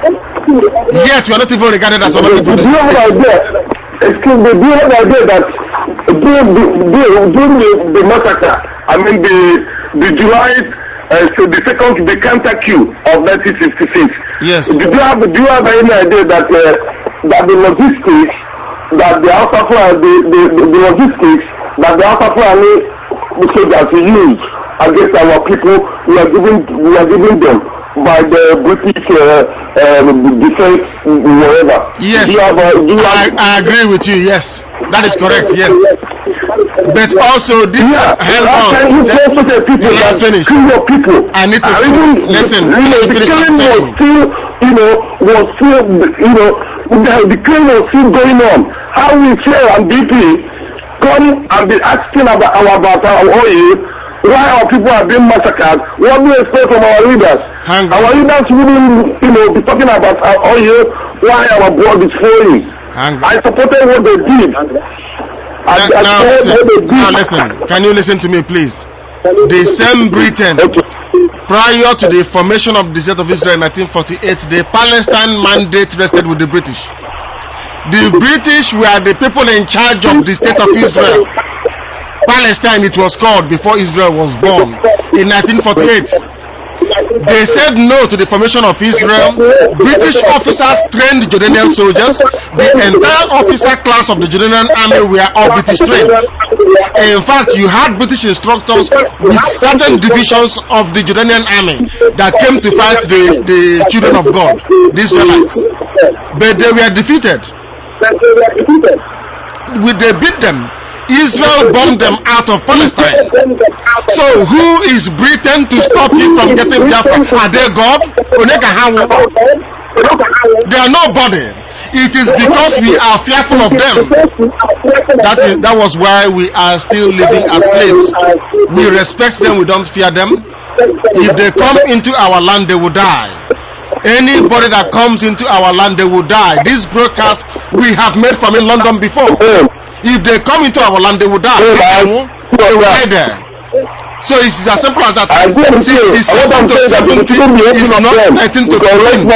Speaker 1: Yet we are not even regarded as one of the British.
Speaker 16: Do you have an idea? Excuse me. Do you have an idea that during the, during the, the massacre, I mean the the July, uh, so the second, the counter coup of nineteen sixty-six.
Speaker 1: Yes.
Speaker 16: Do you have do you have any idea that uh, that the logistics that the Alpha Fulani, the, the, the, the logistics that the Alpha Fulani soldiers use against our people, we are giving we are giving them by the British uh, uh, defense whatever.
Speaker 1: Yes.
Speaker 16: Do you have, uh, do you have,
Speaker 1: I, I agree with you. Yes, that is correct. Yes. But also, this
Speaker 16: yeah,
Speaker 1: held
Speaker 16: how
Speaker 1: on.
Speaker 16: can you
Speaker 1: Let-
Speaker 16: go for the people
Speaker 1: let
Speaker 16: that
Speaker 1: me finish.
Speaker 16: kill your people?
Speaker 1: I need to
Speaker 16: And even,
Speaker 1: listen.
Speaker 16: You know,
Speaker 1: let me
Speaker 16: the
Speaker 1: finish
Speaker 16: killing
Speaker 1: what I'm
Speaker 16: was
Speaker 1: saying.
Speaker 16: still, you know, was still, you know, the, the killing was still going on. How we share and D P come and be asking about our about our oil, why our people are being massacred? What do we expect from our leaders?
Speaker 1: Hang
Speaker 16: Our leaders wouldn't, you know, be talking about our oil, why our blood is flowing.
Speaker 1: Hang
Speaker 16: I supported what they did. I,
Speaker 1: Now,
Speaker 16: I
Speaker 1: now,
Speaker 16: supported what they
Speaker 1: listen,
Speaker 16: did.
Speaker 1: now listen, can you listen to me please? The same Britain, prior to the formation of the State of Israel in nineteen forty-eight, the Palestine mandate rested with the British. The British were the people in charge of the State of Israel. Palestine it was called before Israel was born in nineteen forty-eight. They said no to the formation of Israel. British officers trained Jordanian soldiers. The entire officer class of the Jordanian army were all British trained. In fact, you had British instructors with certain divisions of the Jordanian army that came to fight the, the children of God, the Israelites. But they were defeated. We, they beat them. Israel bombed them out of Palestine. So who is Britain to stop you from getting Biafra? Are they God? They are nobody. It is because we are fearful of them. That is that was why we are still living as slaves. We respect them, we don't fear them. If they come into our land, they will die. Anybody that comes into our land, they will die. This broadcast we have made from in London before. If they come into our land, they will die. They will die there. So it is as simple as that. sixty-seven to seventy is not nineteen to fifteen.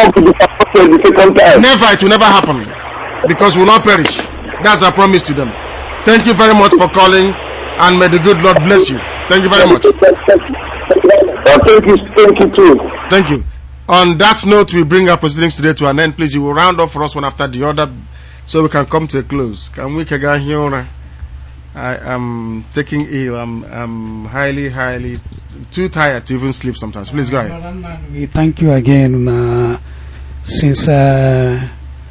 Speaker 1: Never, it will never happen. Because we will not perish. That's our promise to them. Thank you very much for calling, and may the good Lord bless you. Thank you very much.
Speaker 16: Thank you, thank you too.
Speaker 1: Thank you. On that note, we bring our proceedings today to an end. Please, you will round up for us one after the other, so we can come to a close. Can we get here? I am taking ill. I'm, I'm highly, highly too tired to even sleep sometimes. Please go ahead.
Speaker 3: We thank you again. Uh, since uh,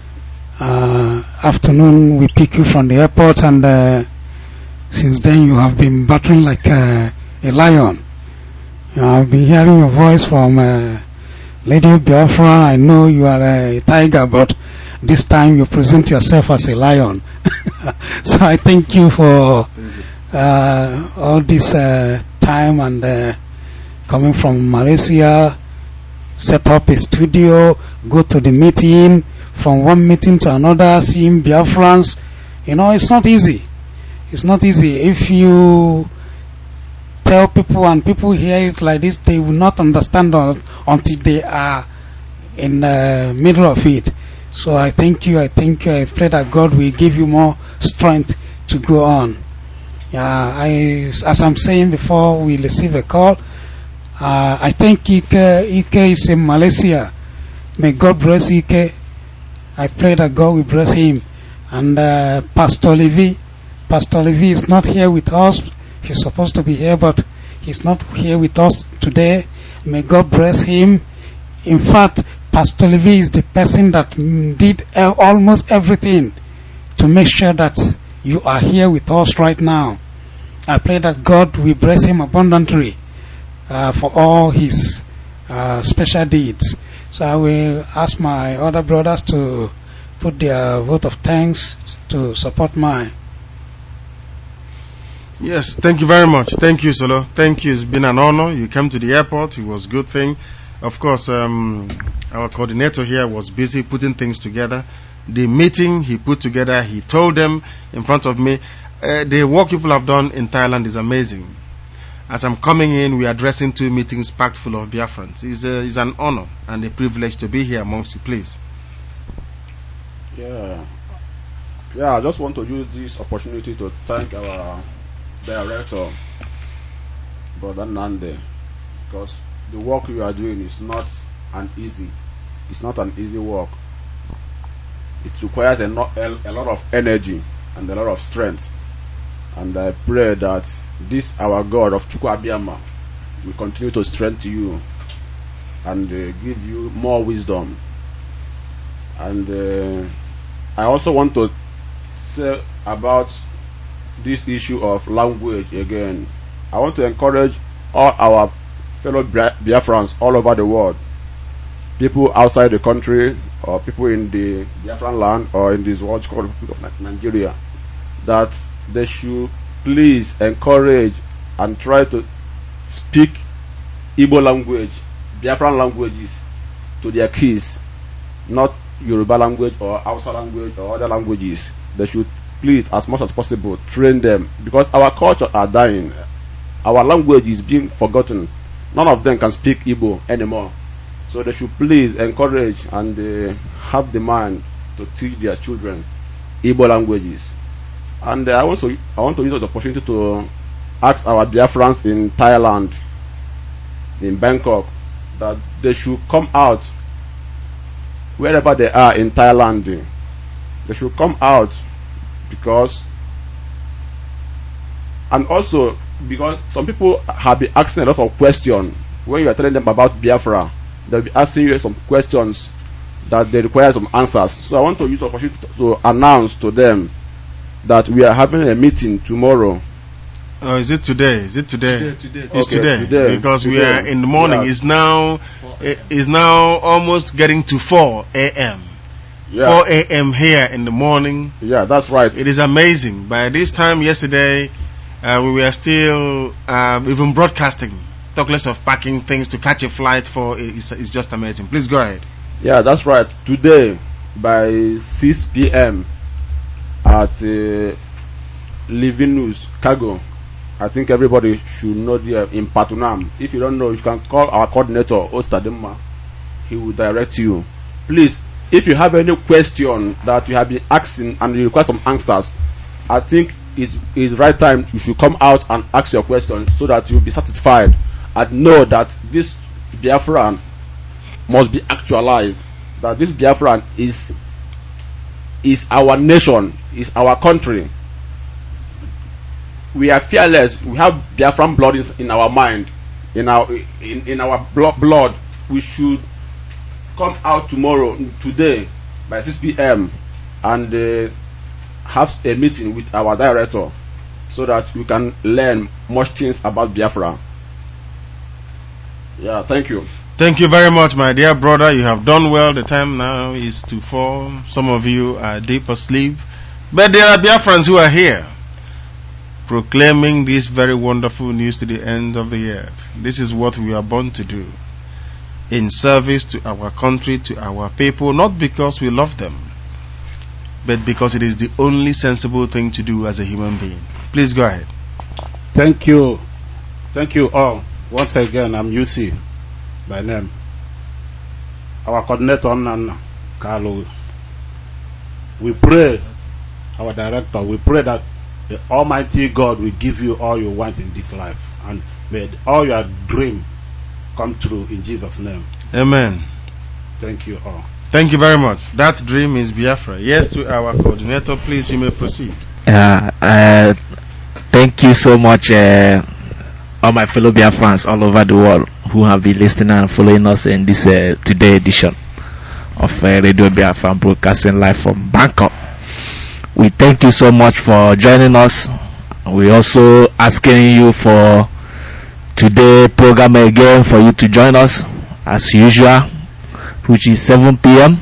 Speaker 3: uh, afternoon, we pick you from the airport, and uh, since then you have been battling like uh, a lion. You know, I've been hearing your voice from uh, Lady Biafra. I know you are a tiger, but this time you present yourself as a lion. So I thank you for uh, all this uh, time and uh, coming from Malaysia, set up a studio, go to the meeting, from one meeting to another, seeing Biafrans. You know, it's not easy. It's not easy. If you tell people and people hear it like this, they will not understand until they are in the middle of it. So I thank you, I thank you, I pray that God will give you more strength to go on. Yeah, I, as I'm saying before we receive a call, uh, I thank Ike. Ike is in Malaysia. May God bless Ike. I pray that God will bless him. And uh, Pastor Levy, Pastor Levy is not here with us. He's supposed to be here, but he's not here with us today. May God bless him. In fact, Pastor Levy is the person that did almost everything to make sure that you are here with us right now. I pray that God will bless him abundantly uh, for all his uh, special deeds. So I will ask my other brothers to put their vote of thanks to support mine.
Speaker 1: Yes, thank you very much. Thank you, Solo. Thank you. It's been an honor. You came to the airport. It was a good thing. Of course, um, our coordinator here was busy putting things together. The meeting he put together, he told them in front of me, uh, the work people have done in Thailand is amazing. As I'm coming in, we are addressing two meetings packed full of Biafrans. It's, uh, it's an honor and a privilege to be here amongst you, please.
Speaker 5: Yeah. Yeah, I just want to use this opportunity to thank our director, Brother Nande, because the work you are doing is not an easy, it's not an easy work. It requires a, not, a, a lot of energy and a lot of strength. And I pray that this our God of Chukwu Abiyama will continue to strengthen you and uh, give you more wisdom. And uh, I also want to say about this issue of language again. I want to encourage all our fellow Biafrans all over the world, people outside the country or people in the Biafran land or in this world called Nigeria, that they should please encourage and try to speak Igbo language, Biafran languages to their kids, not Yoruba language or Hausa language or other languages. They should please, as much as possible, train them, because our culture are dying. Our language is being forgotten. None of them can speak Igbo anymore. So they should please encourage and uh, have the mind to teach their children Igbo languages. And uh, I also I want to use this opportunity to ask our Biafrans in Thailand, in Bangkok, that they should come out wherever they are in Thailand. They should come out, because, and also because some people have been asking a lot of questions when you are telling them about Biafra. They'll be asking you some questions that they require some answers. So I want to use the opportunity to, to announce to them that we are having a meeting tomorrow.
Speaker 1: Oh, is it today? Is it today?
Speaker 5: Today, today.
Speaker 1: It's
Speaker 5: Okay,
Speaker 1: today,
Speaker 5: today,
Speaker 1: because we
Speaker 5: today.
Speaker 1: are in the morning.
Speaker 5: Yeah.
Speaker 1: It's now it is now almost getting to four a m
Speaker 5: Yeah.
Speaker 1: four a m here in the morning.
Speaker 5: Yeah, that's right.
Speaker 1: It is amazing. By this time yesterday, uh, we were still um, even broadcasting. Talk less of packing things to catch a flight for. It's, it's just amazing. Please go ahead.
Speaker 5: Yeah, that's right. Today, by six p m at uh, Living News Cargo, I think everybody should know there in Patunam. If you don't know, you can call our coordinator, Ostadema. He will direct you. Please, if you have any question that you have been asking and you require some answers, I think it is right time you should come out and ask your questions so that you'll be satisfied and know that this Biafran must be actualized. That this Biafran is is our nation, is our country. We are fearless. We have Biafran blood in, in our mind, in our in, in our blo- blood. We should come out tomorrow, today, by six p m and uh, have a meeting with our director so that we can learn much things about Biafra. Yeah, thank you.
Speaker 1: Thank you very much, my dear brother. You have done well. The time now is to fall. Some of you are deep asleep, but there are Biafrans who are here, proclaiming this very wonderful news to the end of the earth. This is what we are born to do, in service to our country, to our people, not because we love them, but because it is the only sensible thing to do as a human being. Please go ahead.
Speaker 6: Thank you. Thank you all. Once again, I'm U C by name. Our coordinator, Nana Carlo. We pray, our director, we pray that the Almighty God will give you all you want in this life, and may all your dream come true in Jesus' name.
Speaker 1: Amen.
Speaker 6: Thank you all.
Speaker 1: Thank you very much. That dream is Biafra. Yes, to our coordinator, please, you may proceed.
Speaker 4: Uh, uh, thank you so much, uh, all my fellow Biafrans all over the world who have been listening and following us in this uh, today edition of uh, Radio Biafra broadcasting live from Bangkok. We thank you so much for joining us. We also asking you for today program again for you to join us as usual, which is seven p m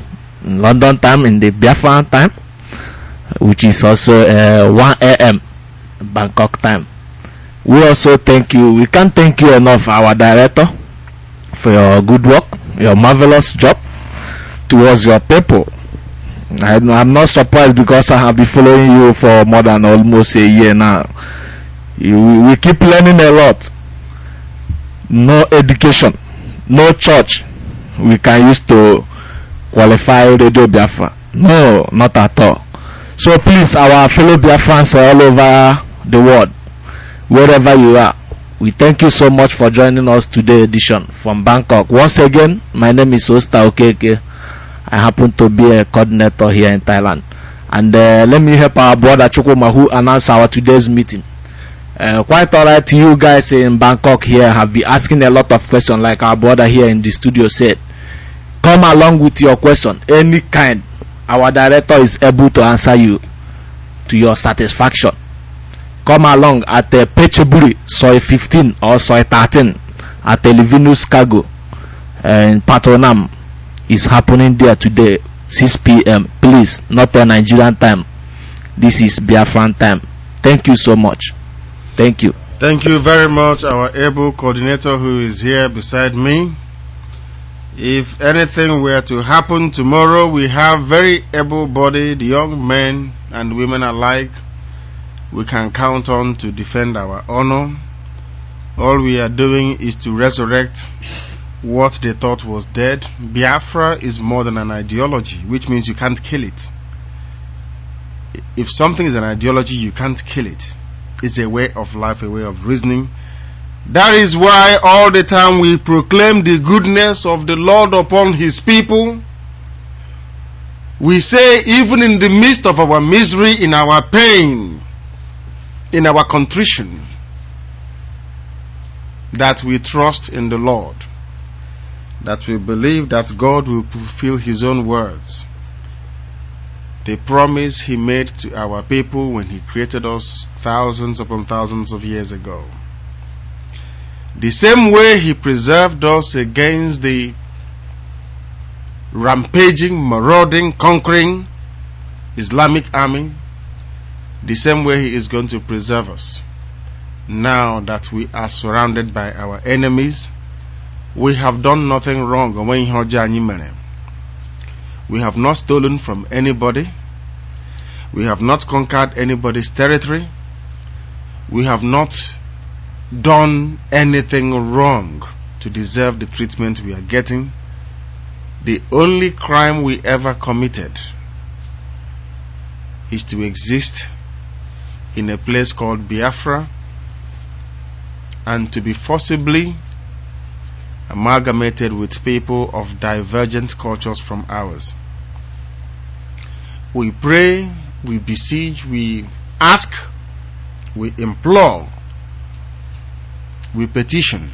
Speaker 4: in London time, in the Biafran time, which is also uh, one A M Bangkok time. We also thank you. We can't thank you enough, our director, for your good work, your marvelous job towards your people. I, I'm not surprised because I have been following you for more than almost a year now. You, we keep learning a lot. No education, no church we can use to qualify Radio Biafra. No, not at all. So please, our fellow Biafrans all over the world, wherever you are, we thank you so much for joining us today edition from Bangkok. Once again, my name is Osta Okeke. I happen to be a coordinator here in Thailand. And uh, let me help our brother Chukuma, who announced our today's meeting. Uh, quite alright, you guys in Bangkok here have been asking a lot of questions, like our brother here in the studio said. Come along with your question, any kind. Our director is able to answer you to your satisfaction. Come along at uh, Pecheburi, Soy fifteen or Soy thirteen at Televinus Cargo uh, in Patronam. Is happening there today, six p m Please, not a Nigerian time. This is Biafran time. Thank you so much. Thank you.
Speaker 1: Thank you very much, our able coordinator who is here beside me. If anything were to happen tomorrow, we have very able-bodied young men and women alike we can count on to defend our honor. All we are doing is to resurrect what they thought was dead. Biafra is more than an ideology, which means you can't kill it. If something is an ideology, you can't kill it. It's a way of life, a way of reasoning. That is why all the time we proclaim the goodness of the Lord upon His people. We say, even in the midst of our misery, in our pain, in our contrition, that we trust in the Lord, that we believe that God will fulfill His own words, the promise He made to our people when He created us thousands upon thousands of years ago. The same way He preserved us against the rampaging, marauding, conquering Islamic army, the same way He is going to preserve us now that we are surrounded by our enemies. We have done nothing wrong. We have not stolen from anybody. We have not conquered anybody's territory. We have not done anything wrong to deserve the treatment we are getting. The only crime we ever committed is to exist in a place called Biafra and to be forcibly amalgamated with people of divergent cultures from ours. We pray, we beseech, we ask, we implore, we petition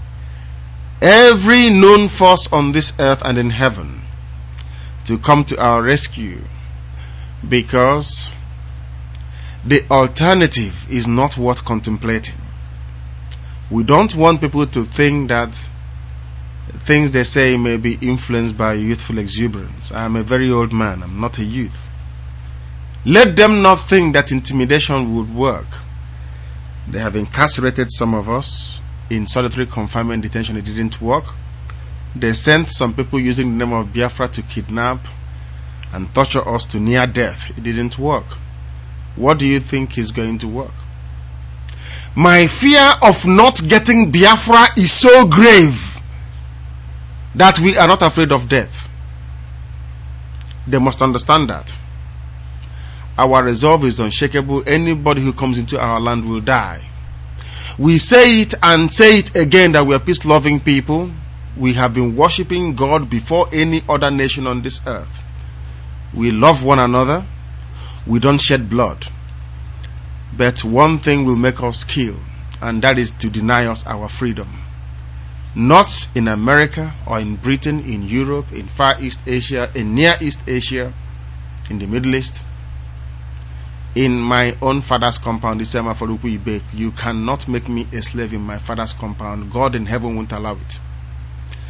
Speaker 1: every known force on this earth and in heaven to come to our rescue, because the alternative is not worth contemplating. We don't want people to think that things they say may be influenced by youthful exuberance. I am a very old man, I'm not a youth. Let them not think that intimidation would work. They have incarcerated some of us in solitary confinement detention. It didn't work. They sent some people using the name of Biafra to kidnap and torture us to near death. It didn't work. What do you think is going to work? My fear of not getting Biafra is so grave that we are not afraid of death. They must understand that. Our resolve is unshakable. Anybody who comes into our land will die. We say it and say it again that we are peace-loving people. We have been worshipping God before any other nation on this earth. We love one another. We don't shed blood. But one thing will make us kill, and that is to deny us our freedom. Not in America or in Britain, in Europe, in Far East Asia, in Near East Asia, in the Middle East. In my own father's compound, you cannot make me a slave in my father's compound. God in heaven won't allow it.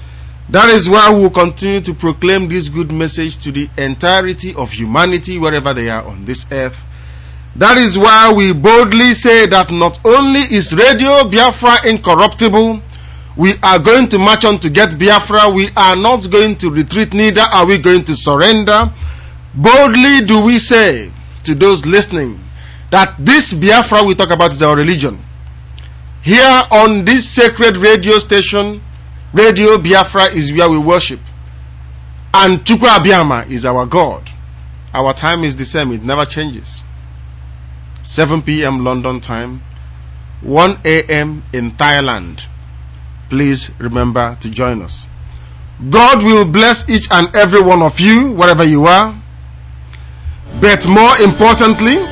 Speaker 1: That is why we will continue to proclaim this good message to the entirety of humanity wherever they are on this earth. That is why we boldly say that not only is Radio Biafra incorruptible, we are going to march on to get Biafra. We are not going to retreat, neither are we going to surrender. Boldly do we say to those listening that this Biafra we talk about is our religion. Here on this sacred radio station, Radio Biafra is where we worship. And Chukwu Abiyama is our God. Our time is the same, it never changes. seven p.m. London time, one a.m. in Thailand. Please remember to join us. God will bless each and every one of you, wherever you are. But more importantly,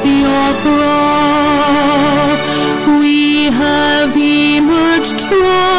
Speaker 17: We have emerged from